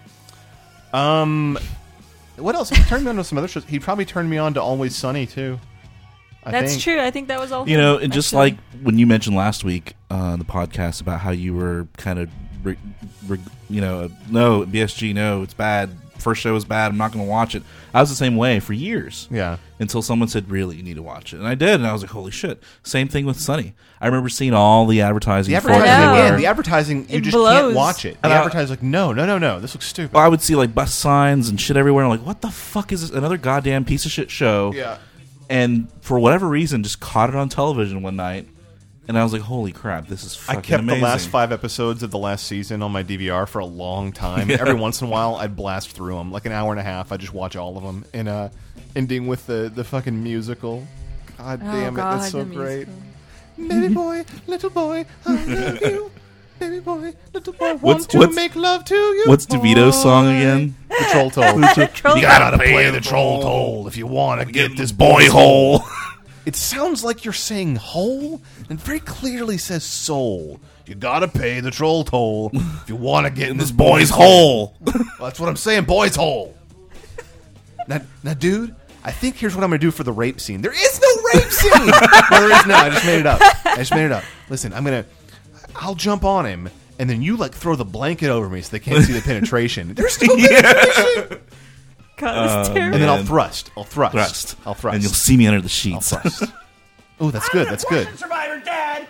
Um, what else? He turned me on to some other shows. He probably turned me on to Always Sunny too. I That's think. true. I think that was all. You him, know, and just actually. like when you mentioned last week uh, on the podcast about how you were kind of, re- re- you know, no, B S G, no, it's bad. First show is bad. I'm not going to watch it. I was the same way for years. Yeah. Until someone said, really, you need to watch it. And I did. And I was like, holy shit. Same thing with Sunny. I remember seeing all the advertising The for advertising, I know. again, the advertising, you It just blows. can't watch it. The And I- advertising, like, no, no, no, no, this looks stupid. Well, I would see like bus signs and shit everywhere. And I'm like, what the fuck is this? Another goddamn piece of shit show. Yeah. And for whatever reason, just caught it on television one night And I was like, holy crap, this is fucking I kept amazing. the last five episodes of the last season on my D V R for a long time. Yeah. Every once in a while, I'd blast through them. Like an hour and a half, I'd just watch all of them. And uh, ending with the, the fucking musical. God Oh, damn it, God, that's so the great. musical. Baby boy, little boy, I love you. Baby boy, little boy, want What's- to what's- make love to you. What's DeVito's song again? The Troll Toll. Troll You gotta play the Troll Toll if you want to get this boy hole. It sounds like you're saying hole, and very clearly says soul. You gotta pay the troll toll if you want to get in this boy's hole. Well, that's what I'm saying, boy's hole. Now, now, dude, I think here's what I'm gonna do for the rape scene. There is no rape scene. No, there is no. I just made it up. I just made it up. Listen, I'm gonna, I'll jump on him, and then you like throw the blanket over me so they can't see the penetration. There's no penetration. God, that's Oh, terrible. And then I'll Man. thrust. I'll thrust. Thrust. I'll thrust. And you'll see me under the I'll sheets. thrust. Oh, that's good. That's good. Survivor, Dad.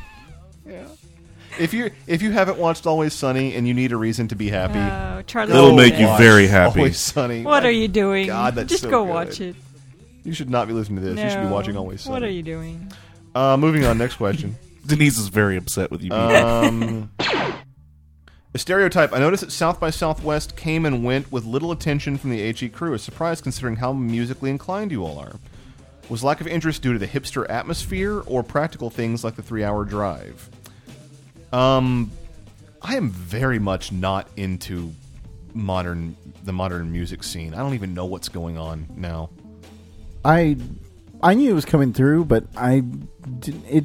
If you if you haven't watched Always Sunny and you need a reason to be happy, Oh, Charlie. It'll Sheen. make you watch very happy. Always Sunny. What My are you doing? God, that's Just so go good. watch it. You should not be listening to this. You should be No. watching Always Sunny. What are you doing? Uh, moving on. Next question. Denise is very upset with you. Um, a stereotype. I noticed that South by Southwest came and went with little attention from the H E crew. A surprise considering how musically inclined you all are. Was lack of interest due to the hipster atmosphere or practical things like the three-hour drive? Um, I am very much not into modern the modern music scene. I don't even know what's going on now. I I knew it was coming through, but I didn't, it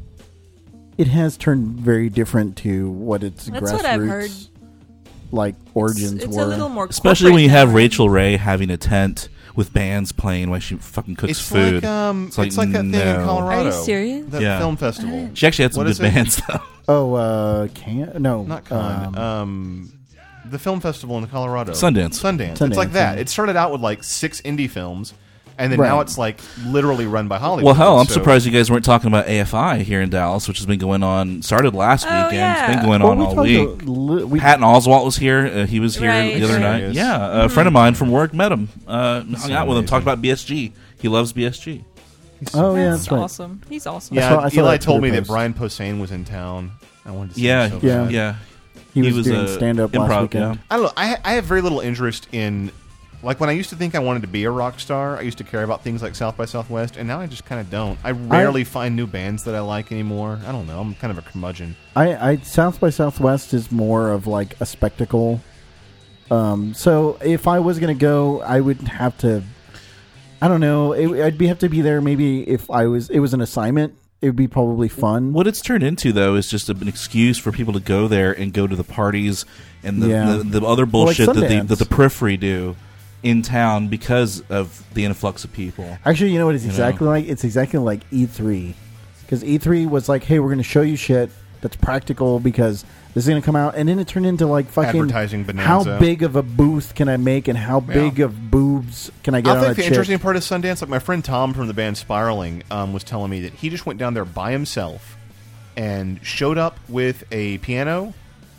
it has turned very different to what its That's grassroots what I've heard. like origins It's, it's were. a little more, Especially when you corporate have now. Rachel Ray having a tent with bands playing while she fucking cooks It's food. like um, It's it's like, like, that thing no. in Colorado. Are you serious? That Yeah. film festival. She actually had some What good is it? bands though. oh, uh, can no, Not Con. um, Um, the film festival in Colorado. Sundance. Sundance. Sundance, It's like that. yeah. It started out with like six indie films, and then Right. now it's like literally run by Hollywood. Well, hell, I'm So- surprised you guys weren't talking about A F I here in Dallas, which has been going on. Started last Oh, weekend. yeah. It's been going well, on we all talked week. a li- we- Patton Oswalt was here. Uh, he was here Right. the other There night. he is. Yeah, a friend of mine from work met him. Uh, hung out with him. amazing. Talked about B S G. He loves B S G. oh yeah, That's that's right. awesome. He's awesome. Yeah, saw- I saw Eli that told me Twitter that post. Brian Posehn was in town. I wanted to see Yeah, him so Yeah. bad. yeah. He was, was doing a stand up last improv, weekend. I don't know. I, I have very little interest in, like, when I used to think I wanted to be a rock star, I used to care about things like South by Southwest, and now I just kind of don't. I rarely find new bands that I like anymore. I don't know. I'm kind of a curmudgeon. I, I South by Southwest is more of like a spectacle. Um, so if I was gonna go, I would have to. I don't know. It, I'd be have to be there. Maybe if I was, it was an assignment. It would be probably fun. What it's turned into, though, is just an excuse for people to go there and go to the parties and the, Yeah. the, the other Well, like bullshit that, the, Sundance. that the periphery do in town because of the influx of people. Actually, you know what it's You exactly know? like? It's exactly like E three. Because E three was like, hey, we're going to show you shit that's practical because this is going to come out. And then it turned into like fucking Advertising bonanza. how big of a booth can I make and how big of boobs can I get I on a think the chick? interesting part of Sundance, like my friend Tom from the band Spiraling, um, was telling me that he just went down there by himself and showed up with a piano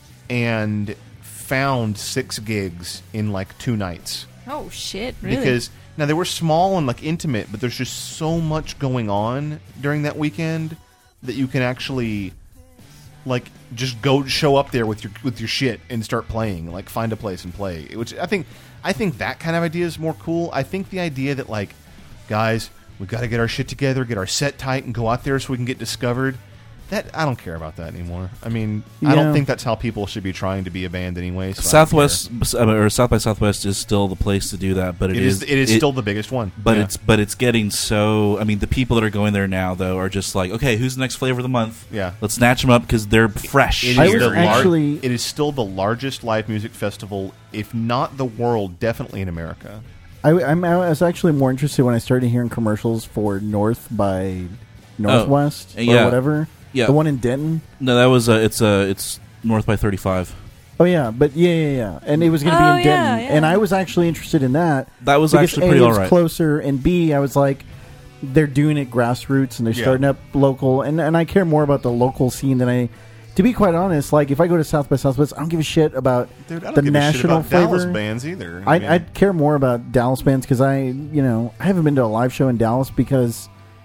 and found six gigs in like two nights. Oh shit! Really? Because now they were small and like intimate, but there's just so much going on during that weekend that you can actually like just go show up there with your with your shit and start playing, like find a place and play. Which I think I think that kind of idea is more cool. I think the idea that like, guys, we got to get our shit together, get our set tight, and go out there so we can get discovered. That I don't care about that anymore. I mean, I Yeah. don't think that's how people should be trying to be a band anyway. So I don't care. Southwest uh, or South by Southwest is still the place to do that, but It is it is still the biggest one. But Yeah. it's but it's getting so. I mean, the people that are going there now though are just like, okay, who's the next flavor of the month? Yeah. let's snatch them up because they're fresh. It I is was the lar- actually- it is still the largest live music festival, if not the world, definitely in America. I, I'm, I was actually more interested when I started hearing commercials for North by Northwest Oh, or yeah. whatever. Yeah. The one in Denton. No, that was uh, it's uh, it's North by thirty-five. Oh yeah, but yeah, yeah, yeah, and it was going to Oh, be in yeah, Denton, yeah. and I was actually interested in that. That was because actually A, pretty it was alright. closer, and B, I was like, they're doing it grassroots and they're Yeah. starting up local, and and I care more about the local scene than I. To be quite honest, like if I go to South by Southwest, I don't give a shit about Dude, I don't the give a shit national about flavor. Dallas bands either. I, mean, I'd care more about Dallas bands because I, you know, I haven't been to a live show in Dallas because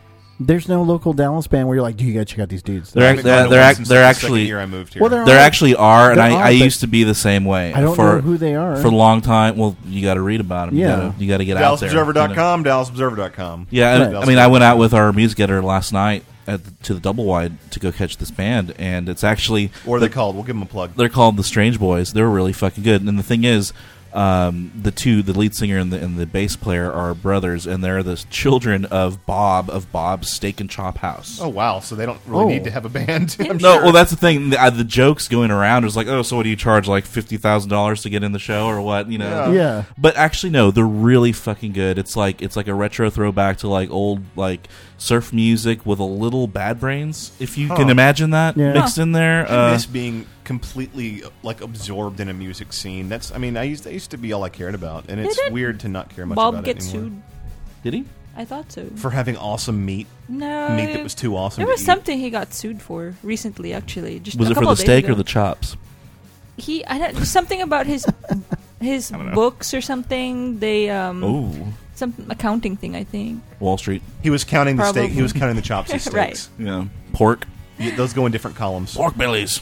There's no local Dallas band where you're like, "Do you gotta check out these dudes?" They're I ac- haven't gone they're to they're, one ac- since, they're like, the actually second year I moved here. Well, there there are- actually are, and there I, are, I but used to be the same way. I don't for, know who they are. for a long time. Well, you got to read about them. Yeah. you gotta, you got to get Dallas out there. Observer dot you know. com, Dallas Observer dot com. Yeah, and, Right. I mean, I went out with our music editor last night at the, to the Double Wide to go catch this band, and it's actually What are they called? We'll give them a plug. they're called the Strange Boys. They're really fucking good. And the thing is, um, the two, the lead singer and the and the bass player, are brothers, and they're the children of Bob of Bob's Steak and Chop House. Oh wow! So they don't really Oh. need to have a band. I'm No, sure. well, that's the thing. The, uh, the jokes going around is like, oh, so what do you charge, like fifty thousand dollars to get in the show, or what? You know? Yeah. Yeah. But actually, no, they're really fucking good. It's like it's like a retro throwback to like old like surf music with a little Bad Brains, if you Huh. can imagine that Yeah. mixed in there. I Uh, miss being completely like absorbed in a music scene. That's, I mean, I used that used to be all I cared about, and it's Didn't weird to not care much Bob about get it anymore. sued? did he? I thought so. For having awesome meat, No, meat that was too awesome. There to was eat. something he got sued for recently. Actually, just Was a it for couple the days steak ago. or the chops? He, I don't, something about his his I don't know. books or something. They um Oh, some accounting thing, I think. Wall Street. He was counting the steak. Probably. He was counting the chops as steaks. Right. Yeah, pork. Yeah, those go in different columns. Pork bellies.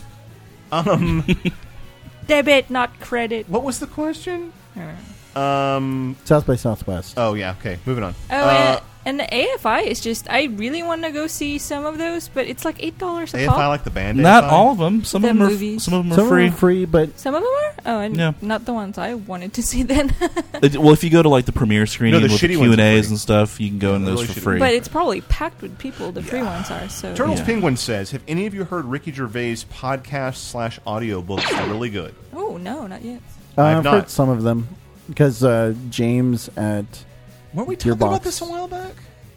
Um, Debit, not credit. what was the question? Oh, Um. South by Southwest. Oh yeah. Okay. Moving on. Oh, uh, and, and the A F I is just. I really want to go see some of those, but it's like eight dollars a A F I pop. like the band. Not A F I? all of them. Some The of them movies. are. Some of them are Some free. are free, but Some of them are. Oh, and Yeah. not the ones I wanted to see then. It- well, if you go to like the premiere screening the with the shitty Q ones and are A's free. and stuff, you can go in the those really for shitty free. But it's probably packed with people. The free ones are. So Turtles Yeah. Penguin says, "Have any of you heard Ricky Gervais' podcast slash audiobooks? They're really good." Oh no, not yet. uh, I have I've not. heard some of them because uh, James at Weren't we Your talking about box. this a while back?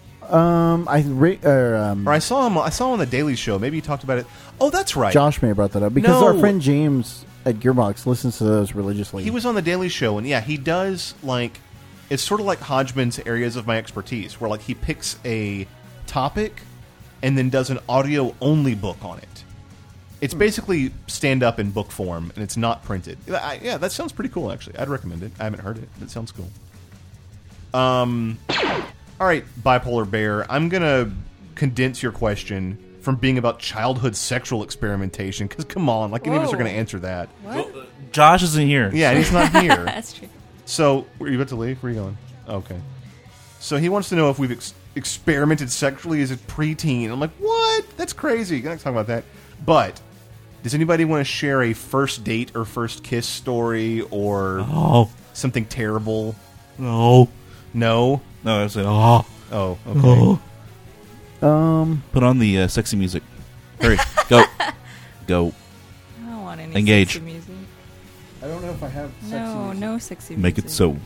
um I re- or, um, Or I saw him. I saw him on the Daily Show. Maybe you talked about it. Oh, that's right. Josh may have brought that up because No. our friend James at Gearbox listens to those religiously. He was on the Daily Show, and yeah, he does like it's sort of like Hodgman's areas of my expertise, where like he picks a topic and then does an audio only book on it. It's basically stand up in book form, and it's not printed. I, yeah, that sounds pretty cool. Actually, I'd recommend it. I haven't heard it. That sounds cool. Um, all right, Bipolar Bear. I'm gonna condense your question from being about childhood sexual experimentation, because come on, like any of us are Whoa. going to answer that. What? Josh isn't here. Yeah, and he's not here. That's true. So, were you about to leave? Where are you going? Okay. So he wants to know if we've ex- experimented sexually as a preteen. I'm like, what? That's crazy. I'm not talking about that. But does anybody want to share a first date or first kiss story or Oh something terrible? no, No. no! I said oh. Oh, okay. Oh. um Put on the uh, sexy music. Hurry, go, go. I don't want any Engage. sexy music. I don't know if I have No, no sexy Make music. it so.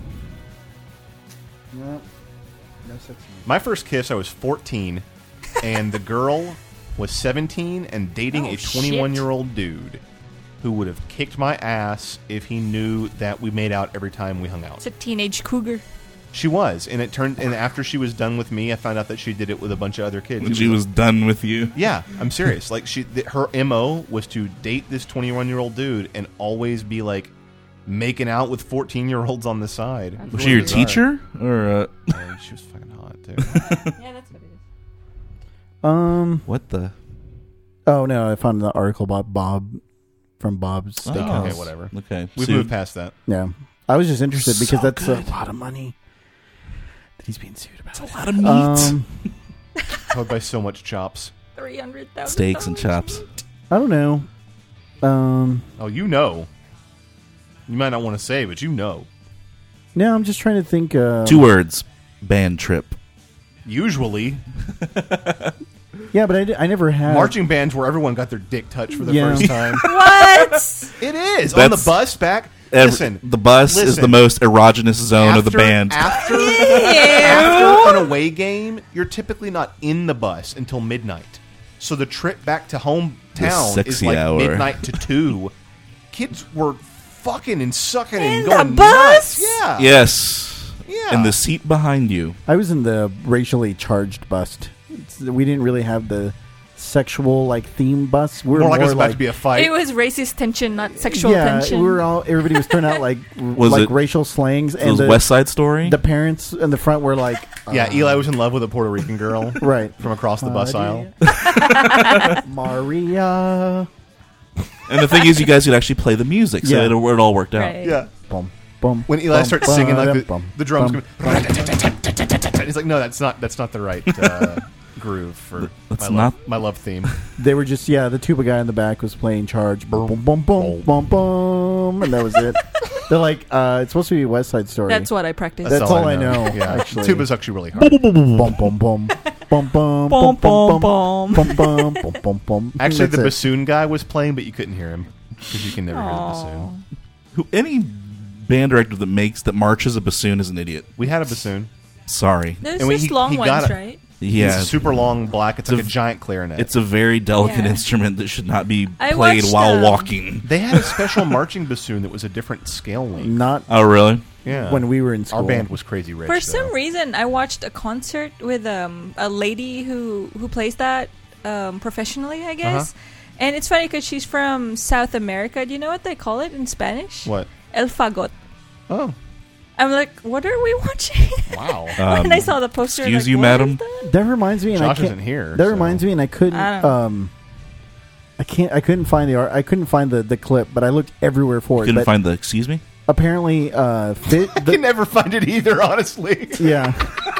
No, no sexy. My first kiss, I was fourteen, and the girl was seventeen and dating Oh, a twenty-one-year-old dude who would have kicked my ass if he knew that we made out every time we hung out. It's a teenage cougar. She was, and it turned. And after she was done with me, I found out that she did it with a bunch of other kids. When It she was done with you. yeah, I'm serious. Like she, th- her M O was to date this twenty-one-year-old dude and always be like making out with fourteen-year-olds on the side. Was she your teacher or uh, Yeah, she was fucking hot too. Yeah, that's what it is. Um. what the? Oh no, I found the article about Bob from Bob's Oh, Steakhouse. okay, whatever. Okay, We've so- moved past that. Yeah, I was just interested because So that's good. a lot of money that he's being sued about. A lot of meat, Um, I would buy so much chops. Three hundred thousand steaks and chops. I don't know. Um, Oh, you know. You might not want to say, but you know. no, I'm just trying to think. Uh, Two words: band trip. Usually, Yeah, but I, di- I never had marching bands where everyone got their dick touched for the Yeah. first time. What? It is on the That's- bus back. Ev- Listen, the bus is listen. the most erogenous zone of the After- band. After, after an away game, you're typically not in the bus until midnight. So the trip back to hometown is sexy like hour. midnight to two. Kids were fucking and sucking In and the going bus? nuts. Yeah. Yes, Yeah. in the seat behind you. I was in the racially charged bus. It's, we didn't really have the sexual like theme bus. We were More like it was about like, to be a fight. It was racist tension, not sexual yeah, tension. we were all everybody was turned out like Was like it- racial slangs, It and was the, West Side Story. the parents in the front were like, yeah, uh, Eli was in love with a Puerto Rican girl right from across the bus aisle. Maria. And the thing is, you guys could actually play the music, so Yeah. it, it all worked out. Right. Yeah. Bum, bum, When Eli bum, starts bum, singing, like the, bum, the drums bum, go, he's like, no, that's not that's not the right uh, groove for That's my, not- love, my love theme. They were just yeah. The tuba guy in the back was playing Charge, boom, boom, boom, boom, boom, boom, and that was it. They're like, uh, it's supposed to be a West Side Story. That's what I practiced. That's all I know, Yeah, actually. tuba's actually really hard. Boom, boom, boom, boom, boom, boom, boom, boom, boom, boom, boom, boom, boom, boom, boom. Actually, That's the it. bassoon guy was playing, but you couldn't hear him because you can never hear the Aw. bassoon. Who any band director that makes that marches a bassoon is an idiot. We had a bassoon. Sorry. There's And we- just he- long he got ones, it. right? Yeah, It's super long, black. It's, It's like a, a- giant clarinet. it's a very delicate Yeah. instrument that should not be I played watched, while um, walking. They had a special marching bassoon that was a different scale length. Not Oh, really? Yeah, when we were in school. our band was crazy rich. For though. some reason, I watched a concert with um, a lady who, who plays that um, professionally, I guess. Uh-huh. And it's funny because she's from South America. Do you know what they call it in Spanish? What? El fagot. Oh, I'm like, what are we watching? wow. Um, when I saw the poster, excuse like, you, what madam? is that? That reminds me, and I Josh can't. isn't here. That so- reminds me, and I couldn't. I don't- um, I can't. I couldn't find the art. I couldn't find the, the clip, but I looked everywhere for it. Couldn't But find the. Excuse me. apparently, uh, fit. I can never find it either. Honestly, yeah.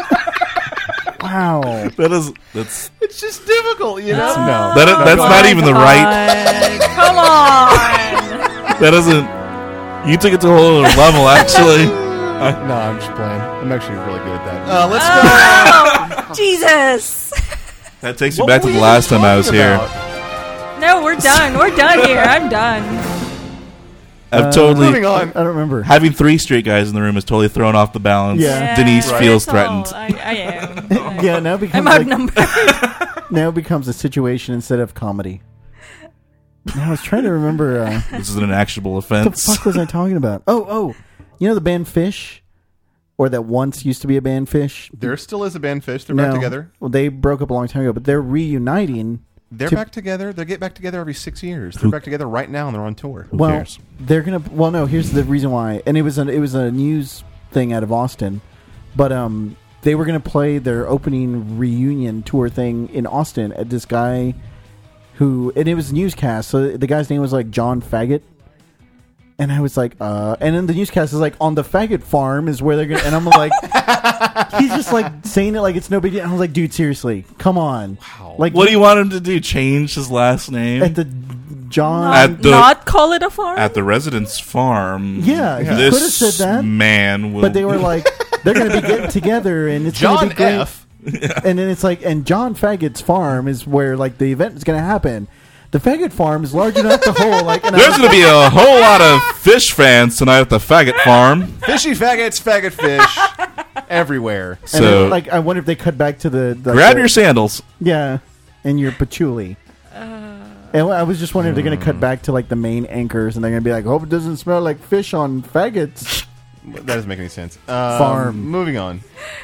Wow. That is. That's. it's just difficult, you know. Oh, no, That is- No, that's go not ahead. even the right. God. Come on. That isn't. You took it to a whole other level, actually. No, I'm just playing. I'm actually really good at that. Uh, let's go. Oh, Jesus. That takes you What back were to the we last time I was talking here. about? No, we're done. We're done here. I'm done. I've Uh, totally. Moving on. I don't remember. Having three straight guys in the room is totally thrown off the balance. Yeah. Denise Right. feels that's all. threatened. I, I am. Yeah, now it becomes I'm like, outnumbered. now it becomes a situation instead of comedy. Now, I was trying to remember. Uh, This is an actionable what the offense. fuck was I talking about? Oh, oh, you know the band Fish, or that once used to be a band Fish. There still is a band Fish. They're No. back together. Well, they broke up a long time ago, but they're reuniting. They're to- back together. They get back together every six years. They're Who- back together right now, and they're on tour. Who well, cares? they're gonna. Well, no. Here's the reason why, and it was an it was a news thing out of Austin, but um, they were gonna play their opening reunion tour thing in Austin at this guy, who and it was a newscast. So the guy's name was like John Faggot, and I was like, uh, and then the newscast is like on the faggot farm is where they're gonna, and I'm like, he's just like saying it like it's no big deal. And I was like, dude, seriously, come on, Wow. like What do you want him to do? Change his last name? at the John. Not, At the- not call it a farm? At the residence farm. Yeah, he this could have said that. man will. But they were like, they're going to be getting together, and it's John going to be great. F. And then it's like, and John Faggot's farm is where like the event is going to happen. The Faggot farm is large enough to hold like. And I There's was- going to be a whole lot of fish fans tonight at the faggot farm. Fishy faggots, faggot fish, everywhere. and So then, like, I wonder if they cut back to the, the grab the- your sandals. yeah, and your patchouli. And I was just wondering if they're going to cut back to like the main anchors, and they're going to be like, "Hope it doesn't smell like fish on faggots." That doesn't make any sense. Um, Farm. Moving on.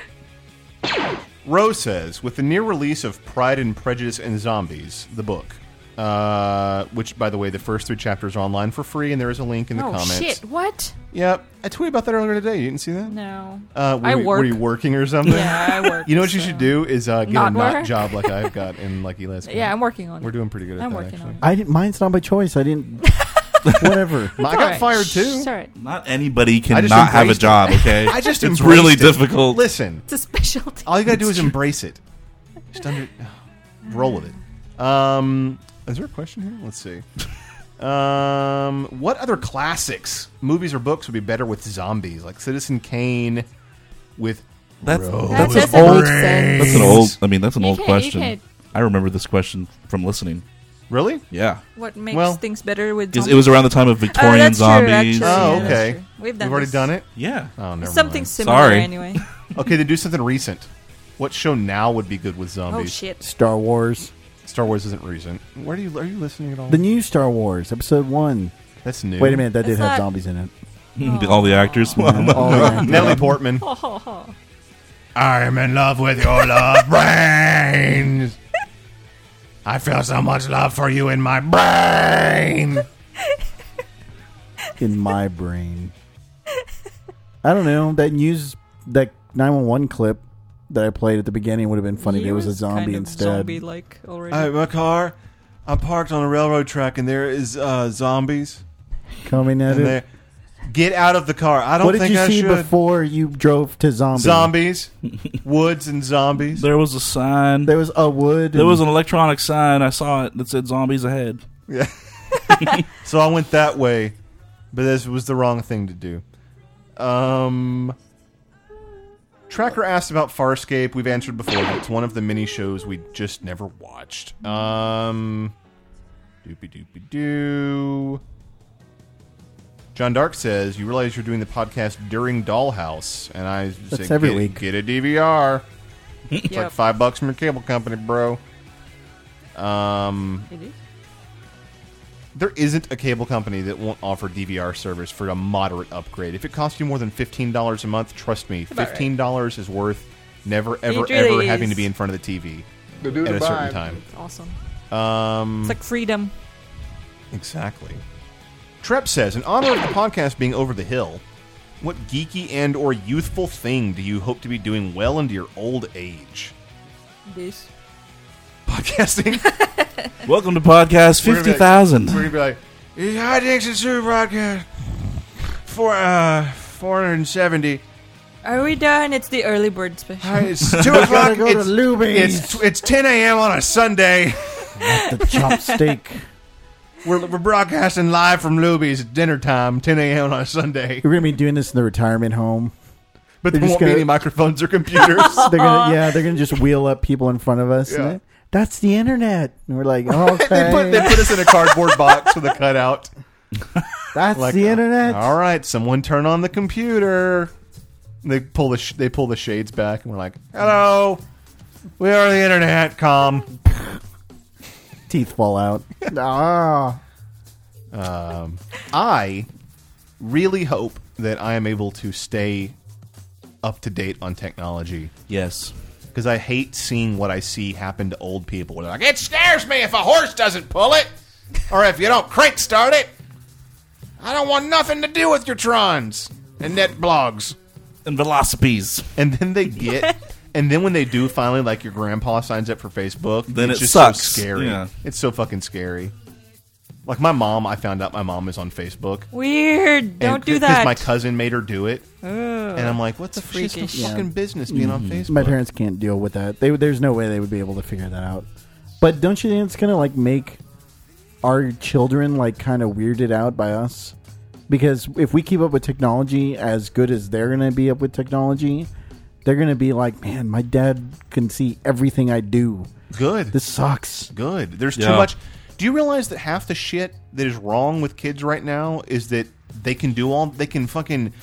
Rose says, with the near release of Pride and Prejudice and Zombies, the book, uh, which, by the way, the first three chapters are online for free, and there is a link in the oh, comments. shit. What? Yep. I tweeted about that earlier today. You didn't see that? No. Uh, were, I we- work. were you working or something? Yeah, I work. You know what you so- should do is uh, get Not a not work? job like I've got in like Eli's. Yeah, I'm working on it. We're doing pretty good at I'm that, working actually. on it. I didn't. Mine's not by choice. I didn't. Whatever. I got Alright. fired too. Shh, Sorry. Not anybody I can just not have a embraced job, it. okay? I just It's embraced really it. difficult. Listen, It's a specialty. all you gotta do is embrace it. Just under, roll with it. Um, is there a question here? Let's see. Um, what other classics, movies or books, would be better with zombies? Like Citizen Kane with That's Rose. That that's an doesn't old. make sense. That's an old. I mean, that's an You old can't- you question. can't- I remember this question from listening. Really? Yeah, What makes Well, things better with because zombies? it was around the time of Oh, Victorian that's true, zombies. actually. Oh, Yeah, that's okay. true. We've done You've already this. done it? Yeah. Oh, never Something mind. similar Sorry. anyway. Okay, then do something recent. What show now would be good with Oh, zombies? shit. Star Wars. Star Wars isn't recent. Where do you are you listening at all? The new Star Wars, Episode One. That's new. Wait a minute, that did It's have not- zombies in it. All the actors. All right. Natalie Portman. Ho, ho, ho. I'm in love with your love brains. I feel so much love for you in my brain. In my brain. I don't know. That news, that nine one one clip that I played at the beginning would have been funny. He It was a was zombie kind of instead. zombie-like already. I, my car, I'm parked on a railroad track, and there is uh, zombies. Coming at And it. they- Get out of the car. I don't What did think you I see should. before you drove to zombie? Zombies, woods, and zombies. There was a sign. There was a wood. There and- was an electronic sign. I saw it that said "Zombies ahead." Yeah. So I went that way, but this was the wrong thing to do. Um, Tracker asked about Farscape. We've answered before, but it's one of the mini shows we just never watched. Um, doopy doopy doo. John Dark says, you realize you're doing the podcast during Dollhouse, and I That's say, every get, week. get a D V R. It's Yep. like five bucks from your cable company, bro. Um, It is? there isn't a cable company that won't offer D V R service for a moderate upgrade. If it costs you more than fifteen dollars a month, trust me, About fifteen dollars is worth never, ever, It really ever is. having to be in front of the T V To do at the a certain vibe. time. Awesome. Um, It's like freedom. exactly. Trep says, in honor of the podcast being over the hill, what geeky and or youthful thing do you hope to be doing well into your old age? This. Podcasting? Welcome to podcast We're gonna be fifty like- thousand. We're going to be like, Hi, Dixon Super Podcast. For, uh, four hundred seventy. Are we done? It's the early bird special. Hi, it's two o'clock. go to It's, Luby's. it's, it's ten a.m. on a Sunday. The chopstick. We're, we're broadcasting live from Luby's at dinner time, ten a.m. on a Sunday. We're gonna be doing this in the retirement home. But They're there just won't gonna- be any microphones or computers. They're gonna, yeah, they're gonna just wheel up people in front of us. Yeah. And they- That's the internet. And we're like, okay, they, put, they put us in a cardboard box with a cutout. that's Like, the internet. All right, someone turn on the computer. They pull the sh- they pull the shades back, and we're like, "Hello, we are the internet." Com. Teeth fall out. ah, Um, I really hope that I am able to stay up to date on technology Yes. because I hate seeing what I see happen to old people. They're like, "It scares me if a horse doesn't pull it, or if you don't crank start it. I don't want nothing to do with your trons and net blogs." And velocipedes. And then they get, and then when they do finally, like your grandpa signs up for Facebook, Then it's it just sucks. so scary. Yeah. It's so fucking scary. Like my mom, I found out my mom is on Facebook. Weird. Don't and, do that. Because my cousin made her do it, Ugh. and I'm like, "What the f- she's no freakish. fucking Yeah. business being on Facebook?" my parents can't deal with that. They, there's no way they would be able to figure that out. But don't you think it's gonna like make our children like kind of weirded out by us? Because if we keep up with technology as good as they're gonna be up with technology, they're gonna be like, "Man, my dad can see everything I do. Good. This sucks." Good. There's too Yeah. much. Do you realize that half the shit that is wrong with kids right now is that they can do all they can fucking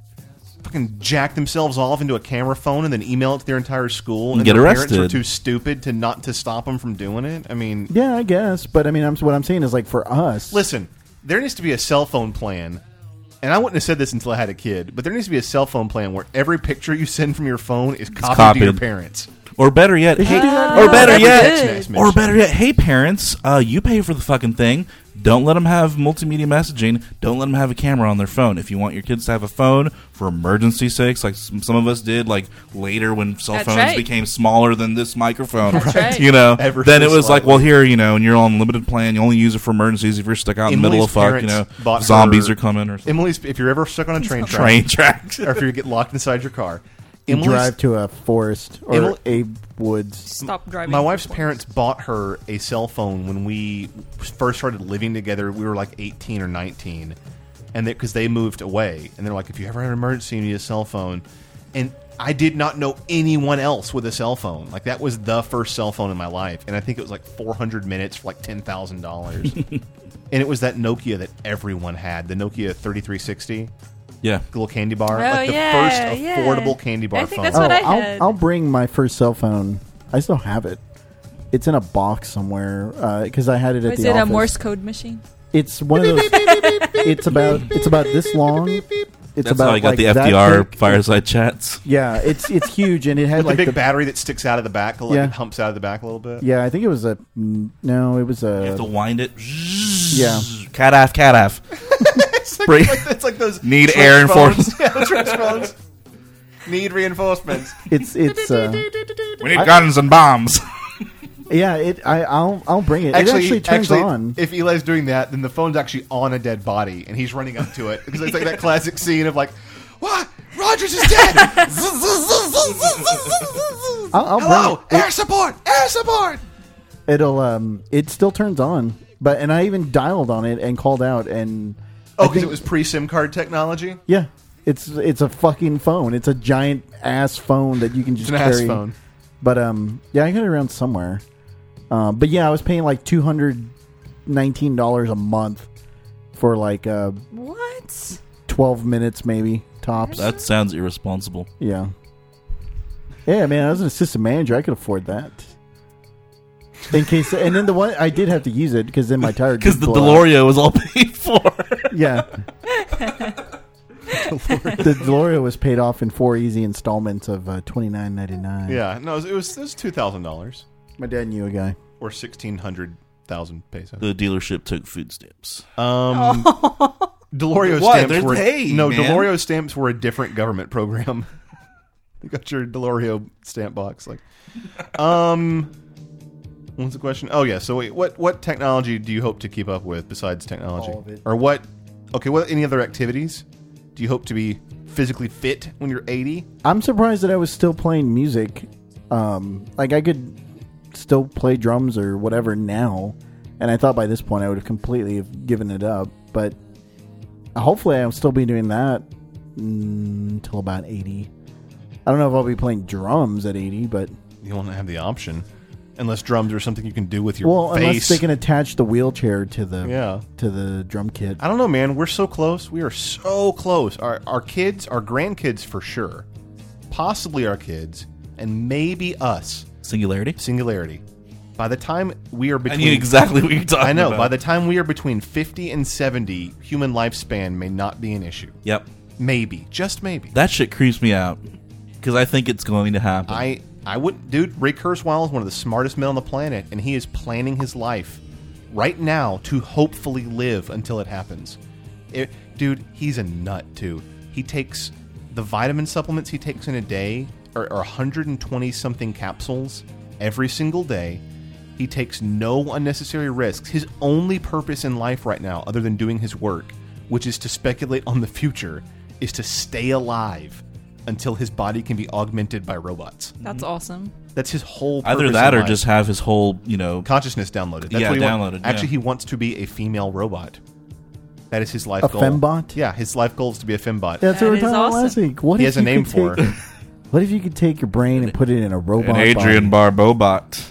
fucking jack themselves off into a camera phone and then email it to their entire school and, And get their parents are arrested. too stupid to not to stop them from doing it? I mean, Yeah, I guess. But I mean, I'm, what I'm saying is like for us, listen, there needs to be a cell phone plan. And I wouldn't have said this until I had a kid, but there needs to be a cell phone plan where every picture you send from your phone is copied, copied. to your parents. Or better yet, They should hey, do that or now. better Every yet, text message. or better yet, hey parents, uh, you pay for the fucking thing. Don't let them have multimedia messaging. Don't let them have a camera on their phone. If you want your kids to have a phone for emergency sakes, like some some of us did, like later when cell That's phones right. became smaller than this microphone, That's right. you know, Ever then so it was like, slightly. well, here, you know, and you're on limited plan. You only use it for emergencies if you're stuck out in the middle of Emily's fuck, you know, parents bought zombies her- are coming or something. Emily's, if you're ever stuck on a train track, Train tracks. or if you get locked inside your car, you Emily's, drive to a forest or Emily- a woods. Stop driving. my to wife's forest. parents bought her a cell phone when we first started living together. We were like eighteen or nineteen, and because they moved away, and they're like, if you ever have an emergency, you need a cell phone. And I did not know anyone else with a cell phone. Like that was the first cell phone in my life, and I think it was like four hundred minutes for like ten thousand dollars. And it was that Nokia that everyone had, the Nokia thirty-three sixty. Yeah. Little candy bar, Oh, like the yeah, first yeah. affordable candy bar I think phone. that's what I I'll, had. I'll bring my first cell phone. I still have it. It's in a box somewhere because I had it at Was the it office. a Morse code machine? It's one of those. It's about it's about this long, it's That's about how I got like the that F D R thick. fireside chats. Yeah, it's it's huge, and it had With like the big the battery that sticks out of the back, like Yeah. it humps out of the back a little bit. Yeah, I think it was a no, it was a. You have to wind it. Yeah. Cat-aff, cat-aff. it's, like, Bring- like, it's like those Need trench air phones. enforcement. Yeah, the trench phones. Need reinforcements. It's it's. Uh, We need guns and bombs. yeah, it. I I'll I'll bring it. Actually, it actually turns actually, on. if Eli's doing that, then the phone's actually on a dead body, and he's running up to it because it's like that classic scene of like, "What? Rogers is dead! I'll, I'll Hello, bring it. air support, air support." it. It'll um. It still turns on, but and I even dialed on it and called out and. Oh, I because think- it was pre-SIM card technology. Yeah, it's it's a fucking phone. It's a giant ass phone that you can just It's an ass carry. phone. But um, yeah, I got it around somewhere. Um, but yeah, I was paying like two hundred nineteen dollars a month for like uh What? twelve minutes maybe tops. That sounds irresponsible. Yeah. Yeah, man, I was an assistant manager. I could afford that. In case, and then the one I did have to use it because then my tire Because did the blow out. DeLorean was all paid for. Yeah. The DeLorean was paid off in four easy installments of uh, twenty nine ninety nine. Yeah, no, it was it was, it was two thousand dollars My dad knew a guy. or sixteen hundred thousand pesos. The dealership took food stamps. Um, Delorio What? stamps There's- were hey, no man. Delorio stamps were a different government program. You got your Delorio stamp box, like, um, what's the question? Oh yeah, so wait, what what technology do you hope to keep up with besides technology, All of it. or what? Okay, what any other activities do you hope to be physically fit when you're eighty? I'm surprised that I was still playing music. Um, like I could still play drums or whatever now, and I thought by this point I would have completely have given it up. But hopefully I'll still be doing that mm, until about eighty. I don't know if I'll be playing drums at eighty, but You won't have the option unless drums are something you can do with your well, face. unless they can attach the wheelchair to the Yeah. to the drum kit. I don't know, man. We're so close. We are so close. Our our kids, our grandkids for sure, possibly our kids, and maybe us. Singularity? Singularity. By the time we are I between, knew exactly what you're talking I know. about. By the time we are between fifty and seventy, human lifespan may not be an issue. Yep. Maybe, just maybe. That shit creeps me out. Because I think it's going to happen. I I would, dude. Ray Kurzweil is one of the smartest men on the planet, and he is planning his life right now to hopefully live until it happens. It, dude, he's a nut too. He takes the vitamin supplements he takes in a day are, are one hundred twenty something capsules every single day. He takes no unnecessary risks. His only purpose in life right now, other than doing his work, which is to speculate on the future, is to stay alive until his body can be augmented by robots. That's awesome. That's his whole purpose. Either that in or life. just have his whole, you know... consciousness downloaded. That's Yeah, what he downloaded, Want. yeah. Actually, he wants to be a female robot. That is his life A goal. fembot? Yeah, his life goal is to be a fembot. That's That what we were is talking about last awesome. week. What He if has a you name could for take- her. What if you could take your brain and put it in a robot? An Adrian body? Barbobot.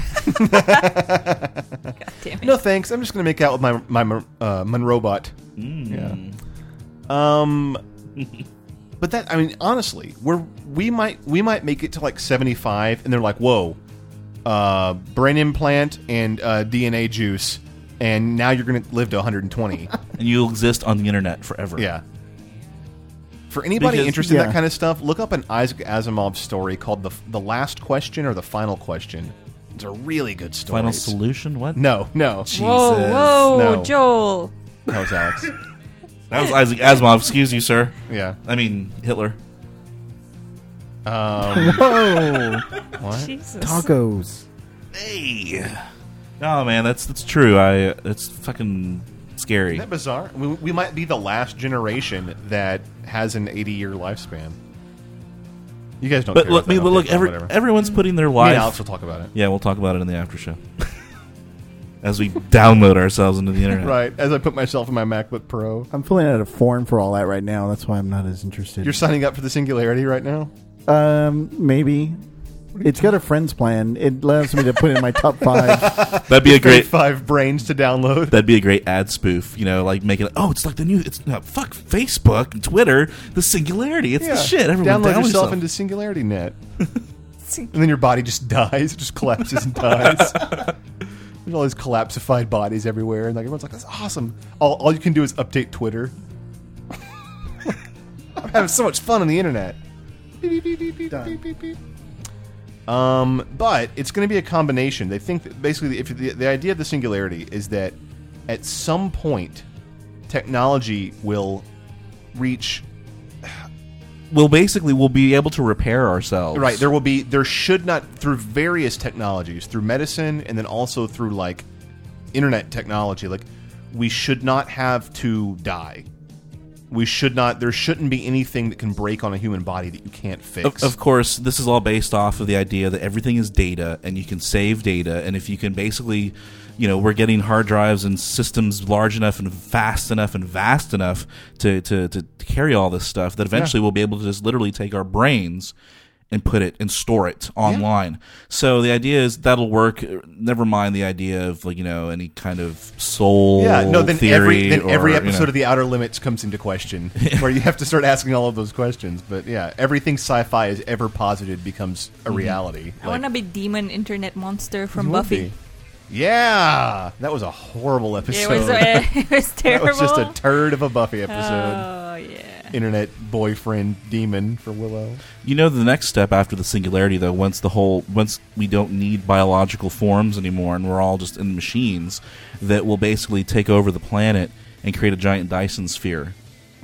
God damn it. No thanks. I'm just going to make out with my my uh, Monrobot. Mm. Yeah. Um. But that, I mean, honestly, we're we might we might make it to like seventy-five, and they're like, whoa, uh, brain implant and uh, D N A juice, and now you're going to live to one hundred twenty. And you'll exist on the internet forever. Yeah. For anybody Because- interested in yeah. that kind of stuff, look up an Isaac Asimov story called the the Last Question or the Final Question. It's a really good story. Final It's- Solution? What? No, no. Whoa, whoa, No. Joel. That was Alex. That was Isaac Asimov. Excuse you, sir. Yeah. I mean, Hitler. Um, Whoa! what? Jesus. Tacos. Hey. No, man, that's that's true. I That's fucking scary. Isn't that bizarre? We, we might be the last generation that has an eighty-year lifespan. You guys don't But care look, about that, I mean, okay, look, fine, every, whatever. everyone's putting their Me life... and Alex will talk about it. Yeah, we'll talk about it in the after show. As we download ourselves into the internet. Right, as I put myself in my MacBook Pro. I'm filling out a form for all that right now. That's why I'm not as interested. You're signing up for the Singularity right now? Um, maybe. It's got a friends plan. It allows me to put in my top five. That'd be a great... Five brains to download. That'd be a great ad spoof, you know, like making it. Oh, it's like the new. It's no, fuck Facebook and Twitter. The Singularity. It's Yeah. the shit. Everyone Download download yourself into Singularity Net. And then your body just dies. It just collapses and dies. There's all these collapsified bodies everywhere. And like everyone's like, that's awesome. All, all you can do is update Twitter. Having so much fun on the internet. Um, but it's going to be a combination. They think that basically, if the, the idea of the singularity is that at some point, technology will reach. We'll basically we'll be able to repair ourselves. Right. There will be. There should not, through various technologies, through medicine, and then also through like internet technology. Like, we should not have to die. We should not. There shouldn't be anything that can break on a human body that you can't fix. Of, of course, this is all based off of the idea that everything is data, and you can save data, and if you can basically, you know, we're getting hard drives and systems large enough and fast enough and vast enough to to, to carry all this stuff that eventually yeah. we'll be able to just literally take our brains and put it and store it online. Yeah. So the idea is that'll work. Never mind the idea of, like, you know, any kind of soul yeah, no, then theory. Every, then or, every episode you know. of The Outer Limits comes into question, where you have to start asking all of those questions. But yeah, everything sci-fi is ever posited becomes a mm-hmm. reality. I like, want to be demon internet monster from Buffy. Yeah, that was a horrible episode. It was, uh, it was terrible. That was just a turd of a Buffy episode. Oh, yeah. Internet boyfriend demon for Willow. You know, the next step after the singularity, though, once the whole, once we don't need biological forms anymore and we're all just in machines, that will basically take over the planet and create a giant Dyson sphere.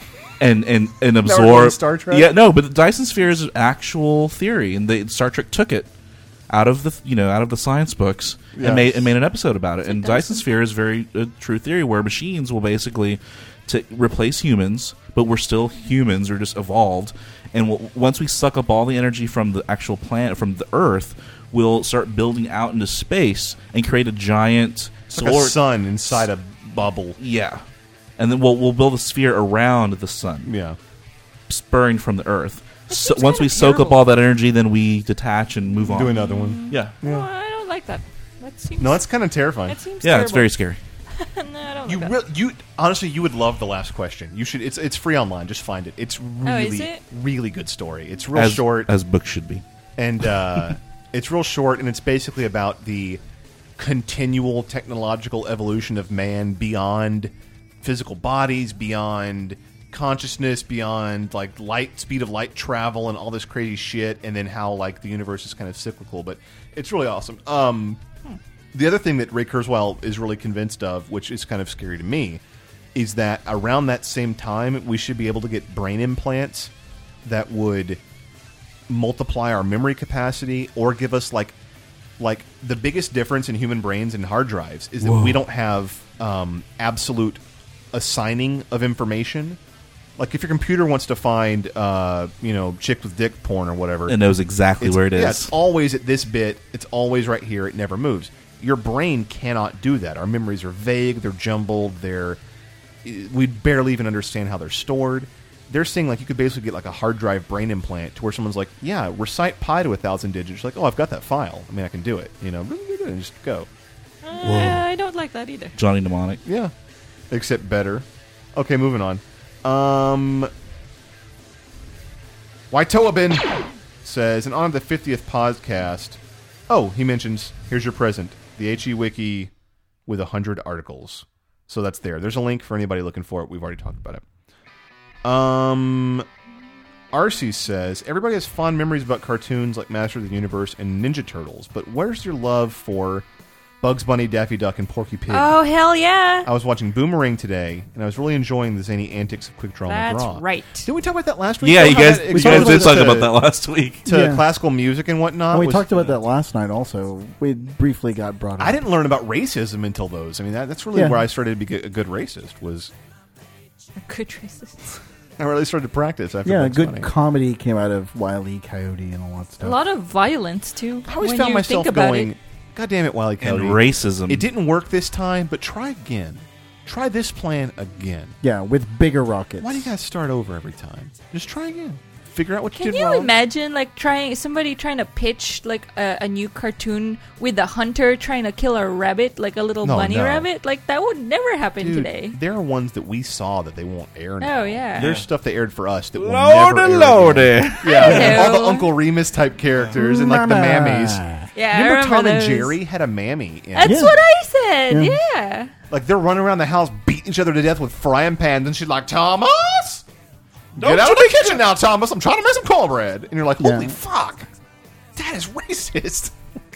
And and and absorb Star Trek. Yeah, no, but the Dyson sphere is an actual theory, and they, Star Trek took it out of the you know out of the science books yeah. and made and made an episode about it. And Dyson sphere is very a true theory where machines will basically to replace humans, but we're still humans, or just evolved. And we'll, once we suck up all the energy from the actual planet, from the Earth, we'll start building out into space and create a giant like solar a sun inside a bubble. Yeah, and then we'll we'll build a sphere around the sun. Yeah, spurring from the Earth. So once we soak up all that energy, then we detach and move on. Do another one. Yeah. yeah. No, I don't like that. That seems. No, that's kind of terrifying. That seems. Yeah, terrible. it's very scary. No, I don't you like re- that. you honestly, you would love the last question. You should. It's it's free online. Just find it. It's really, oh, is it? really good story. It's real as, short, as books should be, and uh, it's real short, and it's basically about the continual technological evolution of man beyond physical bodies, beyond consciousness, beyond like light speed of light travel, and all this crazy shit, and then how like the universe is kind of cyclical. But it's really awesome. Um, hmm. The other thing that Ray Kurzweil is really convinced of, which is kind of scary to me, is that around that same time we should be able to get brain implants that would multiply our memory capacity or give us like like the biggest difference in human brains and hard drives is that Whoa. we don't have um, absolute assigning of information. Like if your computer wants to find, uh, you know, chick with dick porn or whatever, it knows exactly where it is. Yeah, it's always at this bit. It's always right here. It never moves. Your brain cannot do that. Our memories are vague. They're jumbled. They're we barely even understand how they're stored. They're saying like you could basically get like a hard drive brain implant to where someone's like, yeah, recite pi to a thousand digits. You're like, oh, I've got that file. I mean, I can do it. You know, and just go. Uh, I don't like that either. Johnny Mnemonic. Yeah, except better. Okay, moving on. Um, Waitoabin says, and on the fiftieth podcast, oh, he mentions, here's your present, the H E Wiki with one hundred articles. So that's there. There's a link for anybody looking for it. We've already talked about it. Um, R C says, everybody has fond memories about cartoons like Master of the Universe and Ninja Turtles, but where's your love for Bugs Bunny, Daffy Duck, and Porky Pig? Oh, hell yeah. I was watching Boomerang today, and I was really enjoying the zany antics of Quick Draw That's McGraw. right. Didn't we talk about that last week? Yeah, How you guys, that you guys did talk to, about that last week. To yeah. classical music and whatnot. And we was, talked about that last night also. We briefly got brought up. I didn't learn about racism until those. I mean, that, that's really Yeah. where I started to be a good racist, was A good racist. I really started to practice after Yeah, Bugs good Bunny. comedy came out of Wile E. Coyote and all that A stuff. lot of violence, too. I always when found you myself think about going, it. God damn it, Wile E. Coyote. And racism. It didn't work this time, but try again. Try this plan again. Yeah, with bigger rockets. Why do you guys start over every time? Just try again. Figure out what you Can did you wrong. imagine, like, trying somebody trying to pitch, like, a, a new cartoon with a hunter trying to kill a rabbit, like a little No, bunny no. rabbit? Like, that would never happen Dude, today. there are ones that we saw that they won't air now. Oh, yeah. There's stuff they aired for us that will Lordy, never air lordy. again. Yeah, all know. the Uncle Remus type characters and like the Mama. mammies. Yeah, I remember, remember Tom and those. Jerry had a mammy in That's it? Yeah. what I said, Yeah. yeah. Like they're running around the house beating each other to death with frying pans, and she's like, Thomas! Get out of the kitchen now, Thomas. I'm trying to make some cornbread. And you're like, holy Yeah. fuck. That is racist.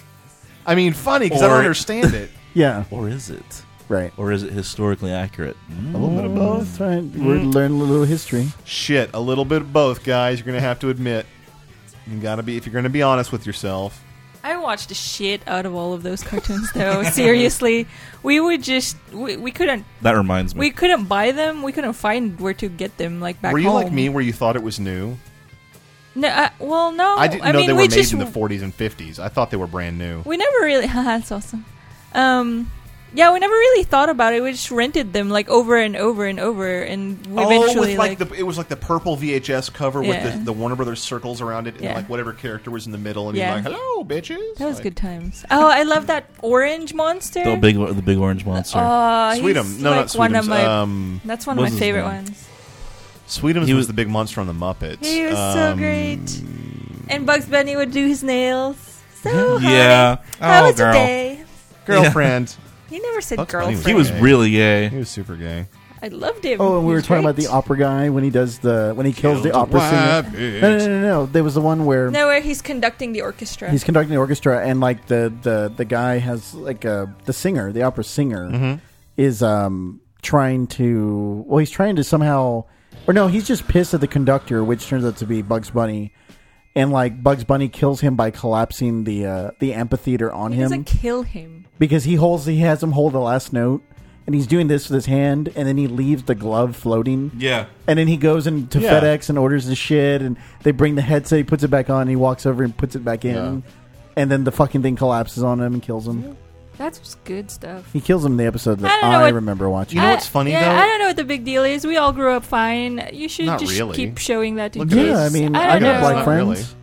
I mean, funny because I don't Or- understand it. Yeah. Or is it? Right. Or is it historically accurate? A little bit of both. Right. We're learning a little history. Shit, a little bit of both, guys. You're going to have to admit. You got to be, if you're going to be honest with yourself. I watched the shit out of all of those cartoons, though. Seriously, we would just we, we couldn't That reminds me. we couldn't buy them. We couldn't find where to get them. Like back Were you home. like me where you thought it was new? No, uh, well, no. I didn't I know mean, they were we made just in the forties and fifties. I thought they were brand new. we never really. That's awesome. Um, yeah, we never really thought about it. We just rented them like over and over and over, and we Oh, eventually with like, like the it was like the purple V H S cover Yeah. with the, the Warner Brothers circles around it, and Yeah. like whatever character was in the middle, and Yeah. you're like, "Hello, bitches." that was Like, good times. Oh, I love that orange monster. the big, the big orange monster. Oh, Sweetums. he's No, like not one Sweetums. of my. Um, that's one of what my was his favorite name? ones. Sweetums He was, was- the big monster on the Muppets. He was so Um, great. And Bugs Bunny would do his nails. So Yeah. honey. How Oh, was your girl. day? Girlfriend. He never said Bugs Bunny girlfriend. He was really He gay. was super gay. I loved him. Oh, and we He were was talking about great. the opera guy when he does the when he kills Killed the a opera singer. rabbit. No, no, no, no. There was the one where No, where he's conducting the orchestra. he's conducting the orchestra, and like the the the guy has like a the singer, the opera singer, Mm-hmm. is um trying to well, he's trying to somehow, or no, he's just pissed at the conductor, which turns out to be Bugs Bunny, and like Bugs Bunny kills him by collapsing the uh, the amphitheater on he him doesn't kill him. because he holds he has him hold the last note. And he's doing this with his hand, and then he leaves the glove floating. Yeah. And then he goes into Yeah. FedEx and orders the shit, and they bring the headset, he puts it back on, and he walks over and puts it back in. Yeah. And then the fucking thing collapses on him and kills him. That's good stuff. He kills him in the episode that I don't know I, what- remember watching. You know I- what's funny, yeah, though? I don't know what the big deal is. We all grew up fine. You should Not just really. keep showing that to Look at kids. yeah, I mean, I, I, don't got know. black Not friends.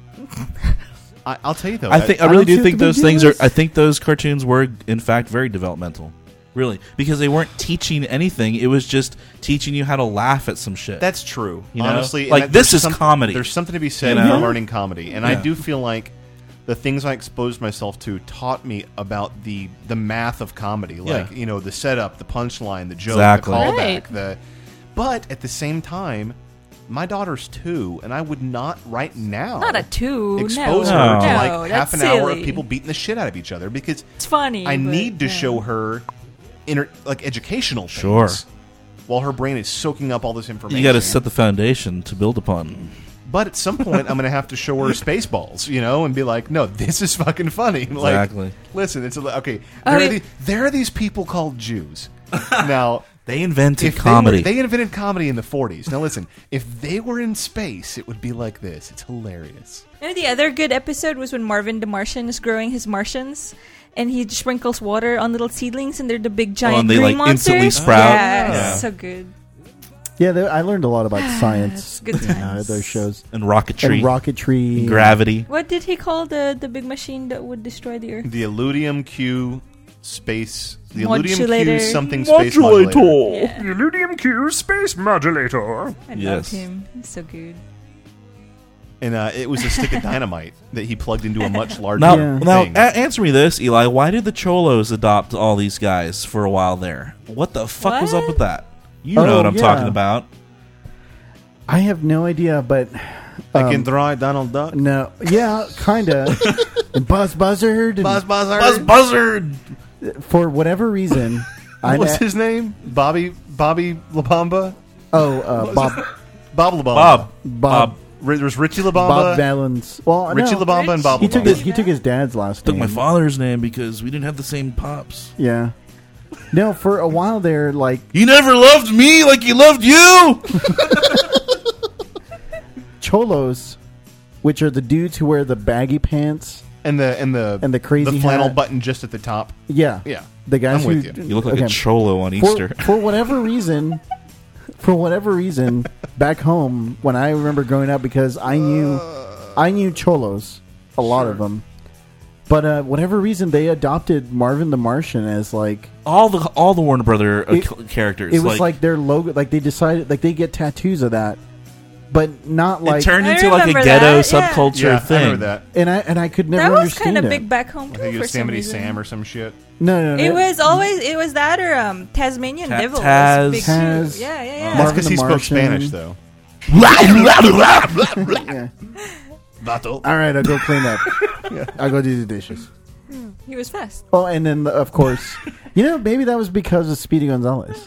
I, I'll tell you though. I think I I really don't see do what think the big those things deal are. is. I think those cartoons were, in fact, very developmental. Really, because they weren't teaching anything. It was just teaching you how to laugh at some shit. that's true. You know? Honestly, and Like, that- this there's is some- comedy. There's something to be said You know? for learning comedy, and I Yeah. do feel like the things I exposed myself to taught me about the the math of comedy, like Yeah. you know the setup, the punchline, the joke, Exactly. the callback. Right. The but at the same time, my daughter's two, and I would not right now Not a two. expose no. her to No, like half that's an hour of silly. people beating the shit out of each other because It's funny. I but, need to yeah. show her inter- like educational things. Sure. While her brain is soaking up all this information. you got to set the foundation to build upon. But at some point, I'm going to have to show her Spaceballs, you know, and be like, "No, this is fucking funny." Like, Exactly. listen, it's a, okay. Oh, There, are it- the, there are these people called Jews. Now, They invented if comedy. They, were, they invented comedy in the forties. Now, listen, if they were in space, it would be like this. It's hilarious. You know, the other good episode was when Marvin the Martian is growing his Martians, and he sprinkles water on little seedlings, and they're the big giant Oh, and they, green like, monster. instantly sprout? Yeah, Yeah. so good. Yeah, there, I learned a lot about science. Good in, uh, times. those shows. and rocketry, And rocketry. and gravity. What did he call the the big machine that would destroy the Earth? The Illudium Q space. The Modulator. Illudium Q something space modulator. Yeah. Illudium Q space modulator. I Yes. loved him. He's so good. And uh, it was a stick of dynamite that he plugged into a much larger Now, Yeah. now, thing. a- answer me this, Eli. Why did the Cholos adopt all these guys for a while there? What the fuck was up What? with that? You Oh, know what I'm yeah. talking about. I have no idea, but I um, can draw Donald Duck. no, yeah, kinda. And Buzz Buzzard. And Buzz Buzzard. Buzz Buzzard. for whatever reason, I What's his name? Bobby Bobby LaBamba? oh uh, Bob Bob LaBamba. Bob. Bob Ri- There's Richie LaBamba. Bob Valens. Well, Richie no, LaBamba and Bob he took LaBamba. his he took his dad's last Took name. my father's name because we didn't have the same pops. Yeah. No, for a while there, like You never loved me like you loved you. Cholos, which are the dudes who wear the baggy pants and the and the and the crazy the flannel hat. button just at the top. Yeah, Yeah, the guys I'm with who you. You look like okay. a cholo on for, Easter. for whatever reason. For whatever reason, back home when I remember growing up, because I knew, I knew Cholos, a lot of them, but uh, whatever reason they adopted Marvin the Martian as like all the all the Warner Brother uh, It- c- characters. it was like, their logo. Like they decided, like they get tattoos of that, but not like. it turned I into like a remember ghetto that, yeah. subculture Yeah, I thing. remember that. and I and I could never That was understand kind of it. big back home I too think it for was some Yosemite reason. Sam or some shit. No, no, no. It was always it was that or um Tasmanian Ta- Devil. Taz. was big too. Taz. Yeah, yeah, yeah. That's Marvin because the he spoke Martian. Spanish, though. Yeah. Battle. All right, I'll go clean up. I'll go do the dishes. He was fast. Oh, and then of course, you know, maybe that was because of Speedy Gonzalez.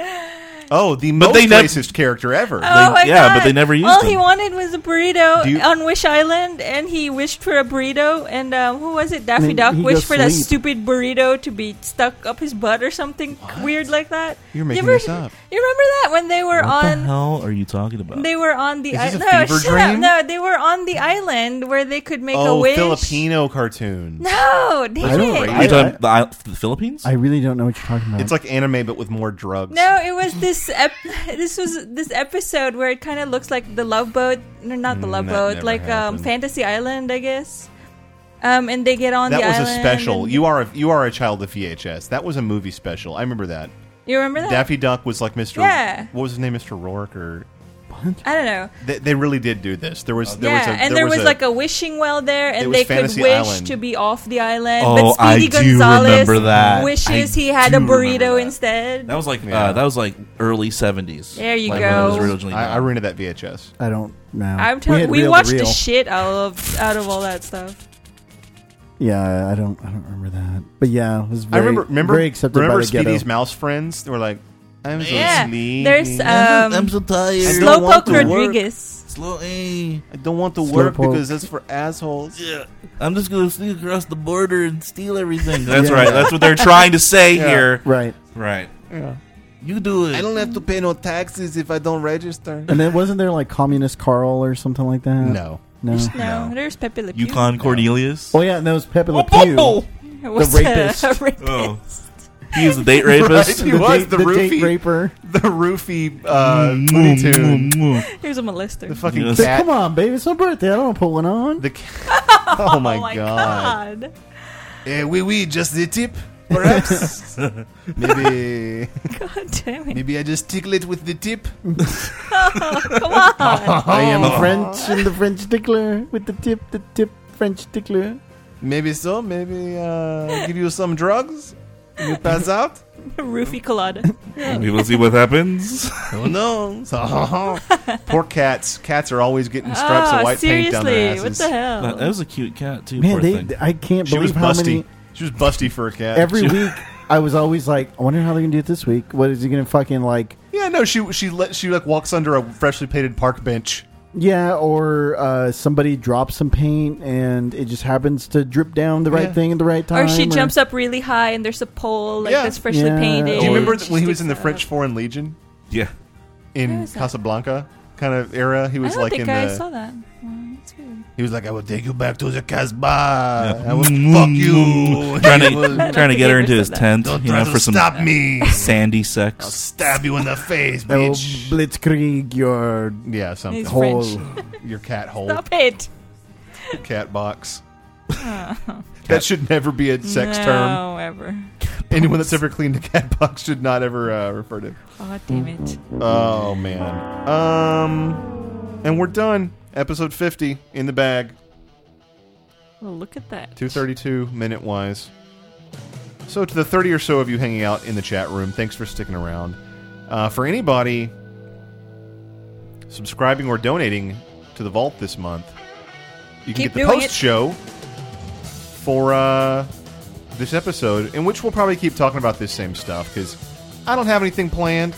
Oh, the But most they nev- racist character ever. Oh my yeah, God. but they never used All them. he wanted was a burrito Do you- on Wish Island, and he wished for a burrito. And um, who was it? Daffy And Duck he wished goes for that sleep. stupid burrito to be stuck up his butt or something weird like that. You're making you ever, this up. You remember that when they were What on? the hell are you talking about? They were on the Is this island. a No, fever shut up. dream? No, they were on the island where they could make a Oh, wish. Filipino cartoons. No, damn I don't it. rate Are you I- talking the, I- the Philippines? I really don't know what you're talking about. It's like anime, but with more drugs. No, it was this. Ep- this was this episode where it kind of looks like the Love Boat. No, not the Mm, Love that Boat. never Like um, happened. Fantasy Island, I guess. Um, and they get on that the was island. a special. and- You are a, you are a child of V H S. That was a movie special. I remember that. You remember that? Daffy Duck was like Mister Yeah. What was his name, Mister Rourke? Or I don't know. they, they really did do this. There was there yeah, was a, and there was, like a wishing well there, It and was they could Fantasy wish Island. to be off the island. Oh, but Speedy I do Gonzalez remember that. wishes I he had do a remember burrito that. instead. That was like Yeah. uh, that was like early seventies. There you like go. When it was originally I, I done. rented that V H S. I don't know. I'm telling had we, reel to watched the reel. shit out of out of all that stuff. Yeah, I don't. I don't remember that. But yeah, it was very, I remember remember very accepted remember by the ghetto. Speedy's mouse friends. They were like, I'm so Yeah, sleepy. there's um, I'm so tired. I don't want Slowpoke to work. Rodriguez. Slow A. I don't want to work Slowpoke. because that's for assholes. Yeah. I'm just gonna sneak across the border and steal everything. That's Yeah. right. That's what they're trying to say Yeah. here. Right. Right. Yeah. You do it. I don't have to pay no taxes if I don't register. And then wasn't there like Communist Carl or something like that? No. No. No, there's Pepe Le Pew. Yukon Cornelius. Oh yeah, and that was Pepe Le Oh, Pew. oh, It was the rapist. A, a rapist. oh. He was the date rapist. Right. He was date, the the roofie. date raper. The roofie uh, Looney Tune. He was a molester. The fucking Yes. Say, cat. come on, baby, it's my birthday. I don't want to put one on. The cat. Oh my, oh my god. god. Eh, oui, oui, just the tip, perhaps. maybe, God damn it. maybe I just tickle it with the tip. Come on. I am French and the French tickler with the tip, the tip French tickler. Maybe so. Maybe uh, give you some drugs. You pass out. Roofie colada. We will see what happens. Oh no! Poor cats. Cats are always getting stripes Ah, of white paint down their seriously, asses. what the hell? That, that was a cute cat too. Man, poor they, thing. I can't She was believe how busty. many. She was busty for a cat. Every She- week, I was always like, I wonder how they're gonna do it this week. What is he gonna fucking like? Yeah, no. She she let she like walks under a freshly painted park bench. Yeah, or uh, somebody drops some paint and it just happens to drip down the right Yeah. thing at the right time. Or she jumps up really high and there's a pole like Yeah. that's freshly Yeah. painted. Do you remember and th- she when he was sticks in the it French up. Foreign Legion Yeah. in Where is that? Casablanca kind of era? He I was don't like think in I the. saw that. Well, that's weird. He was like, "I will take you back to the Casbah. I will fuck you." trying He to was- trying to get her into his Don't tent, Don't you try know, to for some stop me. sandy I'll sex. stab you in the face, Oh, bitch. blitzkrieg your Yeah, something. He's hole. French. Your cat hole. Stop it. Cat box. That should never be a sex no, term. ever. Anyone that's ever cleaned a cat box should not ever uh, refer to it. Oh, damn it. Oh, man. Um, and we're done. Episode fifty in the bag. Well, look at that. two thirty-two minute-wise. So to the thirty or so of you hanging out in the chat room, thanks for sticking around. Uh, for anybody subscribing or donating to the Vault this month, you can Keep get the doing post it. show for uh, this episode, in which we'll probably keep talking about this same stuff, because I don't have anything planned.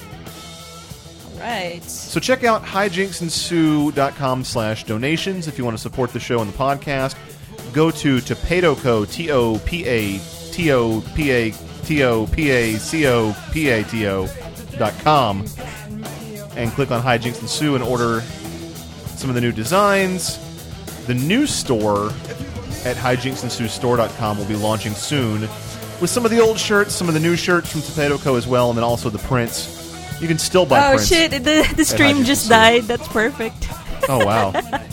Right. So check out hijinksandSue.com slash donations if you want to support the show and the podcast. Go to Topatoco, T O P A T O P A T O P A C O P A T O dot com and click on Hijinks and Sue and order some of the new designs. The new store at hijinks and sue store dot com will be launching soon with some of the old shirts, some of the new shirts from Topatoco as well, and then also the prints. You can still buy Oh, prints. shit. The, the stream Hijinks just and Sue. died. That's perfect. Oh, wow.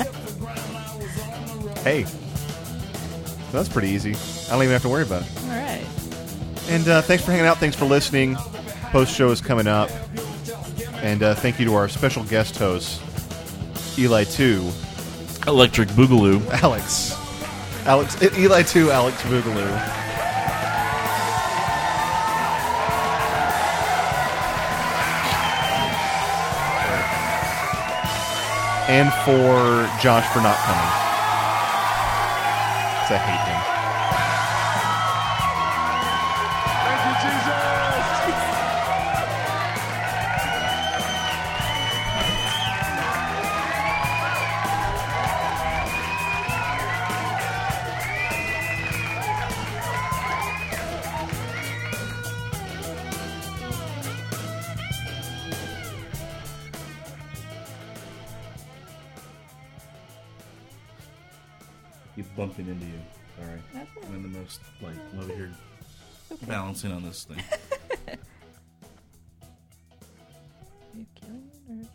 Hey. That's pretty easy. I don't even have to worry about it. All right. And uh, thanks for hanging out. Thanks for listening. Post show is coming up. And uh, thank you to our special guest host, Eli two. Electric Boogaloo. Alex. Alex. Eli two, Alex Boogaloo. and for Josh for not coming. 'Cause I hate him. Thank you, Jesus. Keep bumping into you. Sorry. I'm in the most, like, over here balancing on this thing. Are you killing it or?